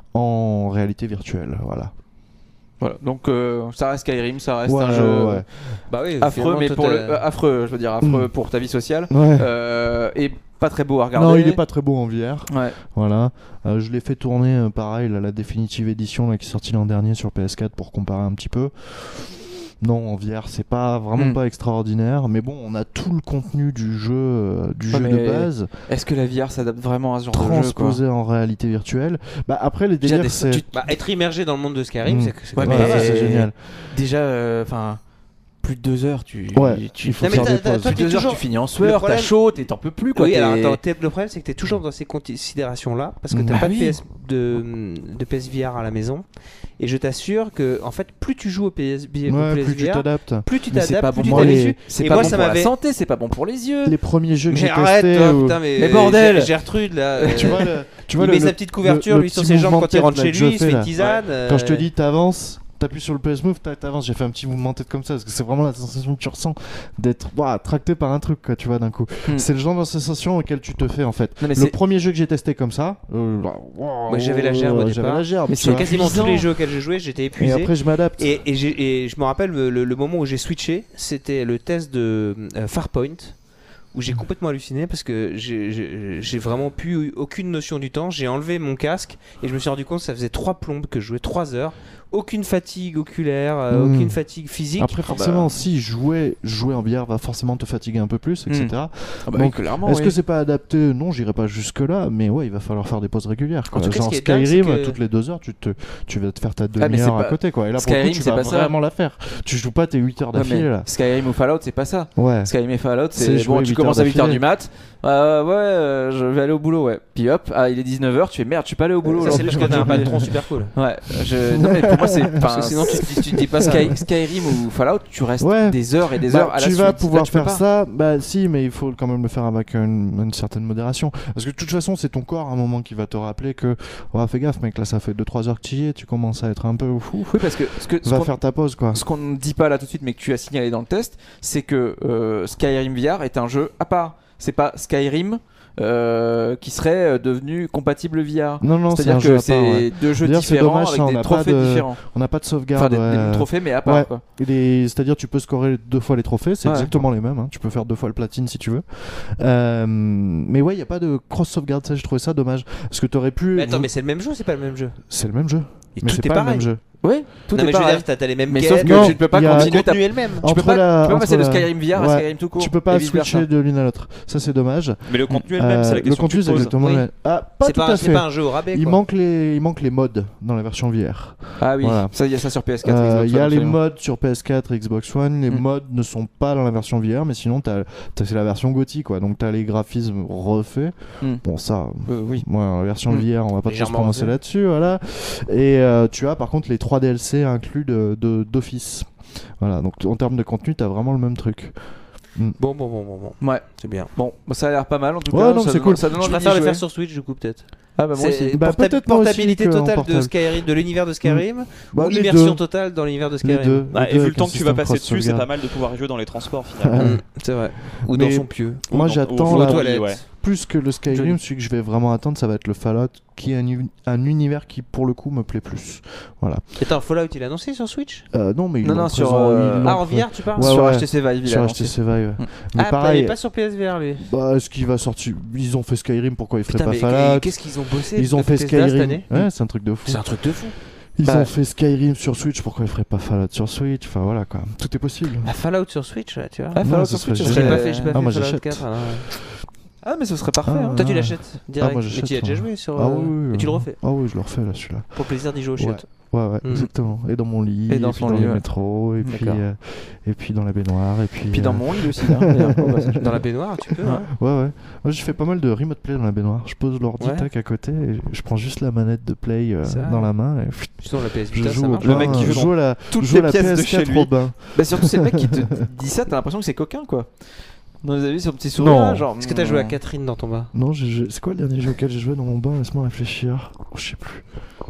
en réalité virtuelle, voilà. Voilà. Donc euh, ça reste Skyrim, ça reste Ouais, un jeu ouais. Bah oui, affreux, finalement, mais toi, pour le t'as- euh, affreux, je veux dire affreux Mm. pour ta vie sociale. Ouais. Euh, et pas très beau à regarder. Non, il est pas très beau en V R. Ouais. Voilà. Euh, je l'ai fait tourner euh, pareil, là, la définitive édition là, qui est sortie l'an dernier sur P S quatre pour comparer un petit peu. Non, en V R, c'est pas vraiment Mm. pas extraordinaire, mais bon, on a tout le contenu du jeu, euh, du Ouais, jeu mais de base Est-ce que la V R s'adapte vraiment à ce genre de jeu, quoi transposé en réalité virtuelle. Bah après les Déjà, délires, des- c'est tu- Bah, être immergé dans le monde de Skyrim, Mm. c'est c'est Ouais, quand mais même voilà, pas ça, mal. c'est génial. Déjà, enfin, plus de deux heures, tu. Ouais, tu il faut Non, mais faire t'as- des t'as- pauses. toi, plus t'es de deux heures, toujours- tu finis en le sueur, problème- t'as chaud, t'es- t'en peux plus, quoi. Oui, t'es- alors attends, t'es- le problème c'est que tu es toujours dans ces considérations-là parce que tu Mm. n'as Ah pas de, oui. P S, de, de P S V R à la maison. Et je t'assure que, en fait, plus tu joues au P S, V- au Ouais, P S plus tu V R, t'adaptes. plus tu Mais c'est pas t'adaptes, bon plus tu pour moi, les- t'habitues. C'est Et pas moi, bon ça pour la m'avait- santé, c'est pas bon pour les yeux. Les premiers jeux que j'ai Mais arrête, testés, toi, où- putain, mais, Mais euh, bordel. Ger- Gertrude là, tu euh, vois, le, tu vois il le, met le- sa petite couverture le- lui le sur petit ses jambes mouvement quand de il tête, rentre là, chez que je lui, il se fais, fait une là. tisane. Quand je te euh, dis t'avances, t'appuies sur le P S Move, tac, t'avances. J'ai fait un petit mouvement de tête comme ça parce que c'est vraiment la sensation que tu ressens d'être ouah, tracté par un truc, quoi, tu vois, d'un coup. Hmm. C'est le genre de sensation auquel tu te fais en fait. Non, mais Le c'est- premier jeu que j'ai testé comme ça, euh, Moi, j'avais la gerbe au j'avais départ. la gerbe. Mais tu c'est vois. quasiment tous épuisant. les jeux auxquels j'ai joué, j'étais Et épuisé. après je m'adapte. Et, et j'ai- et je me rappelle le, le- le moment où j'ai switché, c'était le test de euh, Farpoint, où j'ai complètement halluciné parce que j'ai- j'ai j'ai vraiment plus aucune notion du temps. J'ai enlevé mon casque et je me suis rendu compte que ça faisait trois plombes que je jouais trois heures. Aucune fatigue oculaire, euh, Mm. aucune fatigue physique. Après, forcément, si jouer, jouer en V R va forcément te fatiguer un peu plus, et cetera. Ah bah Donc, oui, clairement. Est-ce oui. que c'est pas adapté? Non, j'irai pas jusque-là, mais ouais, il va falloir faire des pauses régulières. Quoi. En tout cas, ce Genre qui est dingue, Skyrim, c'est que- toutes les deux heures, tu, te, tu vas te faire ta Ah, mais demi-heure c'est à pas- côté. Quoi. Et là, pour Skyrim, le coup, tu c'est vas pas ça. vraiment la faire. Tu joues pas tes huit heures Ouais, mais d'affilée, là. Skyrim ou Fallout, c'est pas ça. Ouais. Skyrim et Fallout, C'est c'est jouer bon, huit tu heures commences à huit heures d'affilée. du mat, Euh, ouais, euh, je vais aller au boulot, ouais. Puis hop, ah, il est dix-neuf heures, tu fais merde, je suis pas allé au boulot. Ça, c'est aujourd'hui. parce que t'as un patron super cool. Ouais, je... non mais pour moi c'est. Parce que sinon, tu, tu, tu te dis pas ça. Sky... Skyrim ou Fallout, tu restes Ouais. des heures et des Bah, heures à la tu suite. vas Là, pouvoir tu peux faire pas. ça, bah si, mais il faut quand même le faire avec une, une certaine modération. Parce que de toute façon, c'est ton corps à un moment qui va te rappeler que, oh, fais gaffe, mec, là ça fait deux trois heures que tu y es, tu commences à être un peu fou. Oui, parce que ce que ce Va qu'on- faire ta pause, quoi. ce qu'on ne dit pas là tout de suite, mais que tu as signalé dans le test, c'est que euh, Skyrim V R est un jeu à part. C'est pas Skyrim euh, qui serait euh, devenu compatible V R. Non, non, c'est un C'est-à-dire jeu que à part, ouais. c'est deux jeux D'ailleurs, c'est différents dommage, ça, avec on des n'a pas trophées de- différents. On n'a pas de sauvegarde. Enfin, des, des ouais. mêmes trophées, mais à part. Ouais. Quoi. Les- C'est-à-dire tu peux scorer deux fois les trophées, c'est Ouais. exactement les mêmes, hein. Tu peux faire deux fois le platine si tu veux. Euh, mais ouais, il n'y a pas de cross-sauvegarde, ça j'ai trouvé ça dommage. Parce que tu aurais pu... Mais attends, mais c'est le même jeu ou c'est pas le même jeu? C'est le même jeu. Et Mais tout c'est est pas le pareil. même jeu. Oui, tout Non, est mais je veux pareil. dire, t'as t'as les mêmes Mais quêtes. sauf que Non, tu ne peux pas il y a- le continuer ta. contenu est le même. Tu peux Entre pas, la- tu peux pas entre passer de la- Skyrim V R à Ouais. Skyrim tout court. Tu peux pas et vice-versa. switcher de l'une à l'autre. Ça c'est dommage. Mais le contenu est le même, c'est la Euh, question le que contenu tu c'est poses. exactement Oui. le même. Ah, pas C'est tout pas, à un- c'est fait. pas un jeu au rabais. Il quoi. manque les, il manque les mods dans la version V R. Ah oui, Voilà. ça il y a ça sur P S quatre. Euh, Xbox Il y a One, les absolument. mods sur P S quatre et Xbox One. Les Mm. mods ne sont pas dans la version V R, mais sinon t'as, t'as- c'est la version GOTY quoi. Donc t'as les graphismes refaits. Mm. Bon ça, Euh, oui. moi la version Mm. V R, on va pas trop se Légèrement prononcer refait. là-dessus, voilà. Et euh, tu as par contre les trois D L C inclus de, de- d'office. Voilà. Donc en termes de contenu, t'as vraiment le même truc. Bon, bon, bon, bon, bon. Ouais. C'est bien. Bon, bah, ça a l'air pas mal en tout Ouais, cas. non, ça c'est donne- cool. Ça donne Je envie d'y préfère le jouer. faire sur Switch du coup peut-être. Ah bah moi C'est aussi. Bah, porta- peut-être moi aussi portabilité qu'en totale de portable. Skyrim, de l'univers de Skyrim, Bah, ou les immersion deux. totale dans l'univers de Les Skyrim. deux. Bah, les et deux vu avec le temps un que tu vas système passer dessus, c'est cross-sauvegarde. pas mal de pouvoir y jouer dans les transports finalement. Mm, c'est vrai. Ou dans Mais- son pieu. Moi Ou dans- j'attends ou la- aux toilettes. ouais. plus que le Skyrim, Joli. celui que je vais vraiment attendre, ça va être le Fallout, qui est un, uni- un univers qui pour le coup me plaît plus. Voilà. Attends, Fallout il est annoncé sur Switch? Euh, non mais ils Non, l'ont non, sur, présent- euh, ils l'ont Ah, en pré- V R tu parles? Ouais, Sur ouais. H T C Vive, il a sur annoncé. H T C Vive. ouais. Mm. Mais Ah, pas, il pareil, est pas sur P S V R lui. bah, ce qui va sortir, ils ont fait Skyrim, pourquoi ils feraient Putain, pas mais Fallout? qu'est-ce qu'ils ont bossé Ils ont de fait Bethesda cette Skyrim. année? Ouais, c'est un truc de fou. C'est un truc de fou. Ils Bah, ont fait Skyrim sur Switch, pourquoi ils feraient pas Fallout sur Switch? Enfin voilà quoi, tout est possible. Bah, Fallout sur Switch là, tu vois. Ah, Non, Fallout ce sur serait Switch, ça J'ai génial. serait- pas fait, j'ai pas Ah, fait moi, Fallout j'achète. quatre. alors, ouais. Ah mais ce serait parfait. Ah, hein. Toi tu ouais. l'achètes direct, moi, mais j'achète, tu y as déjà ouais. joué sur. Ah euh, oui, oui, Et tu le oui. refais Ah oui, je le refais là celui-là. pour le plaisir d'y jouer au Ouais. chiottes. Ouais, ouais, Mm. exactement. Et dans mon lit, Et dans puis son dans lit, le ouais. métro, et puis, D'accord. euh, et puis dans la baignoire, et puis. Puis dans euh, mon lit aussi. hein, d'ailleurs. Oh, bah, ça, je- Dans la baignoire, tu peux. hein. Ouais, ouais. Moi, je fais pas mal de remote play dans la baignoire. Je pose l'ordi Ouais. tac à côté, et je prends juste la manette de play euh, Ça. dans la main, et pff, Sinon la P S je Vita ça joue au marche. Le bain, mec qui je joue joue à la, toutes je joue à les la pièces de P S quatre chez lui. au bain. Bah surtout c'est le mec qui te dit ça, t'as l'impression que c'est coquin quoi. Dans les avis sur petit sourire, Non. là, genre. Est-ce que t'as joué à mm. Catherine dans ton bas? Non, j'ai- j'ai- c'est quoi le dernier jeu auquel j'ai joué dans mon bain? Laisse-moi réfléchir. Oh, je sais plus.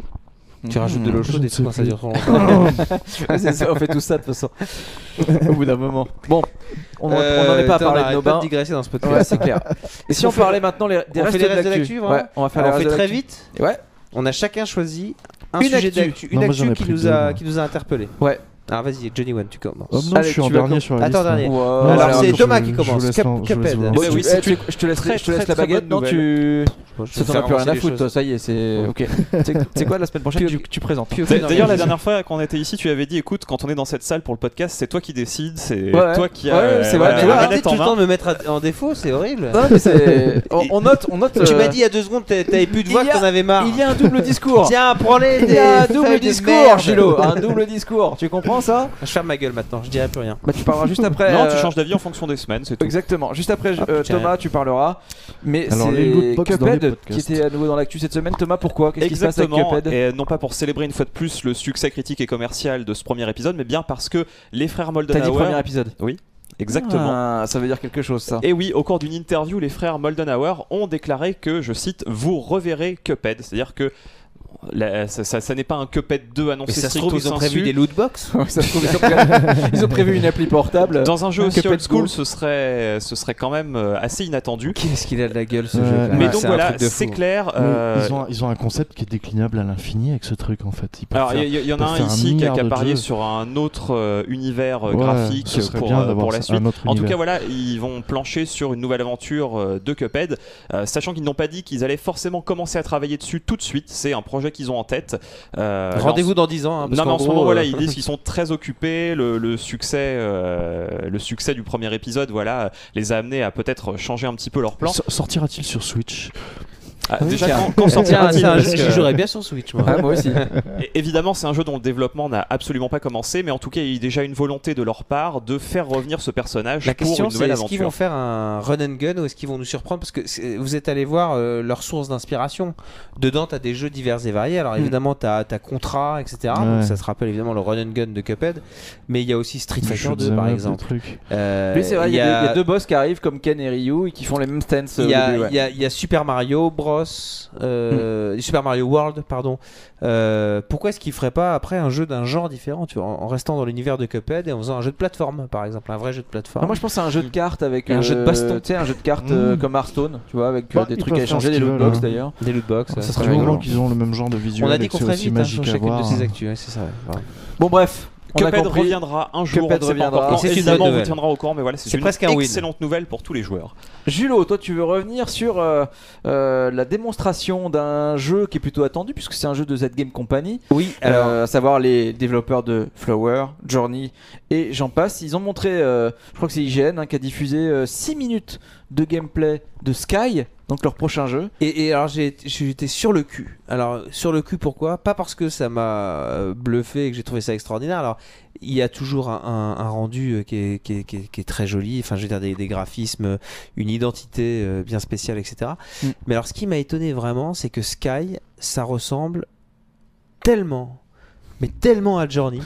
Tu rajoutes de l'eau Je chaude ne et sais tout quand ça plus. dure trop longtemps. Ouais, c'est ça, on fait tout ça de toute façon. Au bout d'un moment. Bon, on n'en Euh, est pas à putain, on parler de arrête nos pas bains. de digresser dans ce podcast. Ouais, c'est clair. Et si On on fait- parlait maintenant les, des on restes fait les restes de de l'actu, l'actu, vraiment ouais, on va faire Alors, on les fait restes de très l'actu. vite. Ouais. On a chacun choisi un Une sujet actu. d'actu, une Non, moi, j'en actu ai qui pris nous deux, a moi. qui nous a interpellé. Ouais. Alors vas-y, Johnny One, tu commences. Oh, non, Allez, je suis en tu vas dernier com- sur la Attends, liste. dernier. Ouais, Alors, alors, Alors c'est je- Thomas je- qui je commence. vous laisse Cup- lan- je vous laisse Cuphead. vous Bon, lancer. tu- oui, eh, c'est tu- une je te laisse, très, je te laisse très, la très baguette. bonne Non, tu. Bon, je Ça vais t'en faire a plus rien avancer à les foutre, choses. toi. Ça y est, c'est ok. C'est c'est quoi la semaine prochaine tu, tu présentes. Puis au D'a- final, D'ailleurs, la je- dernière fois qu'on était ici, tu avais dit écoute, quand on est dans cette salle pour le podcast, c'est toi qui décides, c'est Ouais, toi qui ouais, as c'est euh, vrai, la tu vois, manette Arrêtez tout en le temps main. de me mettre à- en défaut, c'est horrible. Non, mais c'est. On, on note, on note. Tu euh, m'as dit il y a deux secondes t'a- t'avais plus de voix, il y a- que t'en avais marre. Il y a un double discours. Tiens, prends-les. Il y a un des double feuilles de discours, merde. Gilo. Un double discours. Tu comprends ça? Je ferme ma gueule maintenant, je dirai plus rien. Bah, tu parleras juste après. Non, euh, tu changes d'avis en fonction des semaines, c'est tout. Exactement. Juste après, Ah, euh, putain. Thomas, tu parleras. Mais Alors, les c'est lootbox dans les Cuphead qui podcasts. était à nouveau dans l'actu cette semaine. Thomas, pourquoi? Qu'est-ce qui se passe avec Exactement, Cuphead? et non pas pour célébrer une fois de plus le succès critique et commercial de ce premier épisode, mais bien parce que les frères T'as dit Moldenhauer... premier épisode. Exactement. Ah, ça veut dire quelque chose, ça. Et oui, au cours d'une interview, les frères Moldenhauer ont déclaré que, je cite, vous reverrez Cuphead. C'est-à-dire que la- ça, ça- ça n'est pas un Cuphead deux annoncé Mais ça se stricto trouve, ils ont sensu. prévu des lootbox. Ça se trouve, ils, ont prévu, ils ont prévu une appli portable. Dans un jeu aussi Cuphead old school, Go. ce serait, ce serait quand même euh, assez inattendu. Qu'est-ce qu'il a de la gueule ce Ouais. jeu. Mais Ouais, donc c'est un voilà, truc de c'est fou. clair. Mais euh, Ils, ont, ils ont un concept qui est déclinable à l'infini avec ce truc en fait. Ils peuvent Alors, il faire- y, y- y en a peuvent un faire un ici qui a, milliard qui a de parié jeux. sur un autre euh, univers euh, Ouais, graphique ce serait pour, bien euh, d'avoir pour la un suite. autre En tout univers. cas, voilà, ils vont plancher sur une nouvelle aventure euh, de Cuphead, euh, sachant qu'ils n'ont pas dit qu'ils allaient forcément commencer à travailler dessus tout de suite. C'est un projet qu'ils ont en tête. Euh, Rendez-vous dans dix ans. hein, parce non mais qu'en en ce gros, moment euh, voilà ils disent qu'ils sont très occupés, le, le succès euh, le succès du premier épisode voilà les a amenés à peut-être changer un petit peu leur plan. S- Sortira-t-il sur Switch? Ah, Oui, déjà, tiens. quand, quand sortira C'est un jeu parce que que- je jouerais bien sur Switch, moi. Ah, moi aussi. Et évidemment, c'est un jeu dont le développement n'a absolument pas commencé, mais en tout cas, il y a eu déjà une volonté de leur part de faire revenir ce personnage La pour question, une c'est nouvelle est-ce qu'ils vont aventure. faire un run and gun ou est-ce qu'ils vont nous surprendre? Parce que c'est- vous êtes allé voir euh, leurs sources d'inspiration. Dedans, tu as des jeux divers et variés. Alors évidemment, tu as Contra, et cetera. Ouais. Donc ça se rappelle évidemment le run and gun de Cuphead. Mais il y a aussi Street Fighter Shoot deux, 'em par up, des exemple. trucs. Euh, Oui, c'est vrai, il y, a il deux- il y a deux boss qui arrivent comme Ken et Ryu et qui font les mêmes stances. Il au y, a, début, ouais. il y a- il y a Super Mario Bros, euh, Super Mario World, pardon. Euh, pourquoi est-ce qu'ils feraient pas après un jeu d'un genre différent, tu vois, en, en restant dans l'univers de Cuphead et en faisant un jeu de plateforme, par exemple, un vrai jeu de plateforme. Ah, moi je pense que c'est un jeu de cartes avec Un jeu de baston. tu sais, un jeu de cartes euh, Mmh. comme Hearthstone, tu vois, avec euh, Bah, des ils trucs à peuvent faire échanger, ce des qu'ils lootbox veulent, hein. d'ailleurs. Des lootbox, Ça ouais, serait c'est Du rigolo. moment qu'ils ont le même genre de visuel. On a et dit que qu'on c'est ferait aussi vite hein, magique sur à chacune voir, de ces hein. actus, ouais, c'est ça. Ouais. Bon bref, on a Cuphead compris. reviendra un jour, Cuphead on ne sait pas reviendra. encore quand. Et c'est une Évidemment, bonne on vous nouvelle. tiendra au courant, mais voilà, c'est C'est une presque un win. excellente nouvelle pour tous les joueurs. Julo, toi tu veux revenir sur euh, euh, la démonstration d'un jeu qui est plutôt attendu puisque c'est un jeu de Z Game Company, Oui, alors. euh, à savoir les développeurs de Flower, Journey et j'en passe. Ils ont montré, euh, je crois que c'est I G N hein, qui a diffusé six minutes de gameplay de Sky, donc leur prochain jeu. Et, et alors j'ai j'étais sur le cul. Alors sur le cul pourquoi? Pas parce que ça m'a euh, bluffé et que j'ai trouvé ça extraordinaire. Alors il y a toujours un, un- un rendu euh, qui est, qui, est, qui, est, qui est très joli. Enfin je veux dire des, des graphismes, une identité euh, bien spéciale, et cetera. Mm. Mais alors ce qui m'a étonné vraiment, c'est que Sky, ça ressemble tellement, mais tellement à Journey.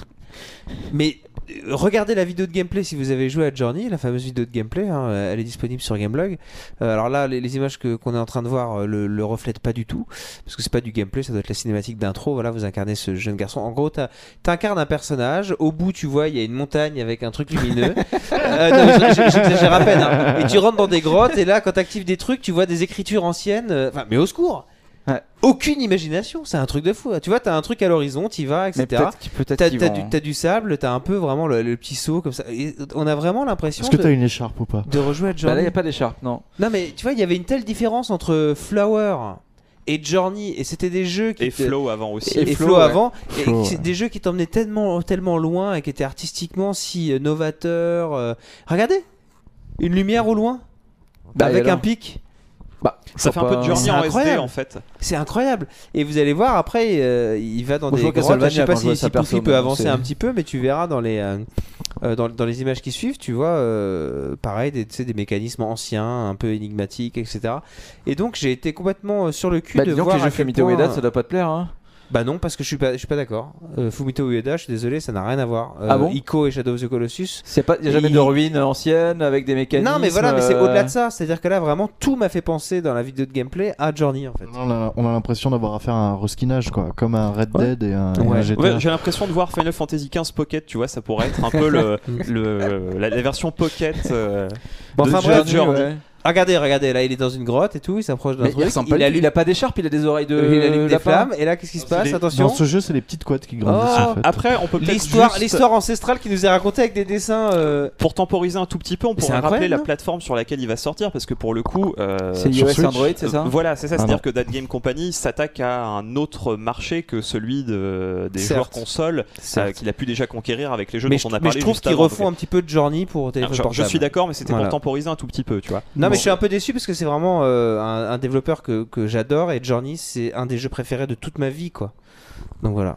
Mais euh, regardez la vidéo de gameplay si vous avez joué à Journey, la fameuse vidéo de gameplay, hein, elle est disponible sur Gameblog. Euh, alors là, les, les images que qu'on est en train de voir euh, le, le reflètent pas du tout, parce que c'est pas du gameplay, ça doit être la cinématique d'intro. Voilà, vous incarnez ce jeune garçon. En gros, t'as- t'incarnes un personnage. Au bout, tu vois, il y a une montagne avec un truc lumineux. Euh, non, mais j'- j'exagère à peine. Hein. Et tu rentres dans des grottes, et là, quand t'actives des trucs, tu vois des écritures anciennes. euh, Enfin, mais au secours. Ouais. Aucune imagination, c'est un truc de fou. Tu vois, t'as un truc à l'horizon, t'y vas, Mais et cetera. peut-être qu'ils- peut-être T'as qu'ils t'as vont- du, t'as du sable, t'as un peu vraiment le, le petit saut comme ça. Et on a vraiment l'impression Est-ce que de, t'as une écharpe ou pas? de rejouer à Bah Journey. là il n'y a pas d'écharpe, non. Non mais tu vois, il y avait une telle différence entre Flower et Journey, et c'était des jeux qui Et te- Flow avant aussi. et, Et et Flow, Flow ouais. avant, et Flow, c'est ouais. des jeux qui t'emmenaient tellement, tellement loin et qui étaient artistiquement si euh, novateurs. euh. Regardez, une lumière au loin, Bah, et avec alors un pic. Bah, Ça faut fait un peu pas- de Journey C'est en S D incroyable. en fait. C'est incroyable. Et vous allez voir après, euh, il va dans Moi, je des vois grottes. Je Castlevania sais pas quand je vois si, ça si perso, Poufy peut mais avancer c'est- un petit peu, mais tu verras dans les euh, euh, dans, dans les images qui suivent, tu vois, euh, pareil, des, tu sais, des mécanismes anciens, un peu énigmatiques, et cetera. Et donc j'ai été complètement euh, sur le cul Bah, de dis donc voir les à jeux quel Fumito point- Ueda ça doit pas te plaire hein. Bah non, parce que je suis pas, je suis pas d'accord. Euh, Fumito Ueda, je suis désolé, ça n'a rien à voir. Euh, Ah bon Ico et Shadow of the Colossus. Il n'y a jamais Il- de ruines anciennes avec des mécanismes. Non, mais voilà, mais c'est euh, au-delà de ça. C'est-à-dire que là, vraiment, tout m'a fait penser dans la vidéo de gameplay à Journey en fait. On a, on a l'impression d'avoir affaire à un reskinage, quoi, comme un Red Ouais. Dead et un, et Ouais. un G T A. Ouais, j'ai l'impression de voir Final Fantasy quinze Pocket, tu vois, ça pourrait être un peu le, le- la, la version Pocket. euh, Bon, de enfin Journey, bref, Journey. ouais. regardez, regardez, là, il est dans une grotte et tout, il s'approche d'un Mais il truc. ressemble pas il du tout. allume, Il a pas d'écharpe, il a des oreilles de. il allume des lapin. flammes. Et là, qu'est-ce qui se C'est passe? des- Attention. Dans ce jeu, c'est les petites couettes qui grandissent Oh, en fait. Après, on peut peut-être L'histoire, juste- l'histoire ancestrale qui nous est racontée avec des dessins. euh, Pour temporiser un tout petit peu, on C'est pourrait incroyable, rappeler la non plateforme sur laquelle il va sortir, parce que pour le coup, euh, C'est Sur iOS et Switch. Android, c'est ça euh, voilà, c'est ça, Ah c'est-à-dire non. que That Game Company s'attaque à un autre marché que celui de, des Certes. joueurs consoles euh, qu'il a pu déjà conquérir avec les jeux mais dont je, on a mais parlé je trouve juste qu'ils avant. refont Donc, un petit peu de Journey pour alors, téléphone je, je portable. suis d'accord, mais c'était Voilà. pour temporiser un tout petit peu, tu vois. Non, mais Bon. je suis un peu déçu parce que c'est vraiment euh, un, un développeur que, que j'adore et Journey, c'est un des jeux préférés de toute ma vie, quoi. Donc voilà.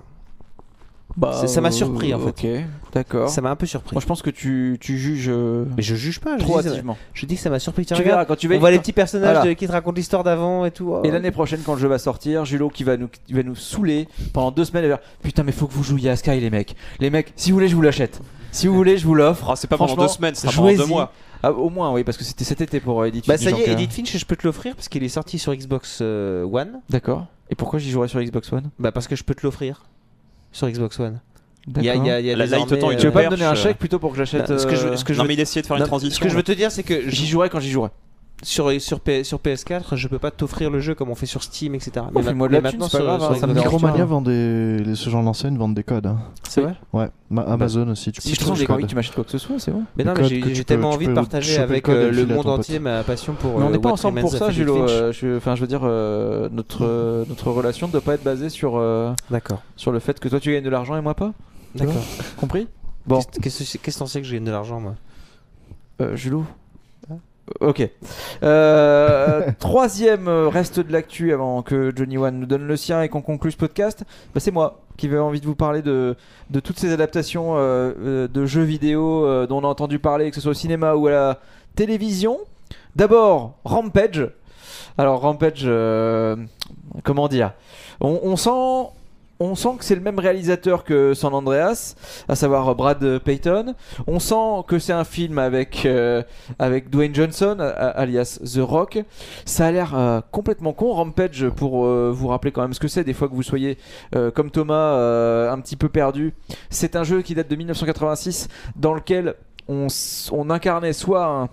Bah, Ça- ça m'a surpris, en fait. Ok, d'accord. Ça m'a un peu surpris. Moi je pense que tu, tu juges euh, Mais je juge pas, je trop dis, ça m'a- hâtivement. je dis que ça m'a surpris. Tiens, Tu regarde, verras quand tu vas on voit les petits personnages Voilà. de- qui te racontent l'histoire d'avant et tout. Oh. Et l'année prochaine, quand le jeu va sortir, Julo qui va nous, qui va nous saouler pendant deux semaines. Il va dire, putain, mais faut que vous jouiez à Sky, les mecs. Les mecs, si vous voulez, je vous l'achète. Si vous voulez, je vous l'offre. Ah, c'est pas pendant Franchement, deux semaines, c'est pendant deux jouez-y. mois. Ah, au moins, oui, parce que c'était cet été pour euh, Edith Bah Finch, ça y est, donc, euh, Edith Finch, je peux te l'offrir parce qu'il est sorti sur Xbox euh, One. D'accord. Et pourquoi j'y jouerais sur Xbox One? Bah parce que je peux te l'offrir sur Xbox One. Il y a, D'accord. il y a, il y a Là, là, il te désormais, tend une Tu veux pas me perche, donner un euh, chèque plutôt pour que j'achète Non, ce que je veux- euh, ce que je Non, veux- mais il essayait de faire une Non, transition. Ce que je veux te dire, c'est que J'y je- jouerai quand j'y jouerai. sur, sur, P- sur P S quatre, je peux pas t'offrir le jeu comme on fait sur Steam, et cetera. Oh, fais-moi de mais la thune, maintenant, c'est pas sur, grave, sur hein, ça me Xbox- dérange Micromania pas. vend des. Les, ce genre d'enseigne vendent des codes. hein. C'est vrai. Ouais, Ma- Amazon aussi. Tu Si peux je trouve trouver j'ai pas des envie que codes. tu m'achètes quoi que ce soit, c'est bon. Mais non, Des mais codes j'ai que j'ai tu tellement peux- envie tu de peux partager choper le avec code et euh, le le filer à monde ton entier pote. ma passion pour. Mais on euh, n'est pas What ensemble Remains pour ça, of Edith Julo. Finch. euh, je- Enfin, je veux dire, euh, notre, euh, notre relation ne doit pas être basée sur, euh, D'accord. sur le fait que toi tu gagnes de l'argent et moi pas. D'accord. Compris? Bon, Qu'est-ce qu'est-ce que qu'est-ce que t'en sais que je gagne de l'argent, moi? euh, Julo. Ok. Euh, troisième reste de l'actu avant que Johnny One nous donne le sien et qu'on conclue ce podcast. Bah, c'est moi qui vais envie de vous parler de, de toutes ces adaptations euh, de jeux vidéo euh, dont on a entendu parler, que ce soit au cinéma ou à la télévision. D'abord, Rampage. Alors Rampage, euh, comment dire, on, on sent... On sent que c'est le même réalisateur que San Andreas, à savoir Brad Payton. On sent que c'est un film avec, euh, avec Dwayne Johnson, a- alias The Rock. Ça a l'air euh, complètement con. Rampage, pour euh, vous rappeler quand même ce que c'est, des fois que vous soyez euh, comme Thomas euh, un petit peu perdu. C'est un jeu qui date de dix-neuf cent quatre-vingt-six dans lequel on, s- on incarnait soit un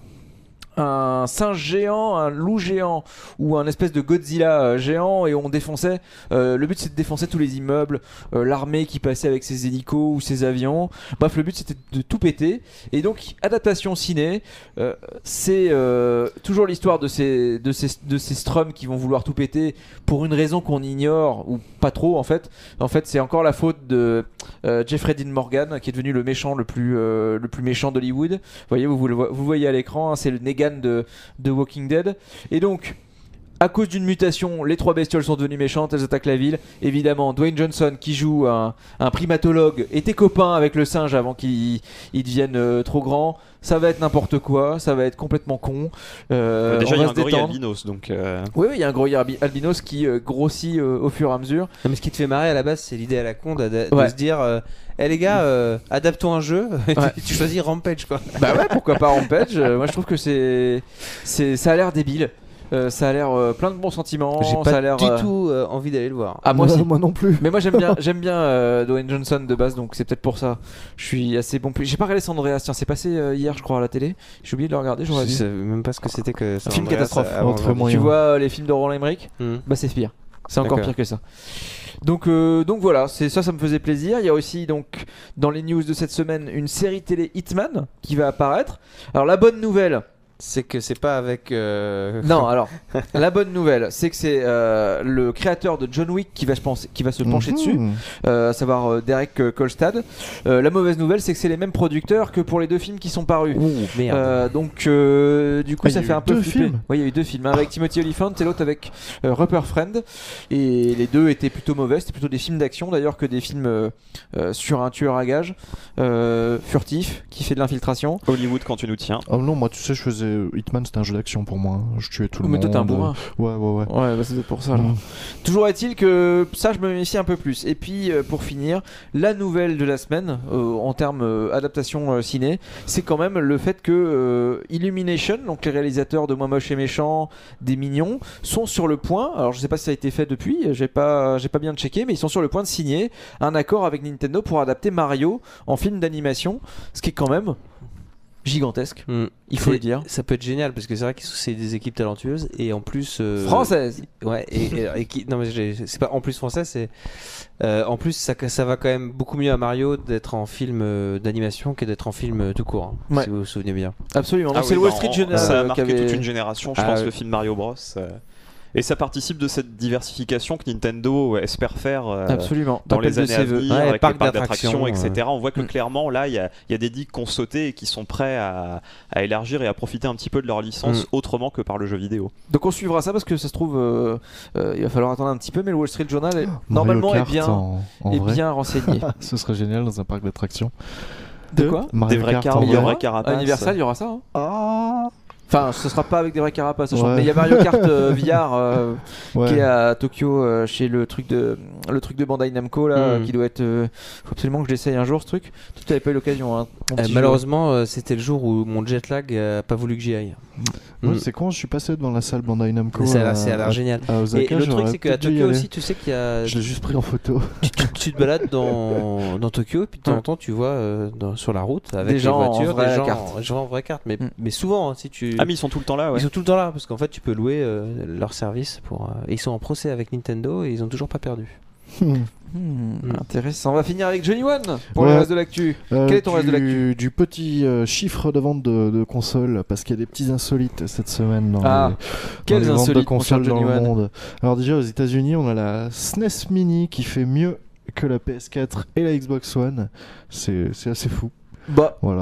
un singe géant, un loup géant ou un espèce de Godzilla euh, géant et on défonçait. Euh, le but c'était de défoncer tous les immeubles, euh, l'armée qui passait avec ses hélicos ou ses avions. Bref, le but c'était de tout péter. Et donc adaptation ciné, euh, c'est euh, toujours l'histoire de ces de ces de ces Strums qui vont vouloir tout péter pour une raison qu'on ignore ou pas trop en fait. En fait, c'est encore la faute de euh, Jeffrey Dean Morgan qui est devenu le méchant le plus euh, le plus méchant d'Hollywood. Vous voyez, vous, vous le vo- vous voyez à l'écran, hein, c'est le Negan de, de Walking Dead. Et donc, à cause d'une mutation, les trois bestioles sont devenues méchantes, elles attaquent la ville. Évidemment, Dwayne Johnson, qui joue un, un primatologue, était copain avec le singe avant qu'il il devienne euh, trop grand. Ça va être n'importe quoi, ça va être complètement con. Euh, Déjà, on il y va a un se gorille détendre. albinos, donc. euh, Oui, oui, il y a un gorille albi- albinos qui euh, grossit euh, au fur et à mesure. Non, mais ce qui te fait marrer à la base, c'est l'idée à la con de, de- de Ouais. se dire euh, Eh les gars, euh, adaptons un jeu, Ouais. tu, tu choisis Rampage quoi. Bah ouais, pourquoi pas Rampage. Euh, moi, je trouve que c'est, c'est, ça a l'air débile. Euh, ça a l'air euh, plein de bons sentiments. J'ai ça a pas l'air, du euh, tout euh, envie d'aller le voir. Ah, moi aussi. moi non plus. Mais moi j'aime bien, j'aime bien euh, Dwayne Johnson de base, donc c'est peut-être pour ça. Je suis assez bon. J'ai pas regardé San Andreas, tiens, c'est passé euh, hier, je crois, à la télé. J'ai oublié de le regarder, j'aurais Je dû. savais même pas ce que c'était que ça. Film catastrophe. Avant Entre aujourd'hui. moyens. Tu vois euh, les films de Roland Emmerich, Hmm. bah c'est pire. C'est encore D'accord. pire que ça. Donc, euh, donc voilà, c'est ça, ça me faisait plaisir. Il y a aussi donc dans les news de cette semaine une série télé Hitman qui va apparaître. Alors la bonne nouvelle. C'est que c'est pas avec. euh, Non, alors la bonne nouvelle, c'est que c'est euh, le créateur de John Wick qui va se, penser- qui va se pencher Mhm. dessus, euh, à savoir euh, Derek euh, Kolstad. Euh, la mauvaise nouvelle, c'est que c'est les mêmes producteurs que pour les deux films qui sont parus. Ouh, merde. Euh, donc euh, du coup Ah, il y ça a fait eu un peu deux flipper. films Oui, il y a eu deux films, un avec Timothy Olyphant et l'autre avec euh, Rupert Friend, et les deux étaient plutôt mauvais. C'était plutôt des films d'action d'ailleurs que des films euh, euh, sur un tueur à gages euh, furtif qui fait de l'infiltration. Hollywood quand tu nous tiens. Oh non, moi tu sais, je faisais Hitman, c'était un jeu d'action pour moi. Je tuais tout le Mais monde. toi t'es un bourrin. Ouais, ouais, ouais. Ouais, bah, c'est peut-être pour ça. alors. Mm. Toujours est-il que ça, je me méfie un peu plus. Et puis, euh, pour finir, la nouvelle de la semaine, euh, en termes euh, adaptation euh, ciné, c'est quand même le fait que euh, Illumination, donc les réalisateurs de Moi Moche et Méchant, des Mignons, sont sur le point. Alors, je sais pas si ça a été fait depuis, j'ai pas, j'ai pas bien checké, mais ils sont sur le point de signer un accord avec Nintendo pour adapter Mario en film d'animation, ce qui est quand même gigantesque. Hmm. Il faut C'est- le dire. Ça peut être génial parce que c'est vrai que c'est des équipes talentueuses et en plus. euh, Française. Ouais, et, et- et qui, non mais j'ai- c'est pas en plus français, c'est euh, en plus ça, ça va quand même beaucoup mieux à Mario d'être en film euh, d'animation que d'être en film euh, tout court, hein, Ouais. si vous vous souvenez bien. Absolument. Donc, Ah c'est oui, le Wall bah, Street en- Journal Ça a euh, qui marqué avait... toute une génération, je Ah pense, ouais. le film Mario Bros. euh, Et ça participe de cette diversification que Nintendo espère faire euh, Absolument. dans T'appelles les de années ses à vœux. venir, Ouais, avec parcs les parcs d'attractions, d'attractions, et cetera. On voit que Mm. clairement, là, il y, a- il y a des digues qui ont sauté et qui sont prêts à, à élargir et à profiter un petit peu de leur licence Mm. autrement que par le jeu vidéo. Donc on suivra ça parce que ça se trouve, euh, euh, il va falloir attendre un petit peu, mais le Wall Street Journal est, Mario normalement est Kart bien, en, en est vrai. bien renseigné. Ce serait génial dans un parc d'attractions. De quoi Mario Des vrais Kart cars, en des il y vrai. aura vrais carapaces. À Universal, il y aura ça. hein. Ah Enfin, ce sera pas avec des vrais carapaces, je Ouais. mais il y a Mario Kart euh, V R euh, ouais. qui est à Tokyo euh, chez le truc de le truc de Bandai Namco là, Mm. qui doit être. euh, faut absolument que je l'essaye un jour ce truc. Toi, tu n'avais pas eu l'occasion. Hein, mon Euh, petit malheureusement, euh, c'était le jour où mon jet lag a pas voulu que j'y aille. Ouais, Mm. c'est con, je suis passé devant la salle Bandai Namco. Ça a à- l'air- ça a l'air à- génieur. à Et Osaka, le truc, j'aurais c'est qu'à peut-être dû y Tokyo aller. aussi, tu sais qu'il y a. Je l'ai juste pris en photo. tu, tu- tu te balades dans, dans Tokyo et puis de temps en Ouais. temps tu vois euh, dans- sur la route avec Des les gens en voitures vraie des gens, carte. des gens en vraie carte, mais, Mm. mais souvent hein, si tu Ah, mais ils sont tout le temps là, ouais. ils sont tout le temps là parce qu'en fait tu peux louer euh, leur service pour euh, et ils sont en procès avec Nintendo et ils ont toujours pas perdu. Hmm. Hmm, Mm. Intéressant. On va finir avec Johnny One pour Ouais. le reste de l'actu. Euh, Quel est ton du, reste de l'actu Du petit euh, chiffre de vente de, de consoles, parce qu'il y a des petits insolites cette semaine dans Ah, les, quels dans les ventes de insolites, mon cher consoles dans Johnny le One. monde. Alors déjà aux États-Unis, on a la S N E S Mini qui fait mieux que la P S quatre et la Xbox One. C'est c'est assez fou. Bah, Voilà.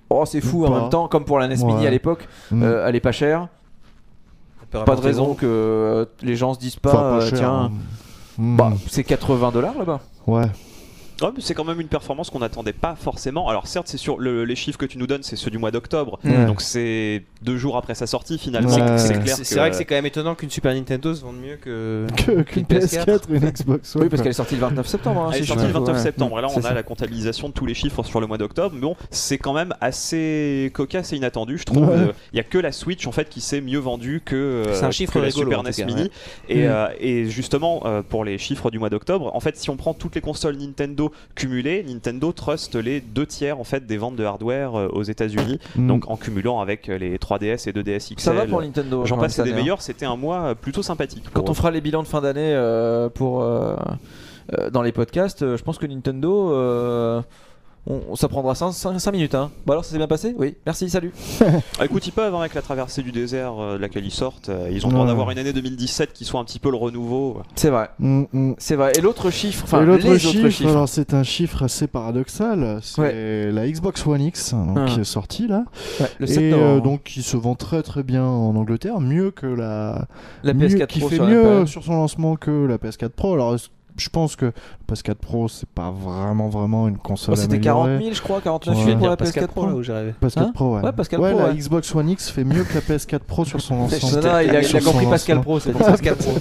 Oh, c'est fou Ou en pas. même temps, comme pour la N E S Mini Ouais. à l'époque, Mm. euh, elle est pas chère. Pas de raison que euh, les gens se disent pas, Enfin, pas euh, cher, tiens, hein. Mm. bah, c'est quatre-vingts dollars là-bas. Ouais. Ouais, mais c'est quand même une performance qu'on n'attendait pas forcément. Alors certes, c'est sur le- les chiffres que tu nous donnes, c'est ceux du mois d'octobre, Ouais. donc c'est deux jours après sa sortie finalement. Ouais. C'est C'est- clair. C'est que- c'est vrai que c'est quand même étonnant qu'une Super Nintendo se vende mieux que Que- Qu'une P S quatre et une Xbox One. Oui, parce quoi. qu'elle est sortie le vingt-neuf septembre. hein, Elle est si je sortie me le trompe, vingt-neuf ouais. septembre, et là on C'est a ça. la comptabilisation de tous les chiffres sur le mois d'octobre. Mais bon, c'est quand même assez cocasse et inattendu, je trouve. Ouais. Euh, Il y a que la Switch en fait qui s'est mieux vendue que, euh, C'est un chiffre que la rigolo, Super en tout N E S cas, Mini. ouais. Et, Mm. euh, et justement, euh, pour les chiffres du mois d'octobre, en fait, si on prend toutes les consoles Nintendo cumulées, Nintendo trust les deux tiers en fait des ventes de hardware euh, aux États-Unis. Mm. Donc en cumulant avec euh, les trois D S et deux D S X L. Ça va pour Nintendo. J'en quand passe même, des cette année, hein. meilleurs, c'était un mois euh, plutôt sympathique. Quand pour on eux. fera les bilans de fin d'année euh, pour euh, euh, dans les podcasts, euh, je pense que Nintendo, euh, on- ça prendra cinq minutes. Hein. Bon alors, ça s'est bien passé? Oui. Merci. Salut. Ah, écoute, ils peuvent, hein, avec la traversée du désert euh, de laquelle ils sortent, euh, ils ont le droit Ouais. d'avoir une année deux mille dix-sept qui soit un petit peu le renouveau. C'est vrai. Mm, mm. C'est vrai. Et l'autre chiffre, enfin et l'autre les chiffre, autres chiffres. alors c'est un chiffre assez paradoxal, c'est la Xbox One X donc, Ah. qui est sortie là, Ouais, le sept et novembre. euh, donc qui se vend très très bien en Angleterre, mieux que la, la mieux- P S quatre qui Pro fait sur la mieux période. sur son lancement que la P S quatre Pro. Alors est-ce- je pense que la P S quatre Pro c'est pas vraiment vraiment une console Oh, c'était améliorée. quarante mille, je crois, quarante-neuf Ouais. mille pour dire la P S Pascal quatre Pro. Pro là où j'ai rêvé. P S quatre Hein Pro, ouais. Ouais, Pascal ouais, Pro, la ouais. Xbox One X fait mieux que la P S quatre Pro sur son lancement. Non, non, il a, il a Sur son compris Pascal lancement. Pro, c'est pour ça. Pascal Pro.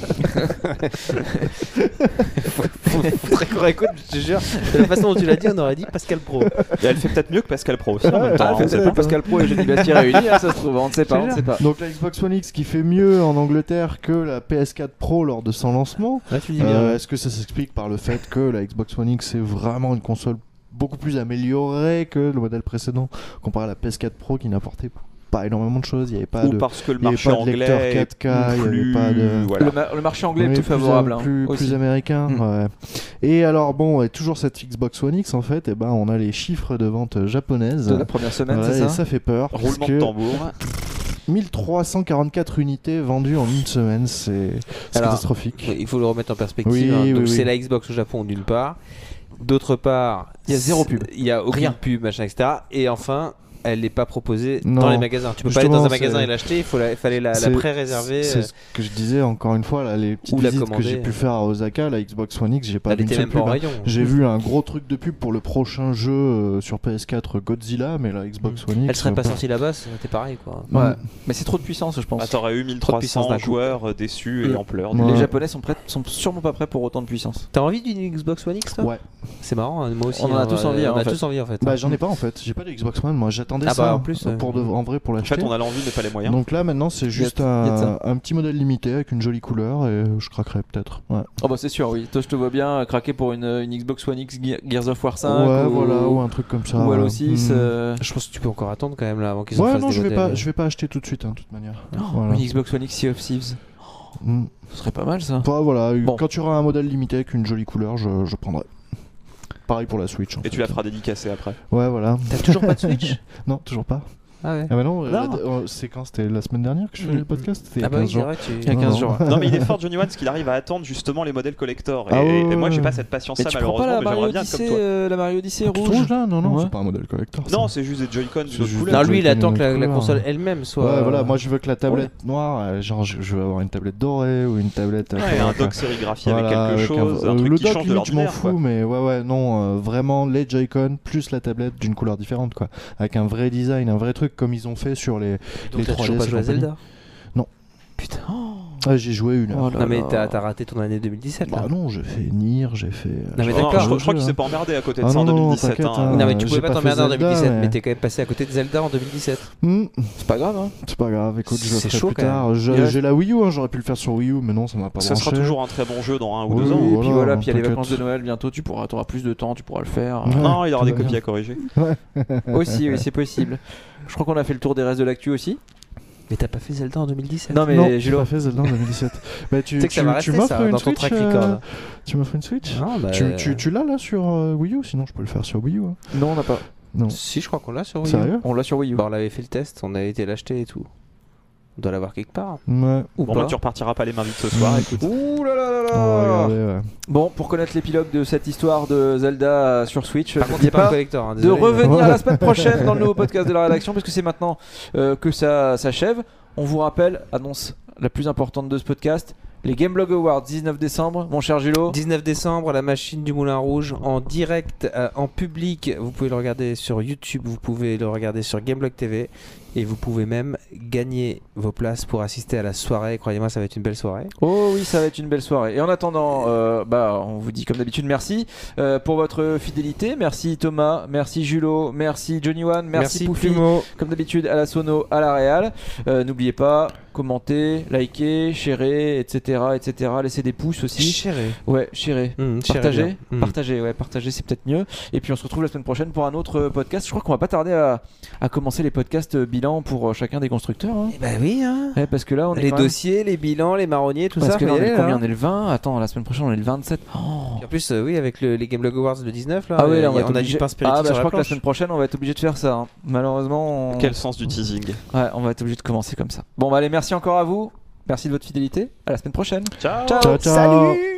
Faudrait qu'on réécoute, je te jure. De la façon dont tu l'as dit, on aurait dit Pascal Pro. Et elle fait peut-être mieux que Pascal Pro aussi en même temps. Ah, hein, on sait peut-être pas. pas Pascal Pro et Jenny Bastier réunis, hein, ça se trouve, on ne sait pas, on ne sait pas. Donc la Xbox One X qui fait mieux en Angleterre que la P S quatre Pro lors de son lancement. Là, tu dis bien. Euh, Est-ce que ça s'explique par le fait que la Xbox One X est vraiment une console beaucoup plus améliorée que le modèle précédent comparé à la P S quatre Pro qui n'apportait pas énormément de choses, il n'y avait pas Ou de, parce que le il y avait marché pas de lecteur anglais quatre K, est il y avait plus... pas de- voilà. Le, ma- le marché anglais oui, est plus plus, favorable. am- hein, plus, aussi. plus américain. Mm. Ouais. Et alors bon, et toujours cette Xbox One X en fait, et ben on a les chiffres de vente japonaises. De la première semaine, Ouais, c'est et ça ça fait peur. parce Roulement que de tambour. mille trois cent quarante-quatre unités vendues en une semaine, c'est c'est Alors, catastrophique. Oui, il faut le remettre en perspective. Oui, hein. oui, Donc oui. c'est la Xbox au Japon d'une part. D'autre part, Il y a zéro c'est- pub. Il y a aucune Rien. pub, machin, et cetera. Et enfin, elle n'est pas proposée Non. dans les magasins. Tu peux pas aller dans un Justement, magasin c'est- et l'acheter. Il faut la- fallait la, la C'est- pré-réserver. C'est euh, ce que je disais encore une fois, là, les petites Ou la visites que commander. j'ai pu faire à Osaka, la Xbox One X, j'ai pas Elle vu une était seule même pas en pub. rayon. J'ai vu un gros truc de pub pour le prochain jeu euh, sur P S quatre Godzilla, mais la Xbox One X. Elle serait pas euh, sortie là-bas, c'était pareil quoi. Ouais. Mm. Mais c'est trop de puissance, je pense. Ah, t'aurais eu Trop de puissance mille trois cents d'un coup. joueurs euh, déçus et Mm. en pleurs. Ouais. Les Japonais sont, prêts, sont sûrement pas prêts pour autant de puissance. T'as envie d'une Xbox One X toi Ouais. C'est marrant, hein, moi aussi. On en a hein, tous euh, envie, hein, On en a fait. tous envie en fait. Bah j'en ai pas en fait, j'ai pas de Xbox One, moi j'attendais Ah ça bah, en plus, euh, euh, pour de, en vrai pour En l'acheter. fait, on a l'envie mais pas les moyens. Donc là maintenant c'est juste y a de un, ça. un petit modèle limité avec une jolie couleur et je craquerais peut-être. Ouais, Oh bah c'est sûr, oui. Toi, je te vois bien craquer pour une, une Xbox One X Ge- Gears of War cinq ouais ou, voilà, ou un truc comme ça. ou ouais. Halo six. Mm. euh, Je pense que tu peux encore attendre quand même là avant qu'ils en Ouais fassent non des je vais modèles. pas, je vais pas acheter tout de suite hein, de toute manière. oh, Voilà. Une Xbox One X Sea of Thieves. Mm. Ce serait pas mal ça. Bah, voilà, Bon. quand tu auras un modèle limité avec une jolie couleur, je, je prendrai. Pareil pour la Switch. En Et fait. tu la feras dédicacer après. Ouais voilà. T'as toujours pas de Switch Non toujours pas. Ah ouais. Ah bah non, euh, Non. euh, c'est quand c'était la semaine dernière que je faisais Mm. le podcast. C'était il y a Ah bah oui, quinze c'est jours. vrai, tu... Il y a Non, quinze non. jours. Non mais il est fort Johnny One parce qu'il arrive à attendre justement les modèles collector. Et, Ah ouais, et moi ouais. j'ai pas cette patience Mais là tu prends malheureusement, pas la mais Mario j'aimerais bien être Odyssey, comme toi. euh, la Mario Odyssey Tout rouge rouge là Non non, Ouais. c'est pas un modèle collector. ça. Non, c'est juste des Joy-Con C'est d'une autre juste- couleur. Non, lui il Joy-Con attend que la, d'une la autre console couleur. elle-même soit. Ouais voilà, moi je veux que la tablette noire, euh, genre je, je veux avoir une tablette dorée ou une tablette. Ouais, avec- un avec dock sérigraphié voilà, avec quelque avec chose, un, euh, truc le qui dock change de limite je m'en l'ordinaire. fous, quoi. mais ouais ouais non, euh, vraiment les Joy-Con plus la tablette d'une couleur différente quoi, avec un vrai design, un vrai truc comme ils ont fait sur les. Donc les t'as toujours trois D S pas et joué à compagnie. Zelda. Non. Putain. Ah, j'ai joué une heure. Oh là Non mais là. t'as t'as raté ton année deux mille dix-sept là. Bah non, j'ai fait Nier, j'ai fait. euh, Non, mais j'ai Non, d'accord. je, je crois qu'il hein. s'est pas emmerdé à côté de Ah ça en non, non, deux mille dix-sept. t'inquiète, hein. hein. Non mais tu j'ai pouvais pas pas t'emmerder fait en deux mille dix-sept, Zelda, mais mais- t'es quand même passé à côté de Zelda en deux mille dix-sept. Hmm, C'est pas grave, hein. c'est pas grave, écoute, je le C'est ferai chaud, plus quand même. tard. Je- Il reste- J'ai la Wii U, hein, j'aurais pu le faire sur Wii U, mais non, ça m'a pas Ce sera branché. toujours un très bon jeu dans un ou Oui, deux ans. Et puis voilà, voilà, puis il y a les t'inquiète. vacances de Noël bientôt, tu pourras, auras plus de temps, tu pourras le faire. Ouais, Non, il y aura tout des va copies bien. à corriger. Aussi, oui, c'est possible. Je crois qu'on a fait le tour des restes de l'actu aussi. Mais t'as pas fait Zelda en deux mille dix-sept. Non, mais Non, j'ai Julo, pas fait Zelda en deux mille dix-sept. Bah, tu Tu sais que ça tu- va tu rester m'offres ça une dans ton Switch, track euh, record. Tu m'offres une Switch Non, bah, Tu, euh, tu, tu l'as là sur euh, Wii U, sinon je peux le faire sur Wii U. hein. non, on n'a pas. Non. Si, je crois qu'on l'a sur Wii U. Sérieux On l'a sur Wii U. Bah, on l'avait fait le test, on a été l'acheter et tout. On doit l'avoir quelque part. Ouais. Ou Bon, pas. bah, tu repartiras pas les mains vides ce soir, Mmh. écoute. Ouh là là là là. On va regarder, ouais. Bon, pour connaître l'épilogue de cette histoire de Zelda sur Switch, Par contre, n'oubliez c'est pas un pas collector. hein, de désolé. revenir Ouais. la semaine prochaine dans le nouveau podcast de la rédaction, parce que c'est maintenant euh, que ça s'achève. On vous rappelle, annonce la plus importante de ce podcast, les Gameblog Awards, dix-neuf décembre, mon cher Julo. dix-neuf décembre, la machine du Moulin Rouge en direct, euh, en public. Vous pouvez le regarder sur YouTube, vous pouvez le regarder sur Gameblog T V et vous pouvez même gagner vos places pour assister à la soirée. Croyez-moi, ça va être une belle soirée. Oh oui, ça va être une belle soirée. Et en attendant, euh, bah, on vous dit comme d'habitude merci euh, pour votre fidélité. Merci Thomas, merci Julo, merci Johnny One, merci, Poufy. Plumeau. Comme d'habitude à la sono, à la réal. Euh, N'oubliez pas, commentez, likez, sharez, et cetera, et cetera. Laissez des pouces aussi. Chérie. Ouais, sharez. Mmh, chérie Partagez, bien. Mmh. partagez, ouais, partagez, c'est peut-être mieux. Et puis on se retrouve la semaine prochaine pour un autre euh, podcast. Je crois qu'on va pas tarder à, à commencer les podcasts euh, bilan pour euh, chacun des constructeurs. Hein. Eh ben oui, hein. Ouais, parce que là, on est Les quand même- dossiers, les bilans, les marronniers, tout Parce ça. que faut là, y on est aller, combien là. On est le vingt. Attends, la semaine prochaine, on est le vingt-sept. Oh. Puis en plus, euh, oui, avec le- les Gameblog Awards le dix-neuf, là, Ah oui, là, euh, on, va y a- être on a obligé- du pain spiritique Ah bah, sur je la crois que la planche. semaine prochaine, on va être obligé de faire ça. hein. Malheureusement, on... Quel sens du teasing. Ouais, on va être obligé de commencer comme ça. Bon, bah allez, merci encore à vous. Merci de votre fidélité. À la semaine prochaine. Ciao. Ciao. Ciao, ciao. Salut.